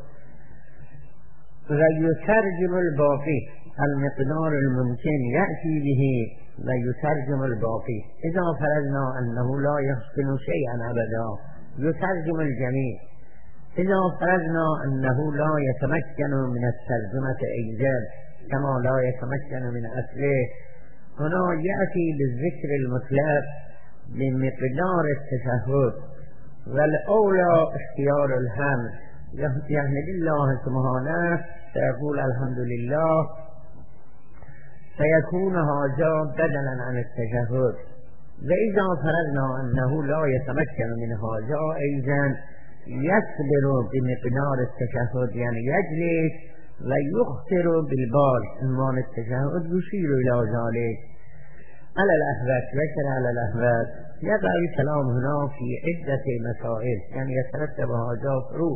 ويترجم الباقي المقدار الممكن يأتي به ويترجم الباقي. إذا فرضنا أنه لا يحسن شيئا أبدا يترجم الجميع. إذا فرضنا أنه لا يتمكن من الترجمة أيضا كما لا يتمكن من أصله، هنا يأتي بالذكر المطلق بمقدار التشهد، والأولى اختيار الحمد. يحمد الله سبحانه فيقول الحمد لله، فيكون هذا بدلا عن التشهد. وإذا فرضنا أنه لا يتمكن من هذا أيضا يصبر بمقدار التشهد، يعني يجلس ويخطر بالبال عنوان التشهد يشير إلى ذلك على الأحوات. ذكر على الأحوات يقع الكلام هنا في عدة مسائل، يعني يترتب هذا فروع.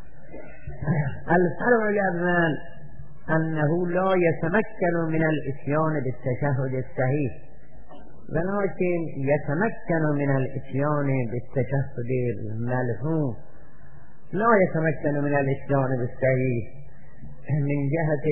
الفرع الأول أنه لا يتمكن من الإتيان بالتشهد الصحيح، ولكن يتمكن من الإتيان بالتشهد الملحوظ، لا يتمكن من الإتيان بالصحيح من جهة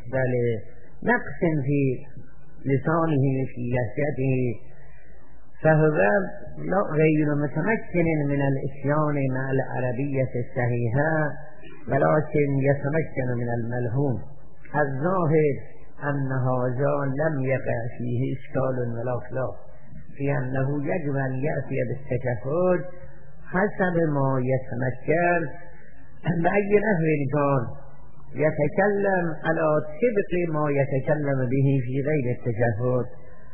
نقص في لسانه في لهجته، فهو غير متمكن من الإتيان مع العربية الصحيحة، ولكن يتمكن من الملحوظ. الظاهر أن هذا لم يقع فيه إشكال ولا خلاف في أنه يجب أن يأتي بالتشهد حسب ما يتمكن بأي نحو كان، يتكلم على طبق ما يتكلم به في غير التشهد.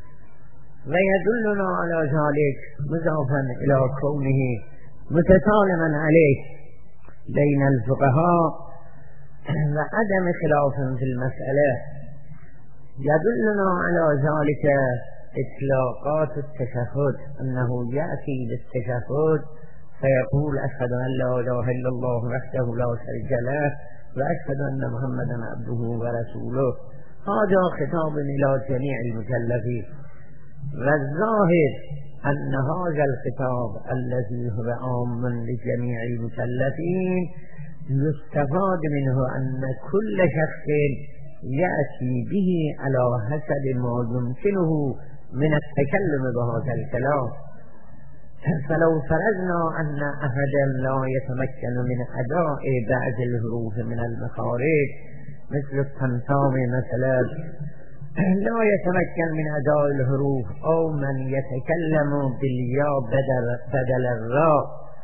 ويدلنا على ذلك مضافا إلى كونه متسالما عليه بين الفقهاء وعدم خلاف في المسألة. يدلنا على ذلك إطلاقات التشهد، أنه يأتي بالتشهد فيقول أشهد أن لا إله إلا الله وحده لا شريك له وأشهد أن محمدا عبده ورسوله. هذا خطاب إلى جميع المكلفين، والظاهر أن هذا الخطاب الذي هو عام لجميع المكلفين يستفاد منه أن كل شخص يأتي به على حسب ما يمكنه من التكلم بهذا الكلام. فلو فرضنا أن أحدا لا يتمكن من أداء بعض الحروف من المخارج مثل التمتام مثلا، لا يتمكن من أداء الحروف، أو من يتكلم بالياء بدل الراء،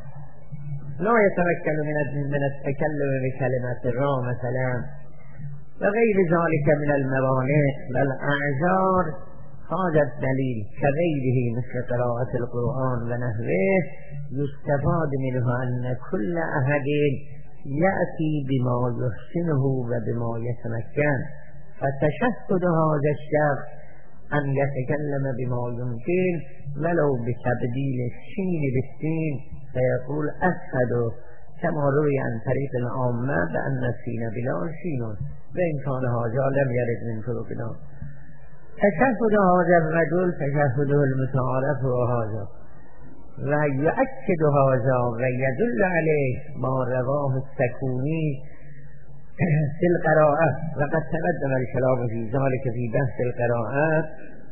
لا يتمكن من التكلم بكلمة الراء مثلا، وغير ذلك من الموانع والأعذار. هذا الدليل كغيره مثل قراءة القرآن ونحوه يستفاد منه أن كل أحد يأتي بما يحسنه وبما يتمكن. فتشهد هذا الشخص أن يتكلم بما يمكن ولو بتبديل الشين بالسين، فيقول أشهد كما روي عن طريق العامة بأن السين بلا شين، وإن كان هذا لم يرد من طرقنا. تشهد هذا الرجل تشهده المتعارف وهذا، ويؤكد هذا ويدل عليه ما رواه السكوني في القراءة، وقد تقدم الكلام في ذلك في بحث القراءات.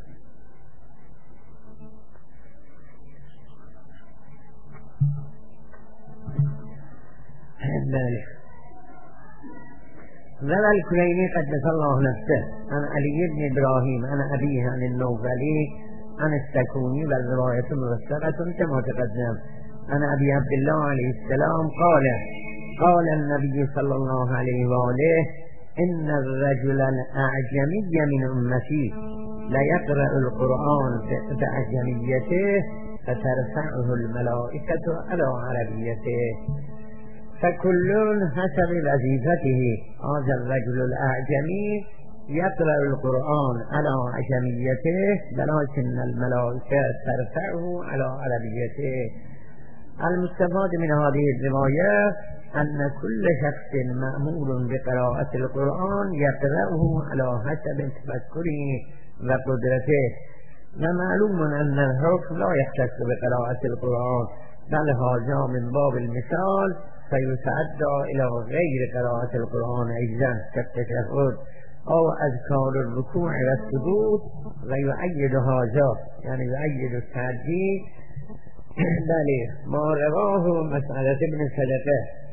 روى الكليني قدس الله نفسه عن علي بن إبراهيم عن أبيه عن النوفلي عن السكوني، والرواية موثقة كما تقدم عن أبي عبد الله عليه السلام قال النبي صلى الله عليه وآله: إن الرجل الأعجمي من أمتي ليقرأ القرآن بأعجميته فترفعه الملائكة على عربيته، فكل حسب وظيفته. هذا الرجل الأعجمي يقرأ القرآن على عجميته، ولكن الملائكة ترفعه على عربيته. المستفاد من هذه الرواية أن كل شخص مأمور بقراءة القرآن يقرأه على حسب تفكره وقدرته، ومعلوم أن الحكم لا يختص بقراءة القرآن بل هذا من باب المثال فيتعدى إلى غير قراءة القرآن أيضا كالتشهد أو أذكار الركوع والسجود ويؤيد هذا يعني يؤيد التعدي بل ما رواه مسألة ابن صدقة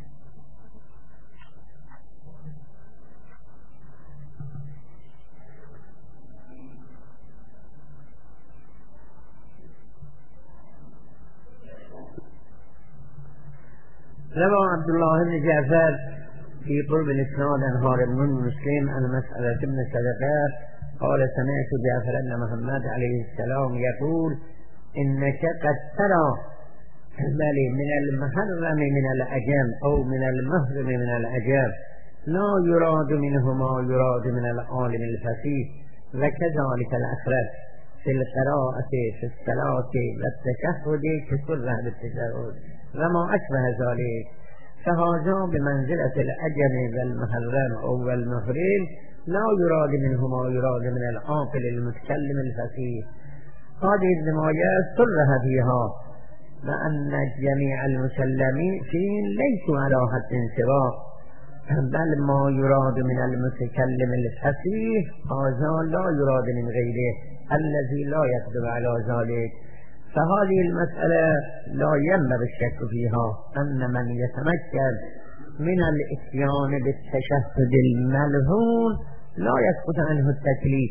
روى عبد الله بن جعفر في قرب الإسناد عن هارب بن مسلم عن مسألة ابن صدقة قال سمعت جعفر بن محمد عليه السلام يقول إنك قد ترى من المحرم من الأجم أو من المحرم من الأجم لا يراد منه ما يراد من العالم الفقيه وكذلك الأخرس في القراءة في الصلاة والتشهد كسره بالتشهد وما أشبه ذلك فهذا بمنزلة الأجم والمحرم أو المحرم لا يراد منه ما يراد من العاقل المتكلم الفقيه. هذه الروايات صرح فيها لأن جميع المسلمين فيه ليسوا على حد سواء بل ما يراد من المتكلم الفقيه هذا لا يراد من غيره الذي لا يقدر على ذلك. فهذه المسألة لا ينبغي الشك فيها أن من يتمكن من الاتيان بالتشهد الملهون لا يسقط عنه التكليف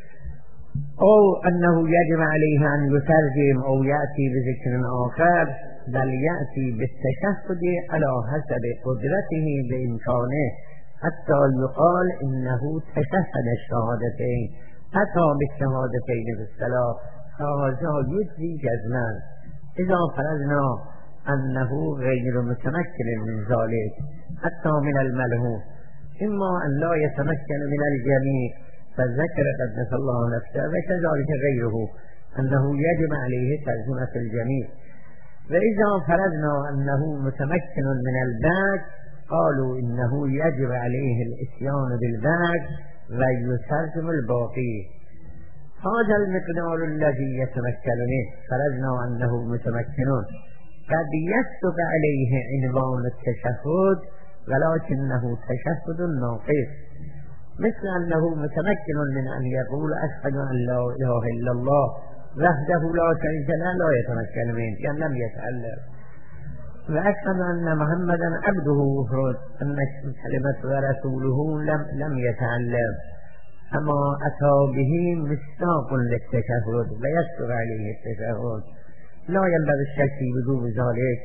أو أنه يجب عليه أن يترجم أو يأتي بذكر آخر بل يأتي بالتشهد على حسب قدرته بإمكانه حتى يقال إنه تشهد الشهادتين أتى بالشهادتين في الصلاة هذا يجزي جزما إذا فرضنا أنه غير متمكن من ذلك حتى من الملهون إما أن لا يتمكن من الجميع فالذكر قدس الله نفسه وكذلك غيره أنه يجب عليه ترجمة الجميع. وإذا فرضنا أنه متمكن من البعض قالوا إنه يجب عليه الإتيان بالبعض ويترجم الباقي. هذا المقدار الذي يتمكن منه فرضنا أنه متمكن قد يسبق عليه عنوان التشهد ولكنه تشهد ناقص مثل أنه متمكن من أن يقول أشهد أن لا إله إلا الله وحده لا شريك له لا يتمكن منه يعني لم يتعلم وأشهد أن محمدا عبده أن كلمة ورسوله لم يتعلم أما أتى به مصداق للتشهد ويسبق عليه التشهد لا ينبغي الشك في وجوب ذلك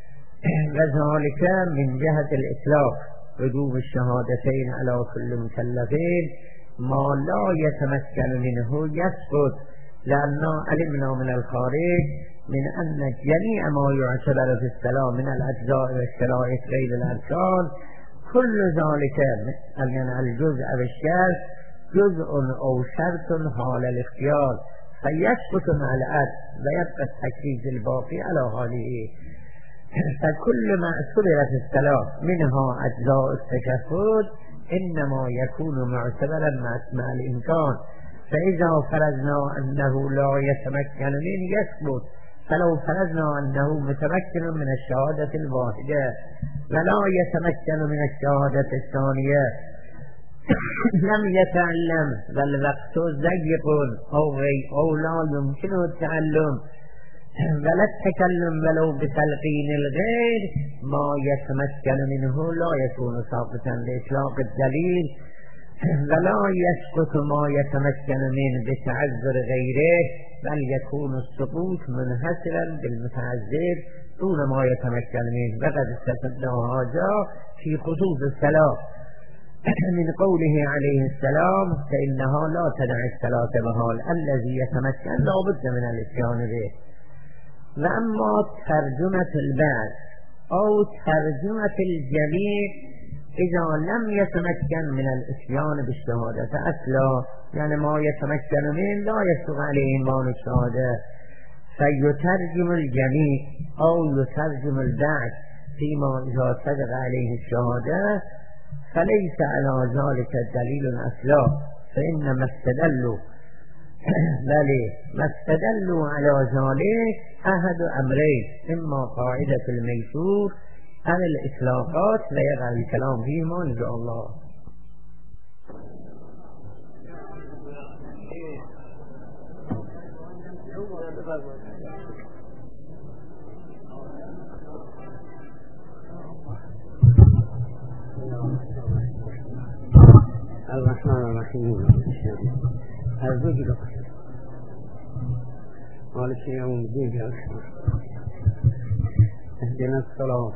وذلك من جهة الإطلاق وجوب الشهادتين على كل مكلفين ما لا يتمكن منه يسقط لأننا علمنا من الخارج من أن جميع ما يعتبر في الصلاة من الأجزاء والشرائط غير الأركان كل ذلك يعني الجزء والشرط جزء أو شرط حال الاختيار فيسقط مع الأد ويبقى التكليف الباقي على حاله. فكل ما اعتبر في الصلاة منها أجزاء التشهد إنما يكون معتبرا مع الإمكان فإذا فرضنا أنه لا يتمكن من يسقط فلو فرضنا أنه متمكن من الشهادة الواحدة ولا يتمكن من الشهادة الثانية لم يتعلم بل وقت ضيق أو لا يمكنه التعلم ولا التكلم ولو بتلقين الغير ما يتمكن منه لا يكون ساقطا بإطلاق الدليل ولا يسقط ما يتمكن منه بتعذر غيره بل يكون السقوط منحصرا بالمتعذر دون ما يتمكن منه. وقد استفدنا هذا في خصوص الصلاة من قوله عليه السلام فإنها لا تدع الصلاة بحال الذي يتمكن لا بد من الاتيان به. وأما ترجمة البعض أو ترجمة الجميع إذا لم يتمكن من الاتيان بالشهادة أصلا يعني ما يتمكن من لا يسبق عليه عنوان الشهادة فيترجم الجميع أو يترجم البعض فيما إذا صدق عليه الشهادة فليس على ذلك دليل أصلا فإنما استدلوا بله واستدلوا على ذلك احد امرين اما قاعدة الميسور او الاطلاقات و يقع الكلام فيهما ان شاء الله. الرحمن الرحيم الرجل مالك يوم الدين يا أخي اهدنا الصراط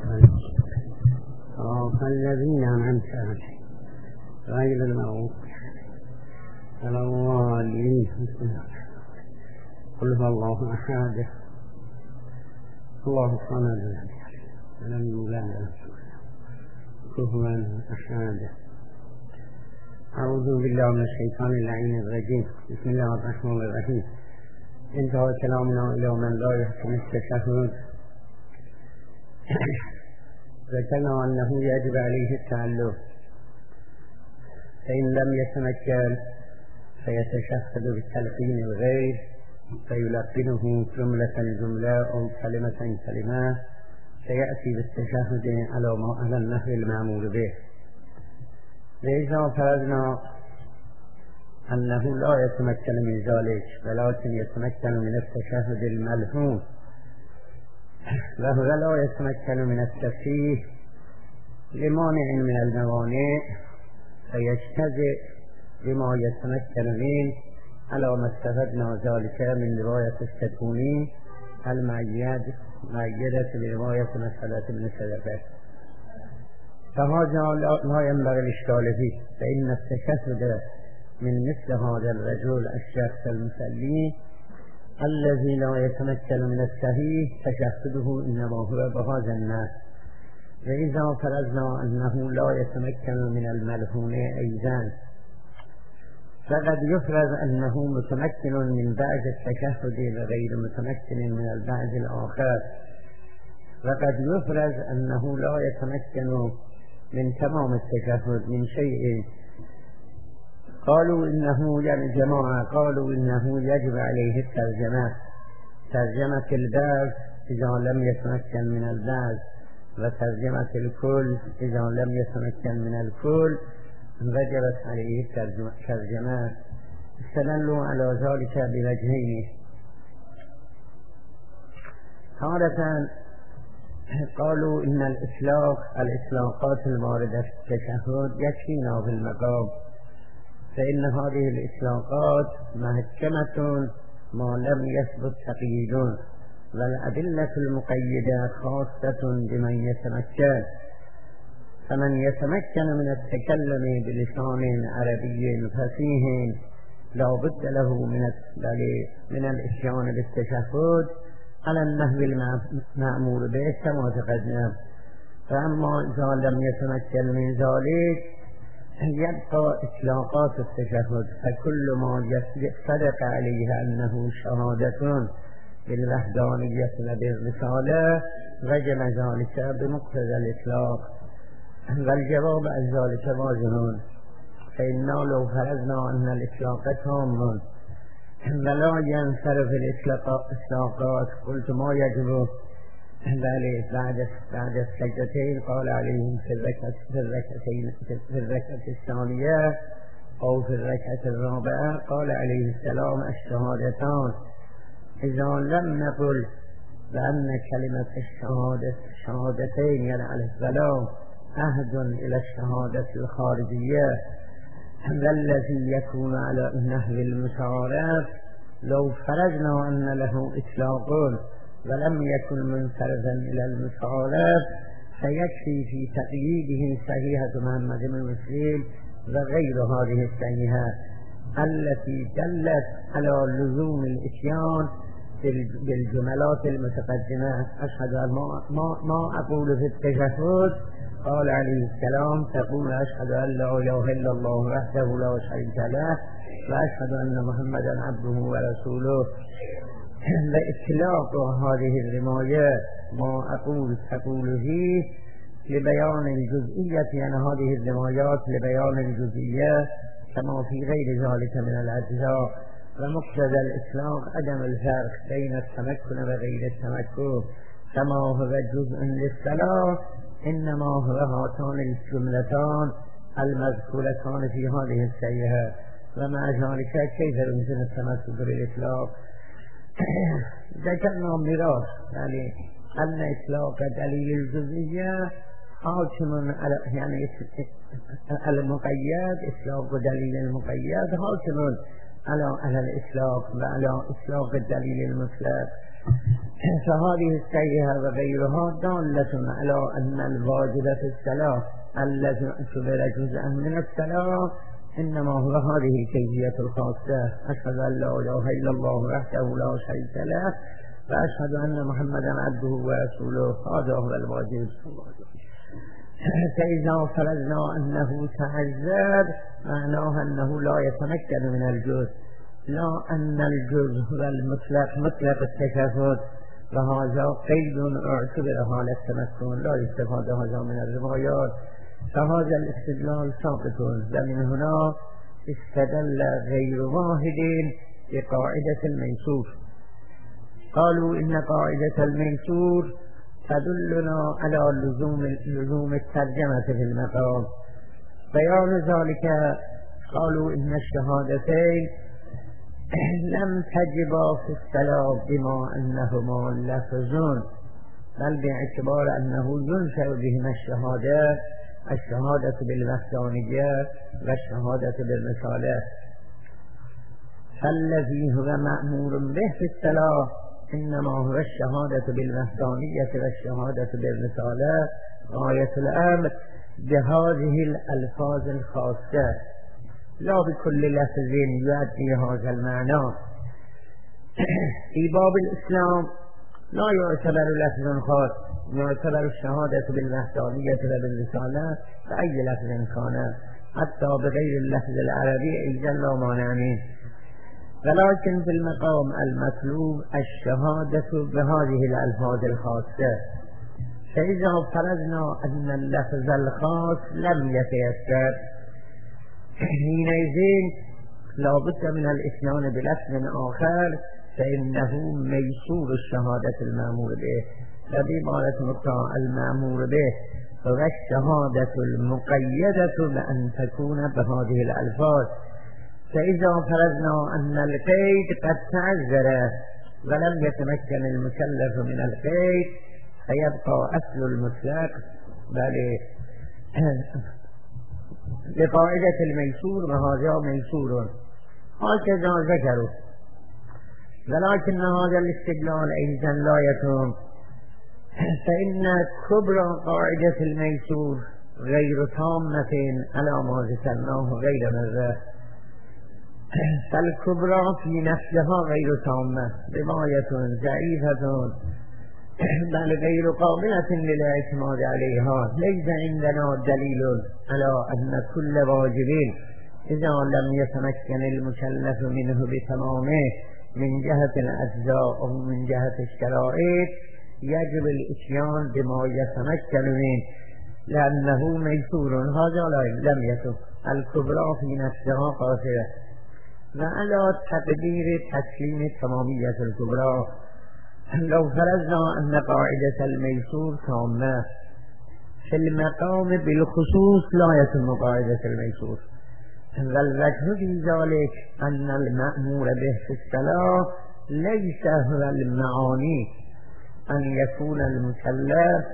الذين أنعمت عليهم غير المغضوب ولا الضالين. قل هو الله أحد الله الصمد لم يولد كفوا أحد. أعوذ بالله من الشيطان اللعين الرجيم. بسم الله الرحمن الرحيم. انتهى كلامنا إلى من لا يحسن التشهد. ذكرنا أنه يجب عليه التعلم، فإن لم يتمكن فيتشهد بالتلقين الغير فيلقنه جملة جملة أو كلمة كلمة، فيأتي بالتشهد على النحو المعمول به. لذا فرضنا أنه لا يتمكن من ذلك ولكن يتمكن من التشهد الملحون، وهو لا يتمكن من التفسير لمانع من الموانع فيجتزئ بما يتمكن منه على ما استفدنا ذلك من رواية السكوني المعيدة برواية مسألة ابن سلفة. فهذا لا ينبغي الإشكال فيه، فإن التشهد من مثل هذا الرجل الشخص المسلي الذي لا يتمكن من الصحيح تشهده إنما هو بهذا النحو. وإذا فرضنا أنه لا يتمكن من الملحون أيضا فقد يفرض أنه متمكن من بعض التشهد وغير متمكن من البعض الآخر، وقد يفرض أنه لا يتمكن من تمام التشهد من شيء. قالوا إنه يعني جماعة قالوا إنه يجب عليه الترجمة، ترجمة البعض إذا لم يتمكن من البعض، وترجمة الكل إذا لم يتمكن من الكل وجبت عليه الترجمة. استدلوا على ذلك بوجهين. تارة قالوا إن الإطلاقات الواردة في التشهد يكفينا في المقام، فإن هذه الإطلاقات محكمة ما لم يثبت تقييد، والأدلة المقيدة خاصة بمن يتمكن. فمن يتمكن من التكلم بلسان عربي فصيح لا بد له من الإتيان بالتشهد على النحو المأمور به كما تقدم. فأما إذا لم يتمكن من ذلك يبقى إطلاقات التشهد، فكل ما صدق عليه أنه شهادة بالوحدانية وبالرسالة وجب ذلك بمقتضى الإطلاق. والجواب عن ذلك واضح، فإننا لو فرضنا أن الإطلاق تام ولا ينصرف الإطلاقات قلت ما يجب ذلك بعد السجدتين قال عليهم في الركعة الثانية أو في الركعة الرابعة قال عليه السلام الشهادتان. إذا لم نقل بأن كلمة الشهادتين يعني عليه السلام عهد إلى الشهادة الخارجية والذي يكون على النحو المتعارف، لو فرضنا أن له إطلاق ولم يكن منفردا إلى المتعارف فيكفي في تقييده صحيحة محمد بن مسلم وغير هذه الصحيحة التي دلت على لزوم الإتيان بالجملات المتقدمة. أشهد أن ما أقول في التشهد قال عليه السلام تقول أشهد أن لا إله إلا الله وحده لا شريك له وأشهد أن محمدا عبده ورسوله. لإطلاق هذه الرماية ما أقول فيه لبيان الجزئية، يعني هذه الرمايات لبيان الجزئية كما في غير ذلك من الأجزاء. و مقتضى الاسلام عدم الفرق بین التمکن و غیر التمکن كما هو جزء للصلاة انما هو هاتان الجملتان المذكورتان في هذه الصحيحة ومع ذلك كيف يمكن التمسك بالإطلاق؟ ذكرنا ميراث يعني أن إطلاق دليل الجزئية حاكم على يعني المقيد، إطلاق دليل المقيد حاكم على الإطلاق وعلى إطلاق الدليل المطلق. فهذه الصحيحة وغيرها دالة على أن الواجب في الصلاة الذي اعتبر جزءا من الصلاة إنما هو هذه الكيفية الخاصة. أشهد أن لا إله إلا الله وحده لا شريك له وأشهد أن محمدا عبده ورسوله. هذا هو الواجب. فإذا فرضنا أنه تعذر معناه أنه لا يتمكن من الجزء، لا أن الجزء هو المطلق مطلق التشهد، وهذا قيد اعتبر حال التمكن لا يستفاد هذا من الروايات. فهذا الاستدلال ساقط، ومن هنا استدل غير واحد بقاعدة الميسور. قالوا إن قاعدة الميسور تدلنا على لزوم الترجمة في المقام. بيان ذلك قالوا إن الشهادتين لم تجبا في الصلاة بما أنهما لفظون، بل باعتبار أنه ينشأ بهما الشهادة بالوحدانية والشهادة بالرسالة. فالذي هو مأمور به في الصلاة إنما هو الشهادة بالوحدانية والشهادة بالرسالة غاية الأمر بهذه الألفاظ الخاصة، لا بكل لفظ يؤدي هذا المعنى. في باب الإسلام لا يعتبر لفظ خاص، يعتبر الشهادة بالوحدانية وبالرسالة فأي لفظ كان حتى بغير اللفظ العربي أيضا لا مانع منه. ولكن في المقام المطلوب الشهادة بهذه الألفاظ الخاصة. فإذا فرضنا أن اللفظ الخاص لم يتيسر حينئذ لا بد من الإتيان بلفظ آخر فإنه ميسور الشهادة المأمور به. فبعبارة مطلق المأمور به هو الشهادة المقيدة بأن تكون بهذه الألفاظ. فإذا فرضنا أن القيد قد تعذر ولم يتمكن المكلف من القيد فيبقى أصل المطلق لقاعدة الميسور وهذا ميسور هكذا ذكروا. ولكن هذا الاستدلال أيضا لا يتم، فإن كبرى قاعدة الميسور غير تامة على ما ذكرناه غير مرة. فالكبرى في نفسها غير تامة، رواية ضعيفة بل غير قابلة للاعتماد عليها. ليس عندنا دليل على أن كل واجب إذا لم يتمكن المكلف منه بتمامه من جهة الأجزاء أو من جهة الشرائط يجب الإتيان بما يتمكن منه لأنه ميسور. هذا لم يتم. الكبرى في نفسها قاصرة. وعلى تقدير تسليم تمامية الكبرى لو فرضنا أن قاعدة الميسور تامة في المقام بالخصوص لا يتم قاعدة الميسور. والوجه في ذلك أن المأمور به في الصلاة ليس هو المعاني أن يكون المكلف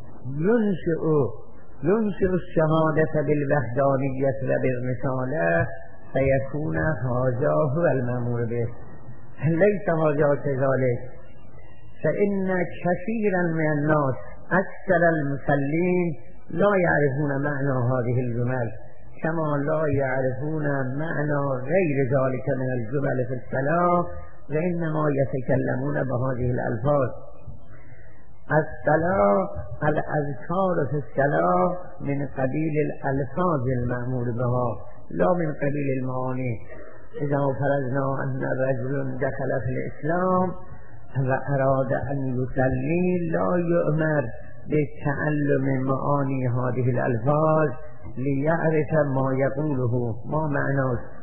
ينشئ الشهادة بالوحدانية وبالرسالة فيكون هذا هو المأمور به. ليس هذا كذلك، فإن كثيرا من الناس أكثر المصلين لا يعرفون معنى هذه الجمل كما لا يعرفون معنى غير ذلك من الجمل في الصلاة، وإنما يتكلمون بهذه الألفاظ. الصلاة الأذكار في الصلاة من قبيل الألفاظ المأمور بها لا من قبيل المعاني. إذا فرضنا أن رجل دخل في الإسلام وأراد أن يصلي لا يؤمر بتعلم معاني هذه الألفاظ ليعرف ما يقوله ما معناه،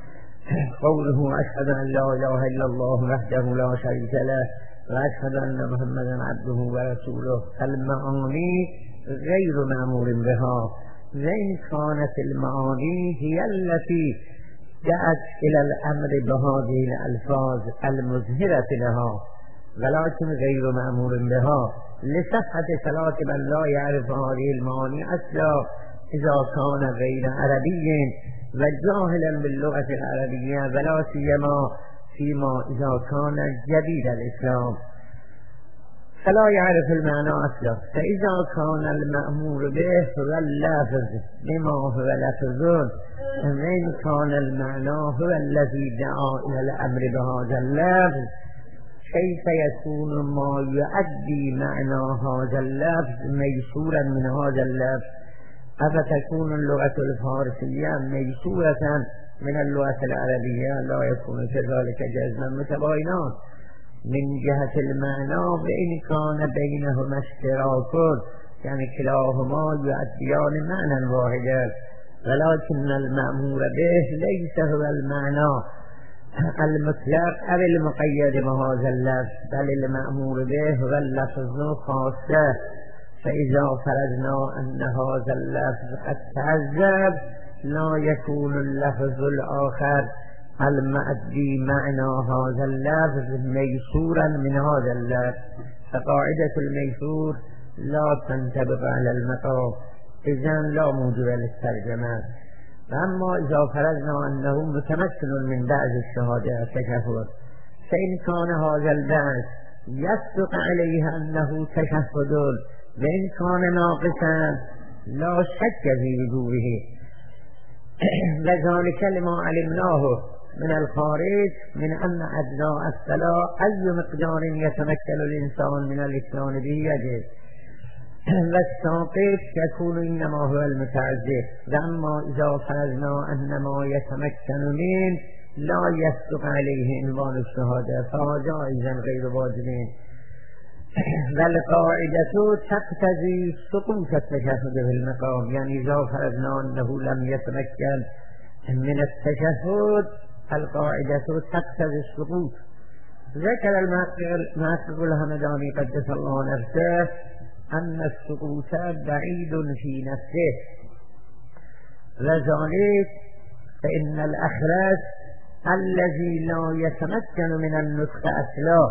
قوله أشهد أن لا إله إلا الله وحده لا شريك له وأشهد أن محمدا عبده ورسوله. المعاني غير مأمور بها، وإن كانت المعاني هي التي جاءت إلى الأمر بهذه الألفاظ المظهرة لها، ولكن غير مأمور بها لصحة صلاة من لا يعرف هذه المعاني أصلا إذا كان غير عربي وجاهلا باللغة العربية، ولا سيما فيما إذا كان جديد الإسلام فلا يعرف المعنى أصلا. فإذا كان المأمور به هو اللفظ بما هو لفظ، وإن كان المعنى هو الذي دعا إلى الأمر بهذا اللفظ، كيف يكون ما يؤدي معنى هذا اللفظ ميسورا من هذا اللفظ؟ أفتكون اللغة الفارسية ميسورة من اللغة العربية؟ لا يكون كذلك جزما متباينان من جهة المعنى، وإن كان بينهما اشتراك يعني كلاهما يؤديان معنى واحدا، ولكن المأمور به ليس هو المعنى المطلق أو المقيد بهذا اللفظ، بل المأمور به هو اللفظ خاصة. فإذا فرضنا أن هذا اللفظ قد تعذب لا يكون اللفظ الآخر المؤدي معنى هذا اللفظ ميسورا من هذا اللفظ، فقاعدة الميسور لا تنطبق على المقام، إذن لا موجب للترجمة. أما إذا فرضنا أنه متمكن من بعض الشهادة تشهد، فإن كان هذا البعض يصدق عليه أنه تشهد، وإن كان ناقصا لا شك في وجوبه، وذلك لما علمناه من الخارج من أن أجزاء الصلاة أي مقدار يتمكن الإنسان من الإتيان به يجب، والساقط يكون إنما هو المتعذر. وأما إذا فرضنا أن ما يتمكن منه لا يصدق عليه عنوان الشهادة فهذا إذن غير واجبين. والقاعدة تقتضي سقوط التشهد في المقام، يعني إذا فرضنا أنه لم يتمكن من التشهد القاعدة تقتضي السقوط. ذكر المحقق الهمداني قدس الله نفسه أن السقوط بعيد في نفسه، وذلك فإن الأخرس الذي لا يتمكن من النطق أصلا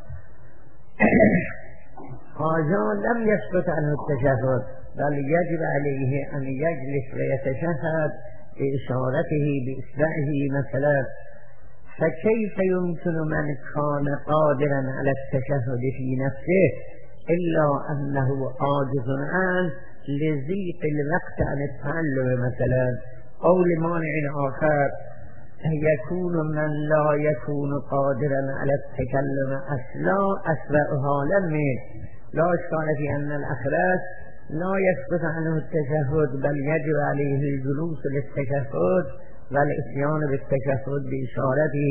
هذا لم يسقط عنه التشهد، بل يجب عليه أن يجلس ويتشهد بإشارته بإصبعه مثلا. فكيف يمكن من كان قادرا على التشهد في نفسه إلا أنه عاجز عنه لضيق الوقت عن التعلم مثلا، أو لمانع آخر، يكون من لا يكون قادرا على التكلم أصلا أسوأ حالا منه. لا إشكال في أن الأخرس لا يسقط عنه التشهد، بل يجب عليه الجلوس للتشهد والإتيان بالتشهد بإشارته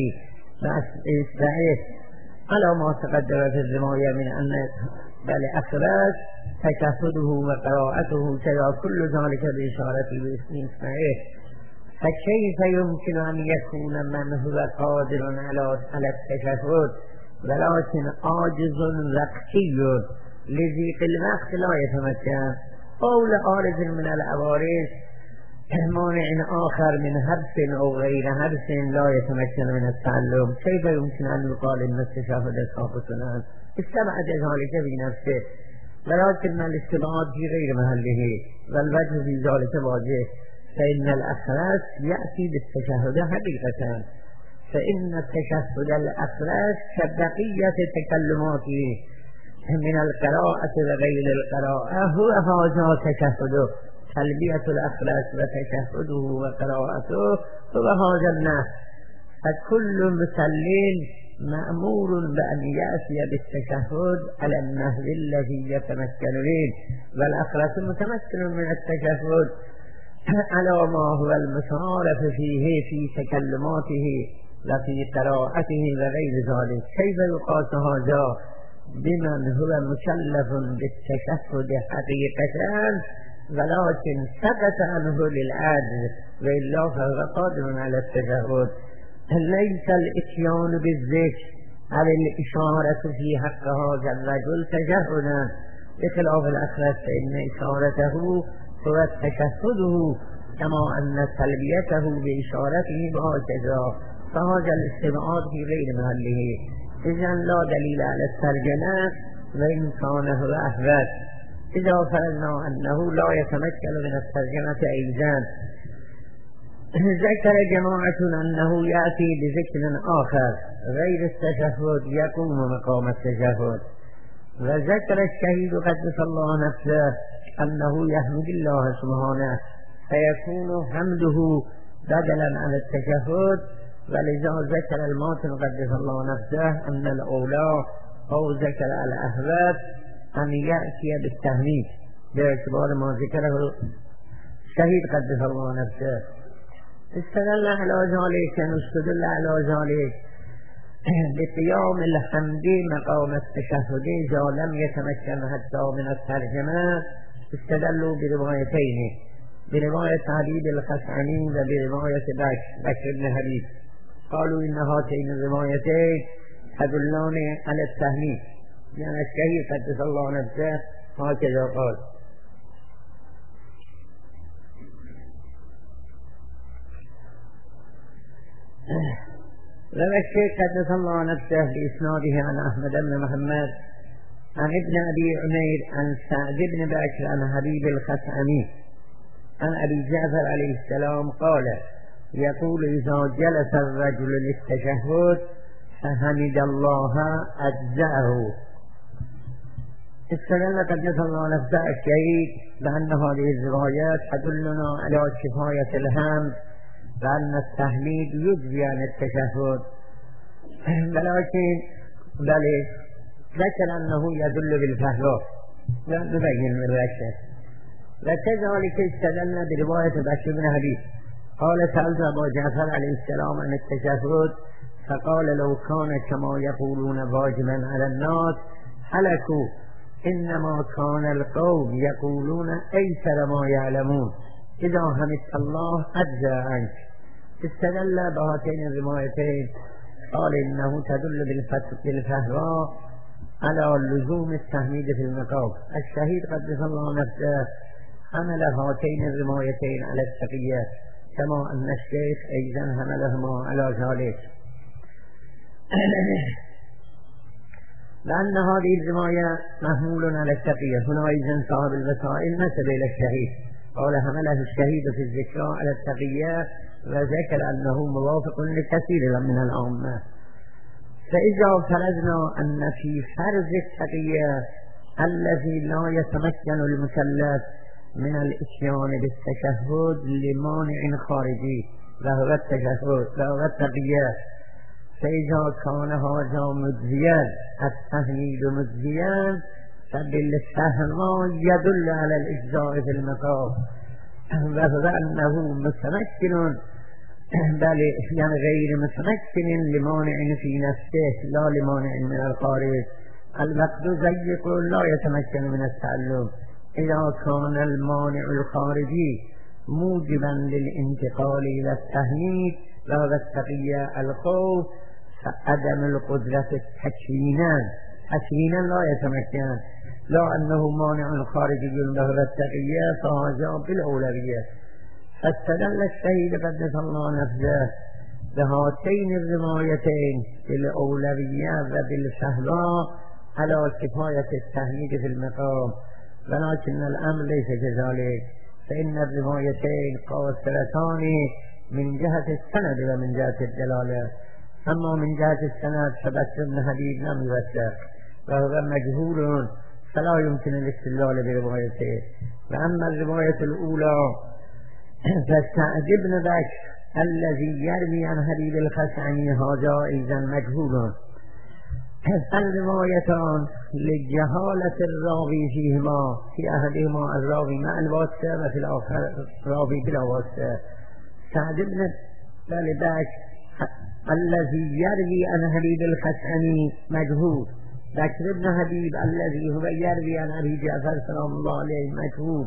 وإصبعه على ما تقدر في الرواية من أن بل أخرس تشهده وقراءته كذا كل ذلك بإشارته بإصبعه. فكيف يمكن أن يكون من هو قادر على التشهد ولكن عاجز وقتي لضيق الوقت لا يتمكن، أو لعارض من العوارض مانع آخر من حبس أو غير حبس لا يتمكن من التعلم، كيف يمكن أن يقال إن التشهد ساقط عنه؟ استبعد ذلك بنفسه، ولكن الاستبعاد في غير محله، والوجه في ذلك واضح. فإن الأخرس يأتي بالتشهد حقيقة، فإن التشهد الأخرس كبقية تكلماته من القراءة وغير القراءة هو هذا تشهده، تلبية الأخرس وتشهده وقراءته هو هذا النحو. فكل مسلم مأمور بأن يأتي بالتشهد على النحو الذي يتمكن منه، والأخرس متمكن من التشهد على ما هو المتعارف فيه في تكلماته وفي قراءته وغير ذلك. كيف يقاس هذا بمن هو مكلف بالتشهد حقيقة ولكن سقط عنه للعجز، وإلا فهو قادر على التشهد؟ ليس الاتيان بالذكر او الاشارة في حق هذا الرجل تجهدا بخلاف الاخرس، فإن اشارته هو تشهده كما أن تلبيته بإشارته هكذا، فهذا الاستبعاد في غير محله. إذن لا دليل على الترجمة وإن كان هو أحوت. إذا فرضنا أنه لا يتمكن من الترجمة أيضا، ذكر جماعة أنه يأتي بذكر آخر غير التشهد يقوم مقام التشهد، وذكر الشهيد قدس الله نفسه أنه يحمد الله سبحانه فيكون حمده بدلا عن التشهد، ولذا ذكر الماتن قدس الله نفسه أن الأولى أو ذكر الأحوات أن يأتي بالتهنيد باعتبار ما ذكره الشهيد قدس الله نفسه. استدل على ذلك نستدل على ذلك بقيام الحمد مقام التشهد إذا لم يتمكن حتى من الترجمة. استدلوا بروايتين، برواية حبيب الخشعمي وبرواية بكر بن حبيب. قالوا إن هاتين الروايتين تدلان على التهنيد، يعني الشهيد قدس الله نفسه هكذا قال. روى الشيخ قدس الله نفسه بإسناده عن أحمد بن محمد عن ابن أبي عمير عن سعد بن بكر عن حبيب الخشعمي عن أبي جعفر عليه السلام قال: يقول إذا جلس الرجل للتشهد فحمد الله أجزأه. استدل قدس الله نفسه الشهيد بأن هذه الروايات تدلنا على كفاية الحمد وأن التحميد يجزي عن التشهد، ولكن بل ذكر أنه يدل بالفهوى ونبين من ذلك. وكذلك استدلنا برواية بكر بن حبيب قال: سألت أبا جعفر عليه السلام عن التشهد فقال: لو كان كما يقولون واجبا على الناس هلكوا، إنما كان القوم يقولون أيسر ما يعلمون، إذا حمدت الله أجزى عنك. استدل بهاتين الروايتين قال إنه تدل بالفهوى على لزوم التحميد في المقام. الشهيد قدس الله نفسه حمل هاتين الروايتين على التقية، كما أن الشيخ أيضا حملهما على ذلك، لأن هذه الرواية محمول على التقية. هنا أيضا صاحب الوسائل نسب إلى الشهيد قال حمله الشهيد في الذكرى على التقية، وذكر أنه موافق لكثير من الأمة. فإذا فرضنا أن في فرض التقية الذي لا يتمكن المكلف من الاتيان بالتشهد لمانع خارجي وهو التشهد وهو التقية، فإذا كان هذا مجزيا التحميد مجزيا فبالفهوى يدل على الإجزاء في المقام، وهو أنه متمكن بل يعني غير متمكن لمانع في نفسه لا لمانع من الخارج. الوقت ضيق لا يتمكن من التعلم. إذا كان المانع الخارجي موجبا للانتقال إلى التهنيد وهو التقية الخوف، فعدم القدرة تكوينا لا يتمكن، لا أنه مانع خارجي وهو التقية، فهذا بالأولوية. فاستدل الشهيد قدس الله نفسه بهاتين الروايتين بالأولوية وبالفهوى على كفاية التهنيد في المقام، ولكن الأمر ليس كذلك، فإن الروايتين قاصرتان من جهة السند ومن جهة الدلالة. أما من جهة السند فبكر بن حبيب لم يوثق وهو مجهول فلا يمكن الاستدلال بروايته. وأما الرواية الأولى فسعد بن بكر الذي يروي عن حبيب الخشعمي هذا أيضا مجهول. الروايتان لجهالة الراوي فيهما، في أحدهما الراوي مع الواسطة وفي الآخر الراوي بلا واسطة. سعد بن بكر الذي يروي عن حبيب الخشعمي مجهول، بكر بن حبيب الذي هو يروي عن أبي جعفر سلام الله عليه مجهول.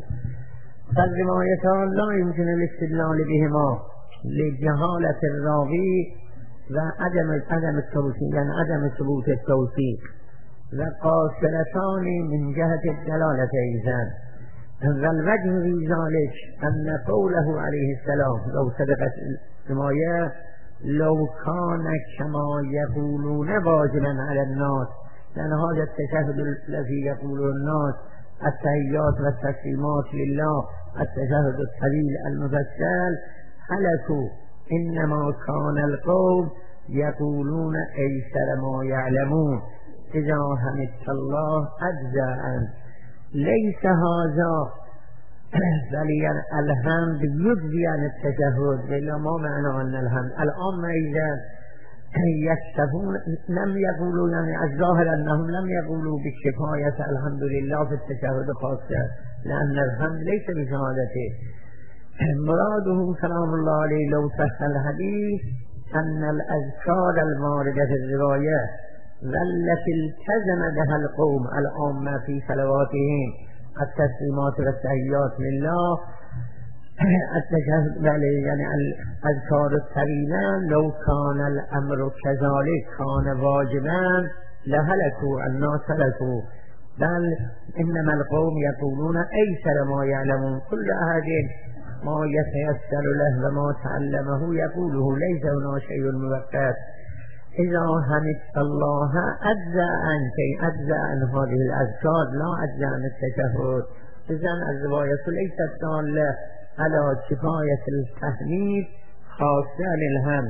فالروايتان لا يمكن الاستدلال بهما لجهالة الراوي و عدم التوثیق یعنی عدم ثبوت التوثیق و قاصرتان من جهت الدلالة ایزن و الوجه فی ذلك ان قوله علیه السلام لو صدقت الرمایه لو كان كما يقولون واجبا على الناس لأن هذا التشهد الذي يقوله الناس التحيات والتسليمات لله التشهد الطويل المفصل هلكوا إنما كان القوم يقولون أيسر ما يعلمون إذا حمدت الله أجزاء ليس هذا بل الحمد يجزي عن التشهد إلا ما معنى أن الحمد الآن إذا يكتفون لم يقولوا يعني الظاهر أنهم لم يقولوا بالكفاية الحمد لله في التشهد خاصة لأن الحمد ليس بشهادته مراده سلام الله عليه لو صح الحديث أن الأذكار الماردة في الرواية والتي التزم بها القوم العامة في صلواتهم التسليمات والتحيات لله التشهد يعني الأذكار الطويلة لو كان الأمر كذلك كان واجبا لهلكوا الناس هلكوا بل إنما القوم يقولون أيسر ما يعلمون كل أحد ما يتيسر له وما تعلمه يقوله ليس هنا شيء مؤقت إذا حمدت الله أجزاء عن هذه الأذكار لا أجزاء عن التشهد إذن الرواية ليست دالة على كفاية التحميد خاصة للحمد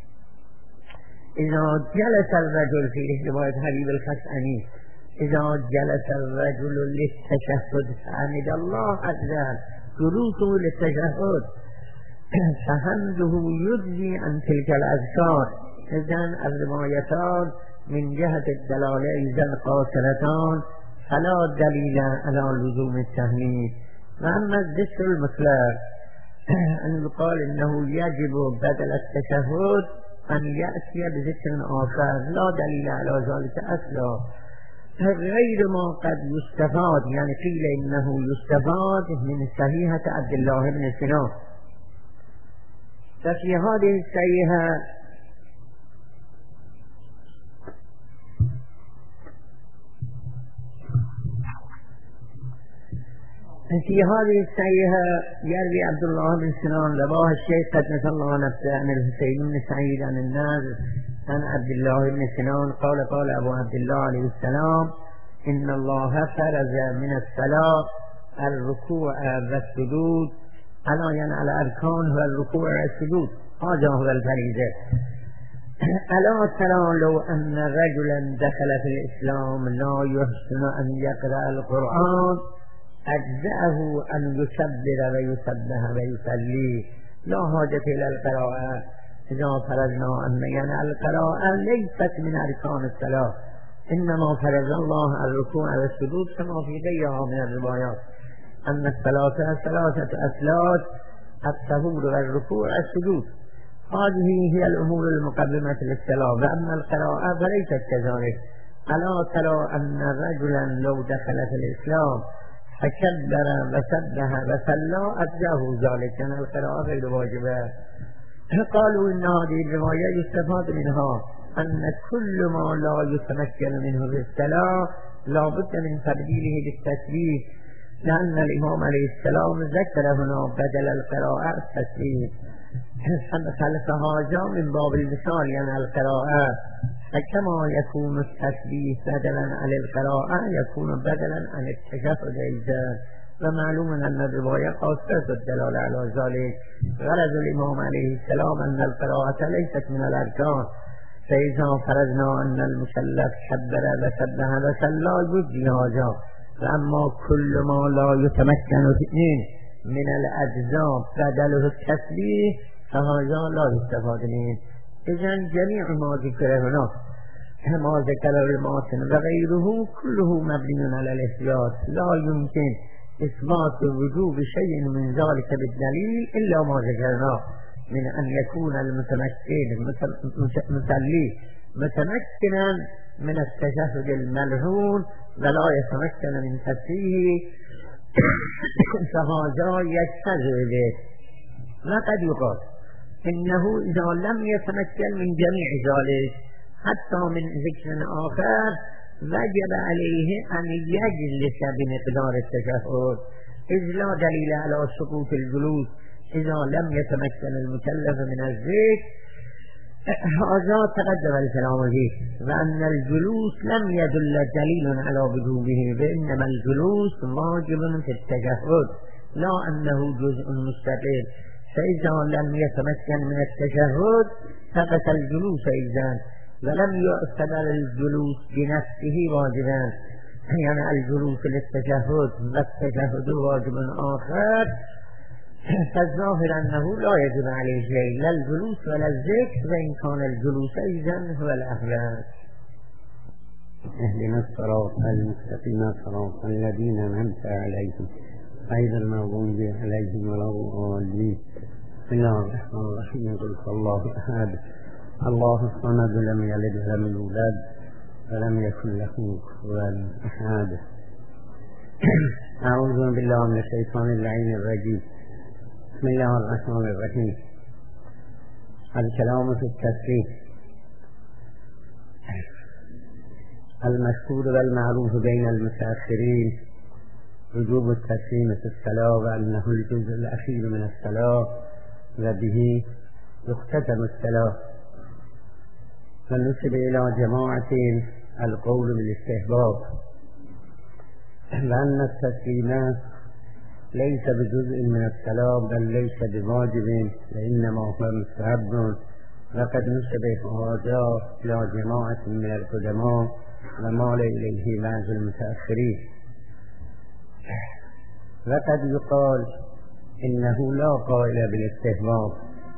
إذا جلس الرجل في رواية حبيب الخشعري إذا جلس الرجل للتشهد فحمد الله أجزاء جلوسه للتشهد فحمده يجزي عن تلك الأذكار إذن الروايتان من جهة الدلالة إذن قاصرتان فلا دليل على لزوم التحميد وأما الذكر المطلق أن يقال إنه يجب بدل التشهد أن يأتي بذكر آخر لا دليل على ذلك أصلا غير ما قد يستفاد يعني قيل إنه يستفاد من صحيحة عبد الله بن سنان ففي هذه الصحيحة في هذه الصحيحة يروي عبد الله بن سنان رواه الشيخ قدس الله نفسه عن الحسين بن سعيد عن الناس عن عبد الله بن سنان قال أبو عبد الله عليه السلام إن الله فرض من الصلاة الركوع والسجود على أركان والركوع والسجود هذا هو الفريضة ألا ترى لو أن رجلا دخل في الإسلام لا يحسن أن يقرأ القرآن أجزأه أن يكبر ويسبح ويصلي لا حاجة إلى القراءة إذا فرضنا أن يعني القراءة ليست من أركان الصلاة إنما فرض الله الركوع والسجود كما في غيرها من الروايات أن الصلاة ثلاثة أسلاك الطهور والركوع والسجود هذه هي الأمور المقدمة للصلاة وأما القراءة فليست كذلك ألا ترى أن رجلا لو دخل في الإسلام فكبر وسبح وصلى أجزاه ذلك أن القراءة غير واجبة قالوا إن هذه الرواية يستفاد منها أن كل ما لا يتمكن منه في الصلاة لا بد من تبديله بالتسبيح لأن الإمام عليه السلام ذكر هنا بدل القراءة التسبيح خلف هذا من باب المثال يعني القراءة فكما يكون التسبيح بدلا عن القراءة يكون بدلا عن التشهد أيضا ومعلوم أن الرواية قاصرة الدلالة على ذلك غرض الإمام عليه السلام أن القراءة ليست من الأركان فإذا فرضنا أن المكلف كبر وسبح وصلى يجزي هذا وأما كل ما لا يتمكن من الأجزاء بدله التسبيح فهذا لا يستفاد منه إذن جميع ما ذكر هنا ما ذكر الماتن وغيره كله مبني على الإثبات لا يمكن إثبات وجوب شيء من ذلك بالدليل إلا ما ذكرناه من أن يكون المصلي متمكنا من التشهد الملعون ولا يتمكن من تسبيحه فهذا يجتزئ به وقد يقال إنه إذا لم يتمكن من جميع ذلك حتى من ذكر آخر وجب عليه أن يجلس بمقدار التشهد، إذ لا دليل على سقوط الجلوس إذا لم يتمكن المكلف من الذكر. هذا تقدم الكلام فيه، وأن الجلوس لم يدل دليل على وجوبه، بإنما الجلوس واجب في التشهد لا أنه جزء مستقل، فإذا لم يتمكن من التشهد فقط الجلوس إذن، ولم يعتبر الجلوس بنفسه واجبا، يعني الجلوس للتشهد والتشهد واجب آخر، فالظاهر أنه لا يجب عليه شيء لا الجلوس ولا الذكر، وإن كان الجلوس إذن هو الأفضل. اهدنا الصراط المستقيم صراط الذين أنعمت عليهم غير المغضوب عليهم ولا الضالين. بسم الله الرحمن الرحيم. قل هو الله أحد الله الصمد لم يلد ولم يولد ولم يكن له كفوا أحد. أعوذ بالله من الشيطان اللعين الرجيم. بسم الله الرحمن الرحيم. الكلام في التسليم. المشهور والمعروف بين المتأخرين وجوب التسليم في الصلاة، وأنه الجزء الأخير من الصلاة وبه يختتم الصلاة. فنسب إلى جماعة القول بالاستحباب، لأن التسليم ليس بجزء من الصلاة بل ليس بواجب، وإنما هو مستحب. وقد نسب هذا إلى جماعة من القدماء ومال إليه بعض المتأخرين. وقد يقال إنه لا قائل بالاستحباب،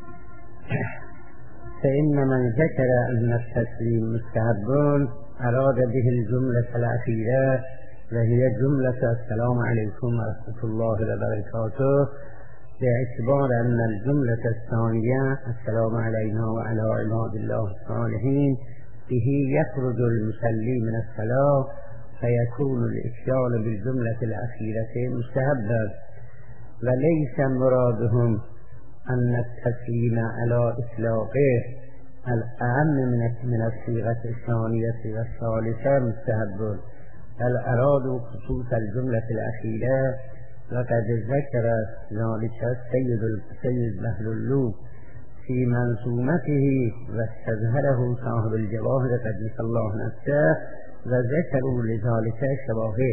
فإن من ذكر أن التسليم مستحب أراد به الجملة الأخيرة، وهي جملة السلام عليكم ورحمة الله وبركاته، باعتبار أن الجملة الثانية السلام علينا وعلى عباد الله الصالحين به يخرج المصلي من الصلاة، فيكون الإتيان بالجملة الأخيرة مستحبا. وليس مرادهم أن التسليم على إطلاقه الأهم من الصيغة الثانية والثالثة مستحب، بل أرادوا خصوص الجملة الأخيرة. وقد ذكر ذلك السيد بهلول في منظومته، واستظهره صاحب الجواهر قدس الله نفسه، وذكروا لذلك شواهد.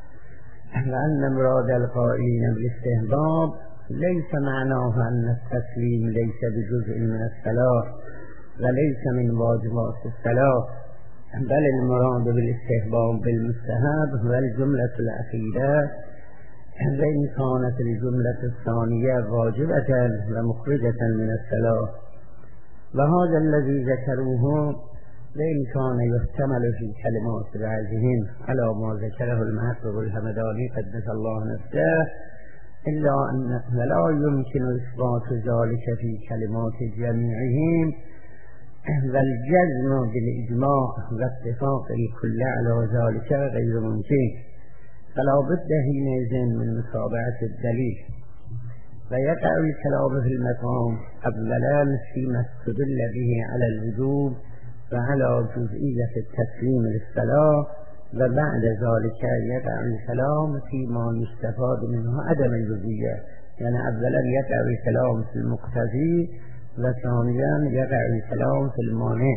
لأن مراد القائلين بالاستحباب ليس معناه أن التسليم ليس بجزء من الصلاة وليس من واجبات الصلاة، بل المراد بالاستحباب بالمستحب هو الجملة الأخيرة، وإن كانت الجملة الثانية واجبة ومخرجة من الصلاة. وهذا الذي ذكروه وإن كان يحتمل في كلمات بعضهم على ما ذكره المحقق الهمداني قدس الله نفسه، إلا أن لا يمكن إثبات ذلك في كلمات جميعهم، والجزم بالإجماع واتفاق الكل على ذلك غير ممكن، فلا بد حينئذ من متابعة الدليل. ويقع الكلام في المقام أولا فيما استدل به على الوجوب وعلى جزئية التسليم للصلاة، وبعد ذلك يقع الكلام فيما يستفاد منه عدم الجزئية، يعني أولا يقع الكلام في المقتضي، وثانيا يقع الكلام في المانع.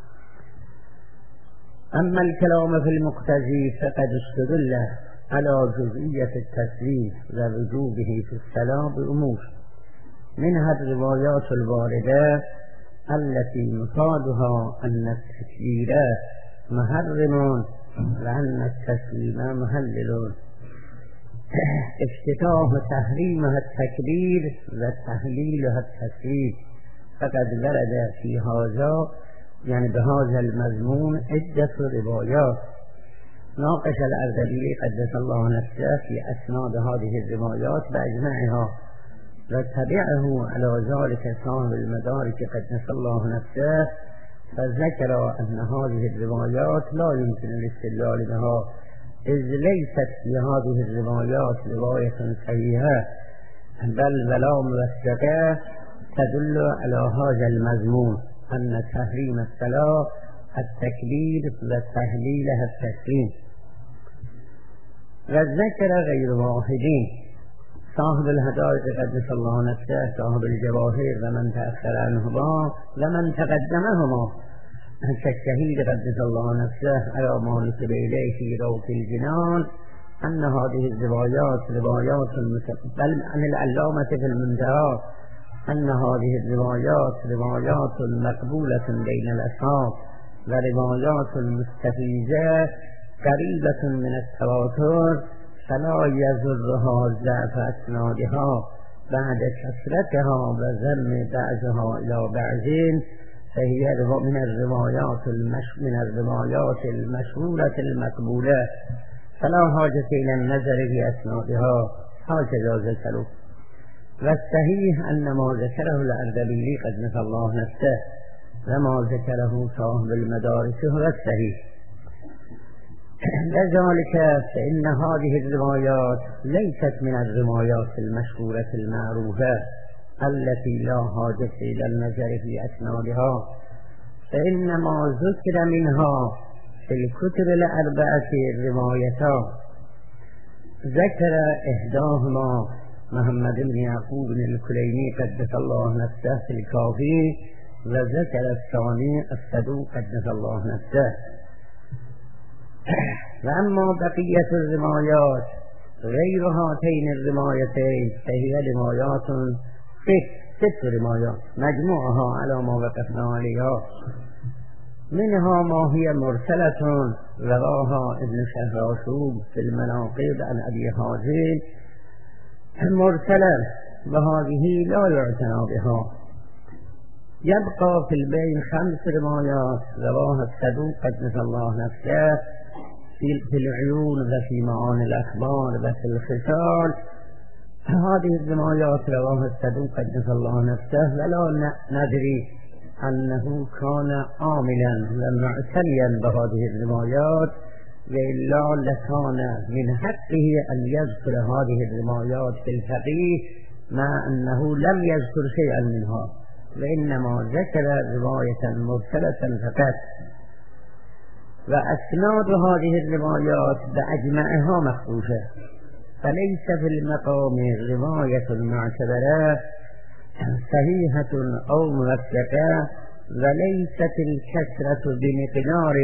أما الكلام في المقتضي فقد استدل على جزئية التسليم ووجوبه في الصلاة بأمور، منها الروايات الواردة التي مفادها أن التكبير محرم وأن التسليم محلل، افتتاح تحريمها التكبير وتحليلها التسليم. فقد ورد في هذا يعني بهذا المضمون عدة روايات. ناقش الأردبيلي قدس الله نفسه في أسناد هذه الروايات بأجمعها، وتبعه على ذلك صاحب المدارك قدس الله نفسه، فذكر أن هذه الروايات لا يمكن الاستدلال بها، إذ ليست في هذه الروايات رواية صحيحة، بل ولا موثقة تدل على هذا المضمون أن تحريم الصلاة التكبير وتهليلها التسليم. وذكر غير واحدين صاحب الهداية قدس الله نفسه، صاحب الجواهر ومن تأخر عنهما ومن تقدمهما، كالشهيد قدس الله نفسه على ما نسب إليه في روح الجنان، أن هذه الروايات بل عن العلامة في المنتهى أن هذه الروايات روايات مقبولة بين الأصحاب وروايات مستفيزة قريبة من التواتر، فلا يضرها ضعف أسنادها بعد كثرتها وذم بعضها إلى بعض، فهي من الروايات المشهورة المقبولة، فلا حاجة إلى النظر في أسنادها هكذا ذكروا. والصحيح أن ما ذكره الأردبيلي قدس الله نفسه وما ذكره صاحب المدارس هو الصحيح. لذلك فإن هذه الروايات ليست من الروايات المشهورة المعروفة التي لا حاجة إلى النظر في أسنادها، فإنما ذكر منها في الكتب الأربعة روايتان، ذكر إحداهما محمد بن يعقوب الكليني قدس الله نفسه في الكافي، وذكر الثاني الصدوق قدس الله نفسه. وأما بقية الروايات غير هاتين الروايتين فهي روايات ست روايات مجموعها على ما وقفنا عليها، منها ما هي مرسلة رواها ابن شهراشوب في المناقب عن أبي حازم مرسلة، وهذه لا يعتنى بها. يبقى في البين 5 روايات رواها الصدوق قدس الله نفسه في العيون وفي معاني الأخبار وفي الخصال. هذه الروايات رواها الصدوق قدس الله نفسه، ولا ندري أنه كان عاملا ومعتنيا بهذه الروايات، وإلا لكان من حقه أن يذكر هذه الروايات في الفقيه، مع أنه لم يذكر شيئا منها، وإنما ذكر رواية مرسلة فقط. وأسناد هذه الروايات بأجمعها مخدوشة، فليس في المقام رواية معتبرة صحيحة أو موثقة، وليست الكثرة بمقدار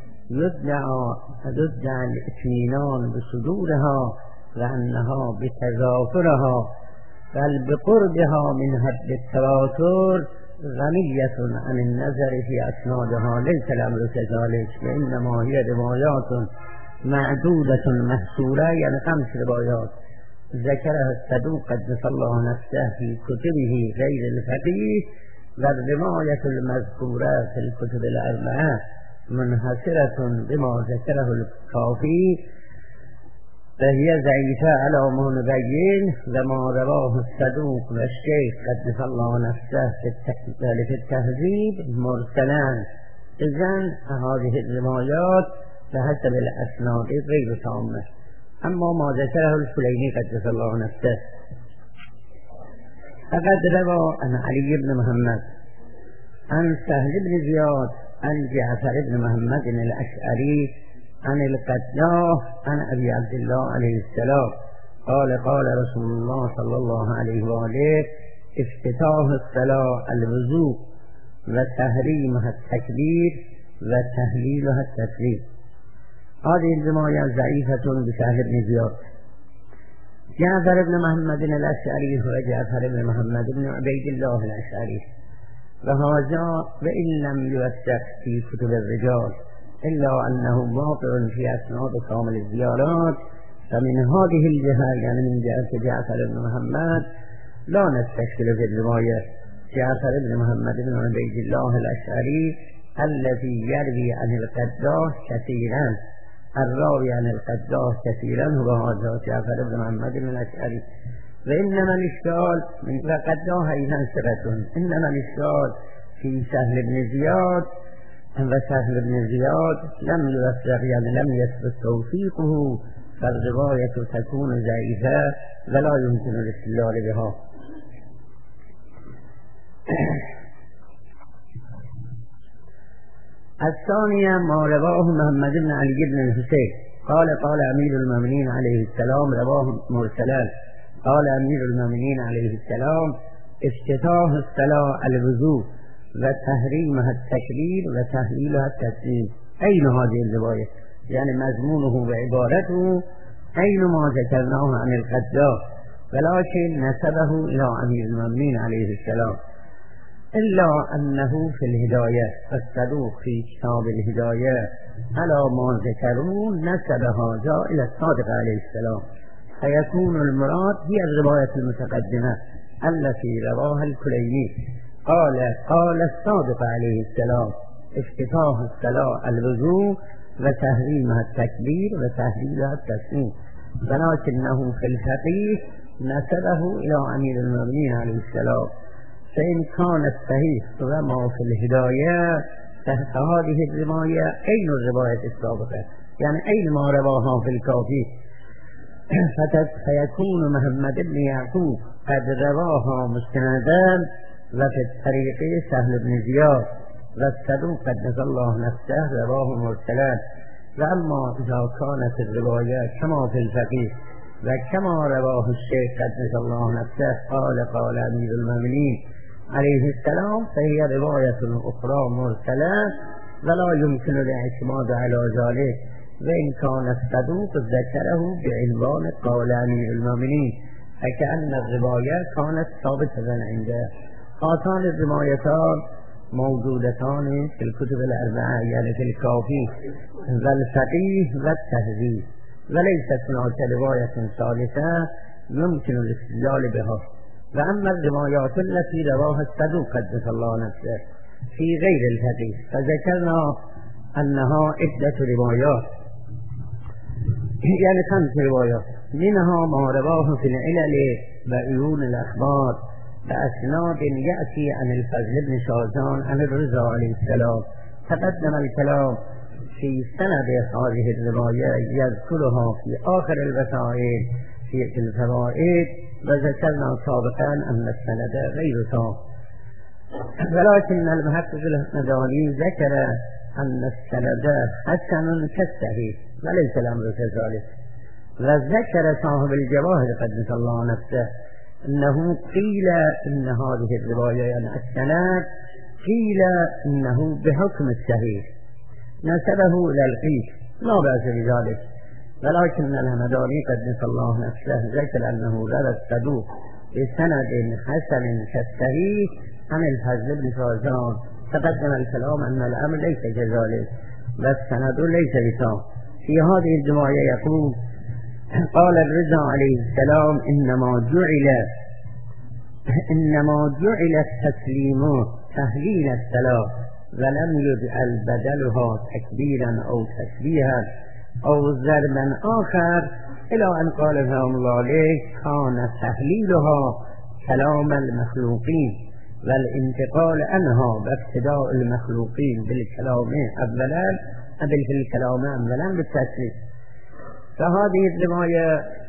يدعى الاطمئنان بصدورها وأنها بتذاكرها، بل بقربها من حد التواتر غنية عن النظر في أسنادها. ليس الأمر كذلك، وإنما هي روايات معدودة محصورة، يعني 5 روايات ذكرها الصدوق قدس الله نفسه في كتبه غير الفقيه، والرواية المذكورة في الكتب الأربعة منحصرة بما ذكره الكافي، فهي ضعيفة على ما نبين. وما رواه الصدوق والشيخ قدس الله نفسه في التهذيب مرسلان. إذن هذه الروايات بحسب الأسناد غير تامة. أما ما ذكره الكليني قدس الله نفسه فقد روى عن علي بن محمد عن سهل بن زياد عن جعفر بن محمد الأشعري عن القداه عن أبي عبد الله عليه السلام قال قال رسول الله صلى الله عليه وآله: افتتاح الصلاة الوضوء وتحريمها التكبير وتهليلها التسليم. هذه الرواية ضعيفة بسهل بن زياد. جعفر بن محمد الأشعري هو جعفر بن محمد بن عبيد الله الأشعري، وهذا وإن لم يوثق في كتب الرجال إلا أنه واقع في أسناد كامل الزيارات، فمن هذه الجهة يعني من جهة جعفر بن محمد لا نستشكل في الرواية. جعفر بن محمد بن عبيد الله الأشعري الذي يروي عن القداه كثيرا، الراوي عن القداه كثيرا هو هذا جعفر بن محمد بن الأشعري. وإنما الإشكال من القداه أيضا ثقة، إنما الإشكال في سهل بن زياد، وسهل بن زياد لم يوثق يعني لم يثبت توثيقه، فالرواية تكون ضعيفة ولا يمكن الاستدلال بها. الثانية ما رواه محمد بن علي بن الحسين قال قال أمير المؤمنين عليه السلام، رواه مرسلا، قال أمير المؤمنين عليه السلام: افتتاح الصلاة الوضوء وتحريمها التكبير وتهليلها التسليم. أين هذه الرواية؟ يعني مضمونه وعبارته أين ما ذكرناه عن القذاف، ولكن نسبه إلى أمير المؤمنين عليه السلام، إلا أنه في الهداية الصدوق في كتاب الهداية على ما ذكرون نسب هذا إلى الصادق عليه السلام، فيكون المراد هي الرواية المتقدمة التي رواها الكليني قال الصادق عليه السلام: افتتاح الصلاة الوضوء وتحريمها التكبير وتهليلها التسليم، ولكنه في الحقيقة نسبه إلى أمير المؤمنين عليه السلام. فإن كانت صحيح وما في الهداية تحت هذه الرواية أين الرواية السابقة؟ يعني أين ما رواها في الكافي؟ فيكون محمد بن يعقوب قد رواها مستندا وفي الطريق سهل بن زياد، والصدوق قدس الله نفسه رواه مرسلا. وأما إذا كانت الرواية كما في الفقيه وكما رواه الشيخ قدس الله نفسه قال أمير المؤمنين عليه السلام، فهي رواية أخرى مرسلة ولا يمكن الاعتماد على ذلك، وإن كان الصدوق ذكره بعنوان قال أمير المؤمنين فكأن الرواية كانت ثابتة عنده. هاتان الروايتان موجودتان في الكتب الأربعة، يعني في الكافي والفقيه والتهذيب، وليست هناك رواية ثالثة يمكن الاستدلال بها. وأما الروايات التي رواها الصدوق قدس الله نفسه في غير الحديث فذكرنا أنها عدة روايات، يعني 5 روايات، منها ما رواه في العلل وعيون الأخبار بأسناد يأتي عن الفضل بن شازان عن الرضا عليه السلام. تقدم الكلام في سند هذه الرواية يذكرها في آخر الوسائل في الفوائد، وذكرنا سابقا أن السند غير تام، ولكن المحقق الحمداني ذكر أن السند حسن كالصحيح وليس الأمر كذلك. وذكر صاحب الجواهر قدس الله نفسه أنه قيل إن هذه الرواية يعني السند قيل إنه بحكم الصحيح، نسبه إلى القيس، لا بأس بذلك، ولكن الحمداني قدس الله نفسه ذكر أنه روى الصدوق بسند حسن كالصحيح عن الفضل بن شازان. تقدم الكلام أن الأمر ليس كذلك والسند ليس بتام. في هذه الرواية يقول: قال الرضا عليه السلام: إنما جعل التسليم تهليل الصلاة ولم يجعل بدلها تكبيرا أو تسبيحا أو ضربا آخر، إلى أن قال رحمه الله عليه: كان تهليلها كلام المخلوقين والانتقال عنها بابتداء المخلوقين بالكلام أولا بالتسليم. فهذه الرواية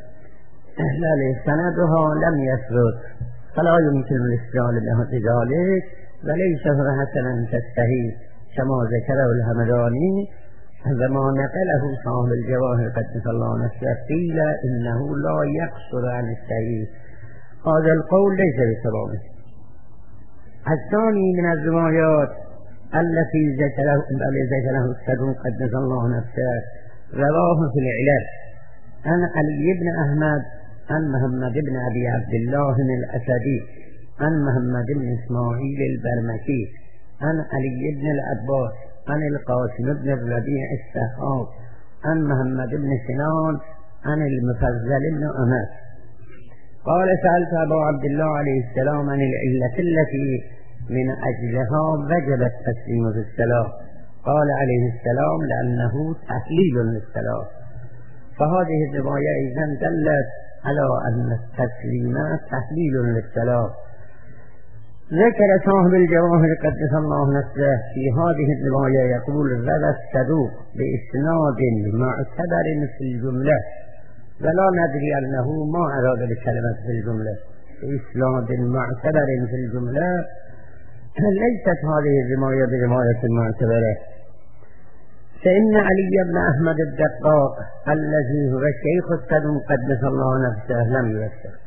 سندها لم يثبت، فلا يمكن الاستدلال بذلك، وليس هو حسنا كالصحيح كما ذكره الحمداني. وما نقله صاحب الجواهر قدس الله نفسه قيل إنه لا يقصر عن الصحيح، هذا القول ليس بصواب. الثاني من الروايات التي ذكره الصدوق قدس الله نفسه رواه في العلل عن علي بن أحمد عن محمد بن أبي عبد الله الأسدي عن محمد بن إسماعيل البرمكي عن علي بن العباس عن القاسم بن الربيع السحاب عن محمد بن سنان عن المفضل بن عمر قال: سألت أبا عبد الله عليه السلام عن العلة التي من أجلها وجب التسليم في الصلاة. قال عليه السلام: لأنه تحليل للصلاة. فهذه الرواية إذن دلت على أن التسليم تحليل للصلاة. ذكر صاحب الجواهر قدس الله نفسه في هذه الرواية يقول: روى الصدوق بإسناد معتبر في الجملة، ولا ندري أنه ما أراد بكلمة في الجملة، بإسناد معتبر في الجملة، ليست هذه الرواية برواية معتبرة، فإن علي بن أحمد الدقاق الذي هو شيخ الصدوق قدس الله نفسه لم يوثق.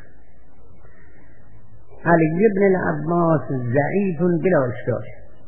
علي بن العباس ضعيف بلا إشكال.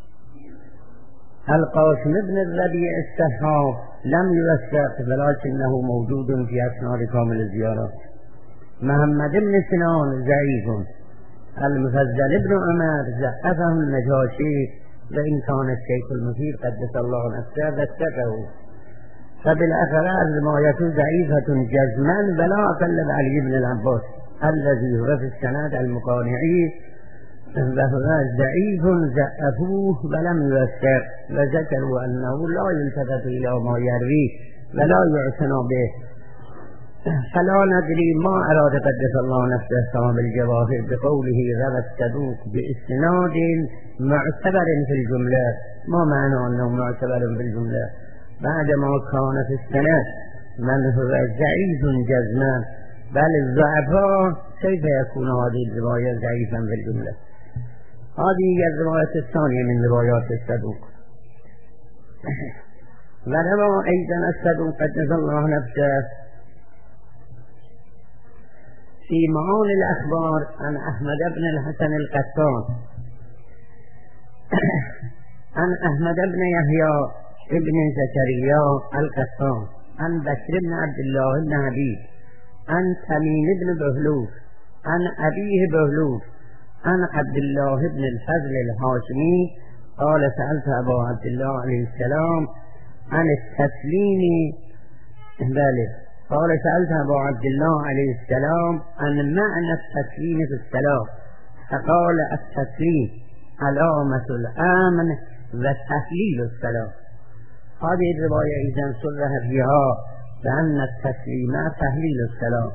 القاسم بن الربيع السحاف لم يوثق ولكنه موجود في أسناد كامل الزيارات. محمد بن سنان ضعيف. المفضل بن عمر ضعفه النجاشي وإن كان الشيخ المفيد قدس الله نفسه وثقه، فبالأخره الرواية ضعيفة جزما ولا أقل علي بن العباس الذي هو في السند المقانعي وهو ضعيف ضعفوه ولم يوثق، وذكروا أنه لا يلتفت إلى ما يرويه ولا يعتنى به، فلا ندري ما أراد قدس الله نفسه صاحب الجواهر بقوله روى الصدوق بإسناد معتبر في الجملة. ما معنى أنه معتبر في الجملة بعدما كان في السند من هو ضعيف جزما؟ بل الضعفاء كيف يكون هذه الرواية ضعيفا في الجملة؟ هذه هي الرواية الثانية من روايات الصدوق. وروى أيضا الصدوق قدس الله نفسه في معاني الأخبار عن أحمد بن الحسن القطان عن أحمد بن يحيى بن زكريا القطان عن بشر بن عبد الله بن حبيب عن تميم بن بهلول عن أبيه بهلول عن عبد الله بن الفضل الهاشمي قال سألت أبا عبد الله عليه السلام عن التسليم ذلك. قال سألت أبا عبد الله عليه السلام عن معنى التسليم في الصلاة، فقال التسليم علامة الأمن وتحليل الصلاة. هذه الرواية إذن صرح فيها بأن التسليم تحليل الصلاة.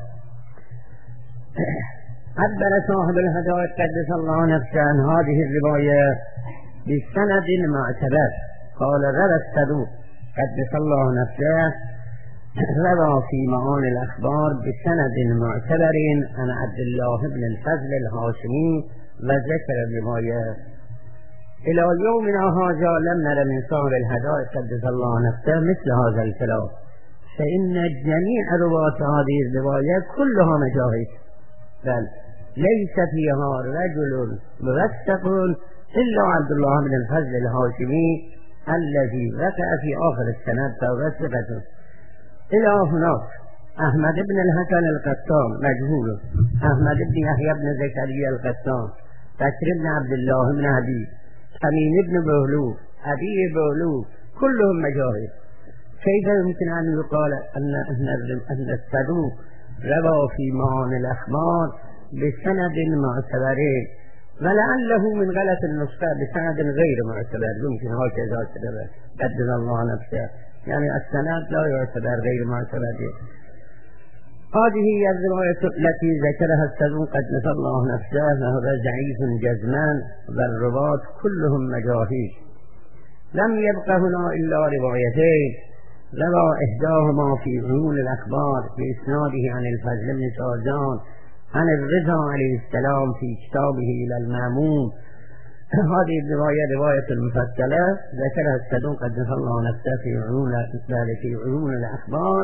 عبر صاحب الهداية قدس الله نفسه عن هذه الرواية بسند معتبر. قال روى الصدوق قدس الله نفسه روى في معاني الأخبار بسند معتبر عن عبد الله بن الفضل الهاشمي وذكر الرواية. إلى يومنا هذا لم نر من صاحب الهداية قدس الله نفسه مثل هذا الكلام، فإن جميع رواة هذه الرواية كلها مجاهد، بل ليس فيها رجل موثق إلا عبد الله بن الفضل الهاشمي الذي وقع في آخر السند فوثقته. إلى هناك أحمد بن الحسن القطان مجهول، أحمد بن يحيى بن زكريا القطان، بشر بن عبد الله بن حبيب، تميم بن بهلول، أبي بهلول، كلهم مجاهد. كيف يمكن أن يقال أن الصدوق روى في معاني الأخبار بسند معتبر ولعله من غلط النسخة بسند غير معتبر؟ يمكن هكذا تدبر قدس الله نفسه، يعني السند لا يعتبر غير معتبر. هذه هي الرواية التي ذكرها الصدوق قدس الله نفسه وهو ضعيف جزما والرواة كلهم مجاهيل. لم يبق هنا إلا روايتين، روى إحداهما في عيون الأخبار بإسناده عن الفضل بن شازان عن الرضا عليه السلام في كتابه إلى المامون. هذه الرواية رواية مفصلة ذكرها الصدوق قدس الله نفسه في عيون الأخبار.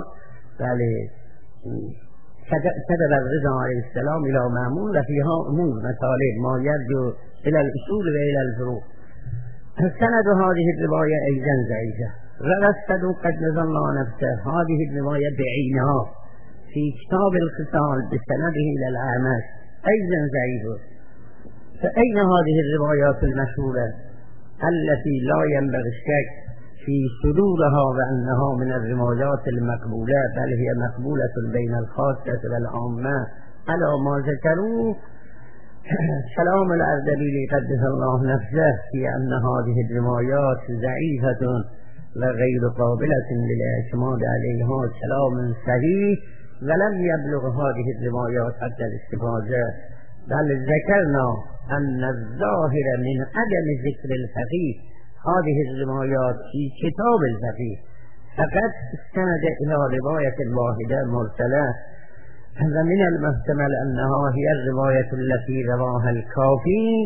كتب الرضا عليه السلام إلى مامون وفيها أمور مطالب ما يرجو إلى الأصول وإلى الفروع. سند هذه الرواية أيضا ضعيفة. روى الصدوق قدس الله نفسه هذه الرواية بعينها في كتاب الخصال بسنده إلى الأعمش أيضا ضعيفة. فأين هذه الروايات المشهورة التي لا ينبغي الشك في صدورها وأنها من الروايات المقبولة، بل هي مقبولة بين الخاصة والعامة على ما ذكروا؟ كلام الأردبيلي قدس الله نفسه في أن هذه الروايات ضعيفة وغير قابلة للاعتماد عليها كلام صحيح، ولم يبلغ هذه الروايات حتى الاستفاضة، بل ذكرنا أن الظاهر من عدم ذكر الفقيه هذه الروايات في كتاب الفقيه فقد استند إلى رواية واحدة مرسلة، ومن المحتمل أنها هي الرواية التي رواها الكافي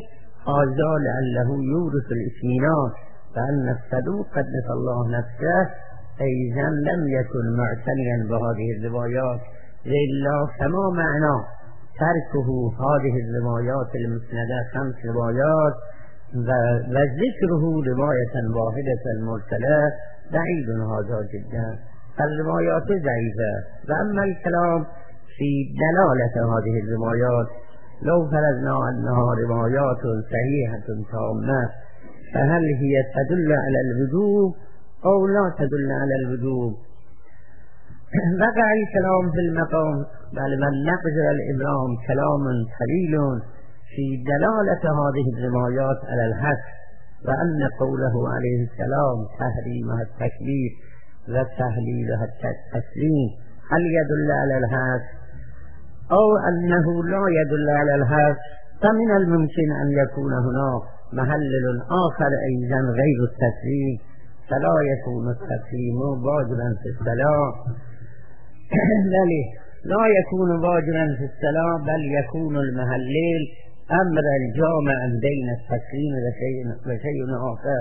هذا لعله يورث الاطمئنان فأن الصدوق قدس الله نفسه أيضا لم يكن معتنيا بهذه الروايات إلا فما معنى تركه هذه الروايات المسندة 5 روايات وذكره رواية واحدة مرسلة بعيد هذا جدا. الروايات ضعيفة. وأما الكلام في دلالة هذه الروايات لو فرضنا أنها روايات صحيحة تامة فهل هي تدل على الوجوب أو لا تدل على الوجوب؟ وقع الكلام في المقام بل والنقد والإبرام كلام طويل في دلالة هذه الروايات على الحق وأن قوله عليه السلام تحريمها التكليف وتحليلها التسليم هل يدل على الحق أو أنه لا يدل على الحق؟ فمن الممكن أن يكون هناك محلل آخر أيضا غير التسليم فلا يكون التسليم واجبا في الصلاة بل لا يكون واجبا في الصلاة بل يكون المحلل أمرا جامعا بين التسليم وشيء آخر.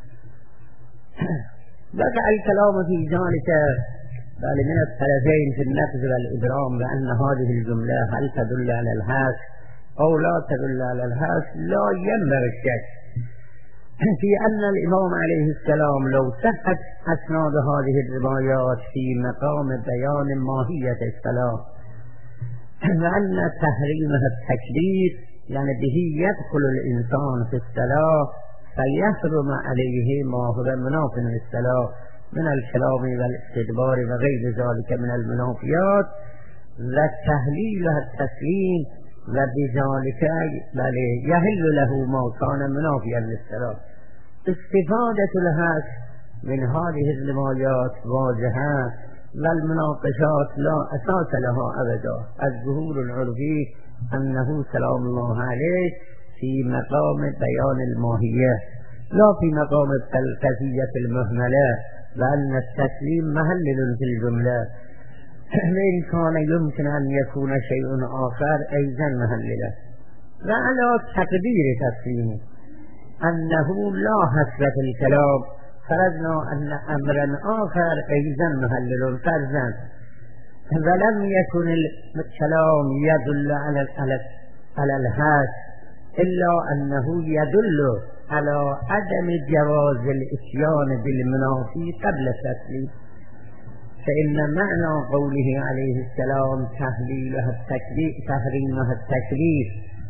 وقع الكلام في ذلك بل من الطرفين في النقد والإبرام بأن هذه الجملة هل تدل على الحق أو لا تدل على الحق لا ينبغي الشك في أن الإمام عليه السلام لو صحت أسناد هذه الروايات في مقام بيان ماهية الصلاة وأن تحريمها التكليف يعني به يدخل الإنسان في الصلاة فيحرم عليه ما هو مناف للصلاة من الكلام والاستدبار وغير ذلك من المنافيات وتحليلها التسليم وبذلك بل يحل له ما كان منافيا للصلاة. استفادة الحق من هذه الروايات واضحة والمناقشات لا أساس لها أبدا. الظهور العرفي أنه سلام الله عليه في مقام بيان الماهية لا في مقام الفلسفية المهملة وأن التسليم محلل في الجملة وإن كان يمكن أن يكون شيء آخر أيضا محللا. وعلى تقدير تسليمه أنه لا حسرة في الكلام فرضنا أن أمرا آخر أيضا محلل فرضا ولم يكن الكلام يدل على الحق إلا أنه يدل على عدم جواز الإتيان بالمنافي قبل التسليم فإن معنى قوله عليه السلام تحريمها التكليف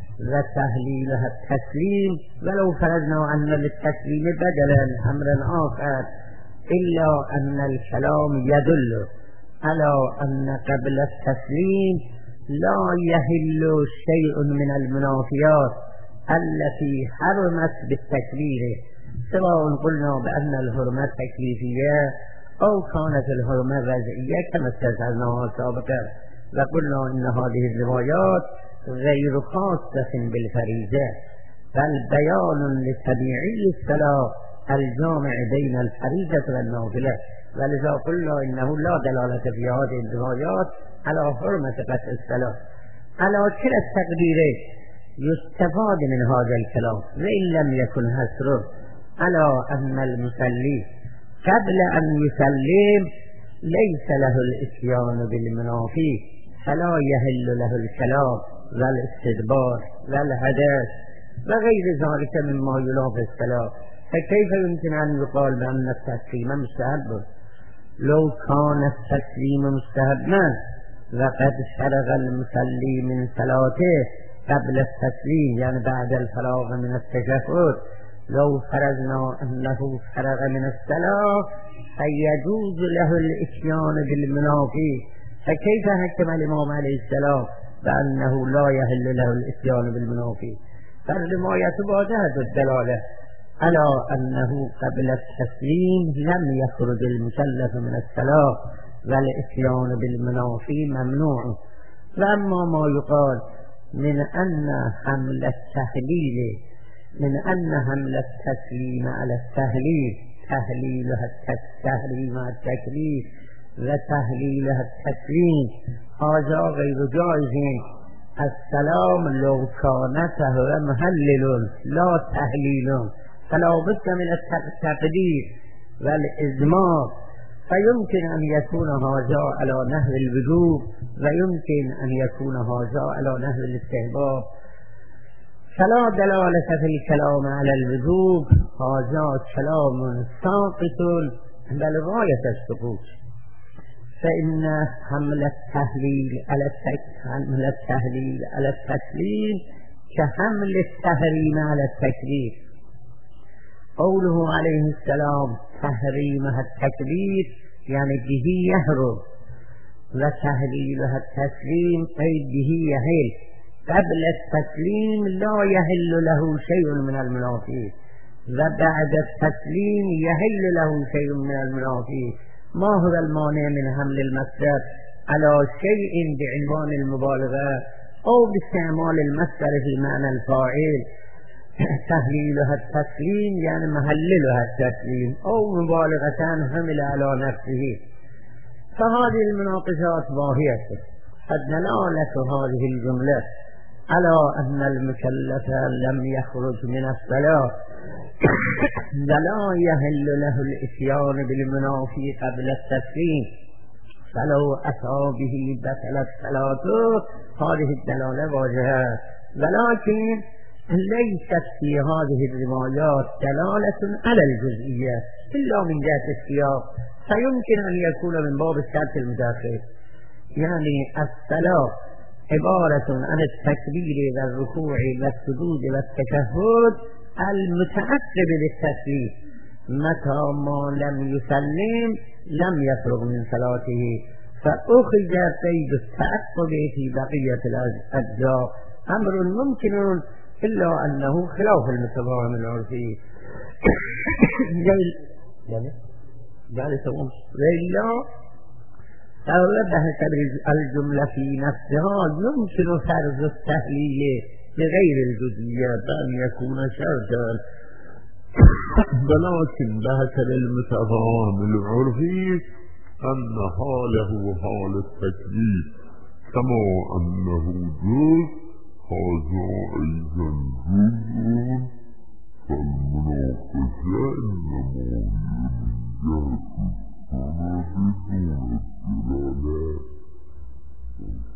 وتحليلها التسليم ولو فرضنا أن للتسليم بدلا أمرا آخر إلا أن الكلام يدل على أن قبل التسليم لا يحل شيء من المنافيات التي حرمت بالتكليف سواء قلنا بأن الحرمة تكليفية أو كانت الحرمة وضعية كما استذكرناها سابقا وقلنا إن هذه الروايات غير خاصة بالفريضة بل بيان لطبيعي الصلاة الجامع بين الفريضة والنافلة ولذا قلنا إنه لا دلالة في هذه الروايات على حرمة قطع الصلاة. على كلا التقدير يستفاد من هذا الكلام وإن لم يكن حصره على أن المصلي قبل أن يسلم ليس له الإتيان بالمنافي فلا يحل له الكلام والاستدبار والحدث وغير ذلك مما ينافي الصلاة. فكيف يمكن أن يقال بأن التسليم مستحب لو كان التسليم مستحبا وقد فرغ المصلي من صلاته قبل التسليم يعني بعد الفراغ من التشهد لو فرضنا أنه فرغ من الصلاة فيجوز له الإتيان بالمنافي فكيف حكم الإمام عليه السلام بأنه لا يحل له الإتيان بالمنافي؟ فالرواية واضحة الدلالة على أنه قبل التسليم لم يخرج المكلف من الصلاة والإتيان بالمنافي ممنوع. وأما ما يقال من أن حمل التحليل من أن حمل التسليم على التهليل تهليلها التحريم التكليف وتهليلها التسليم هذا غير جائز السلام لو كان فهو محلل لا تحليل، فلا بد من التقدير والإزمار، فيمكن أن يكون هذا على نحو الوجوب ويمكن أن يكون هذا على نحو الاستحباب. فلا دلالة في الكلام على الوجوب، هذا كلام ساقط بل غاية السقوط، فإن حمل التهليل على التسليم كحمل التحريم على التكبير. قوله عليه السلام تحريمها التكبير يعني به يحرم، وتهليلها التسليم أي به يحل. قبل التسليم لا يحل له شيء من المنافي، وبعد التسليم يحل له شيء من المنافي. ما هو المانع من حمل المصدر على شيء بعنوان المبالغة أو باستعمال المصدر في معنى الفاعل؟ تهليلها التسليم يعني محللها التسليم، أو مبالغة حمل على نفسه. فهذه المناقشات باهية. فالدلالة هذه الجملة على أن المكلف لم يخرج من الصلاة ولا يحل له الإتيان بالمنافي قبل التسليم، فلو أتى به بطلت صلاته. هذه الدلالة واضحة، ولكن ليست في هذه الروايات دلالة على الجزئية إلا من جهة السياق، فيمكن أن يكون من باب الشرط المتأخر، يعني الصلاة عبارة عن التكبير والركوع والسجود والتشهد المتعقب للتسليم. متى ما لم يسلم لم يفرغ من صلاته، فأخذ قيد التعقب في بقية الأجزاء، أمر ممكن إلا أنه خلاف المتفاهم العرفي. وإلا فوضحت الجملة في نفسها يمكن فرض التهليل بغير الجزئية بأن يكون شرطا، ولكن بحث المتفاهم العرفي أن حاله حال التكبير كما أنه جزء، هذا أيضا جزء، فالمناقشة إنما هي من جهة السند دون الدلالات.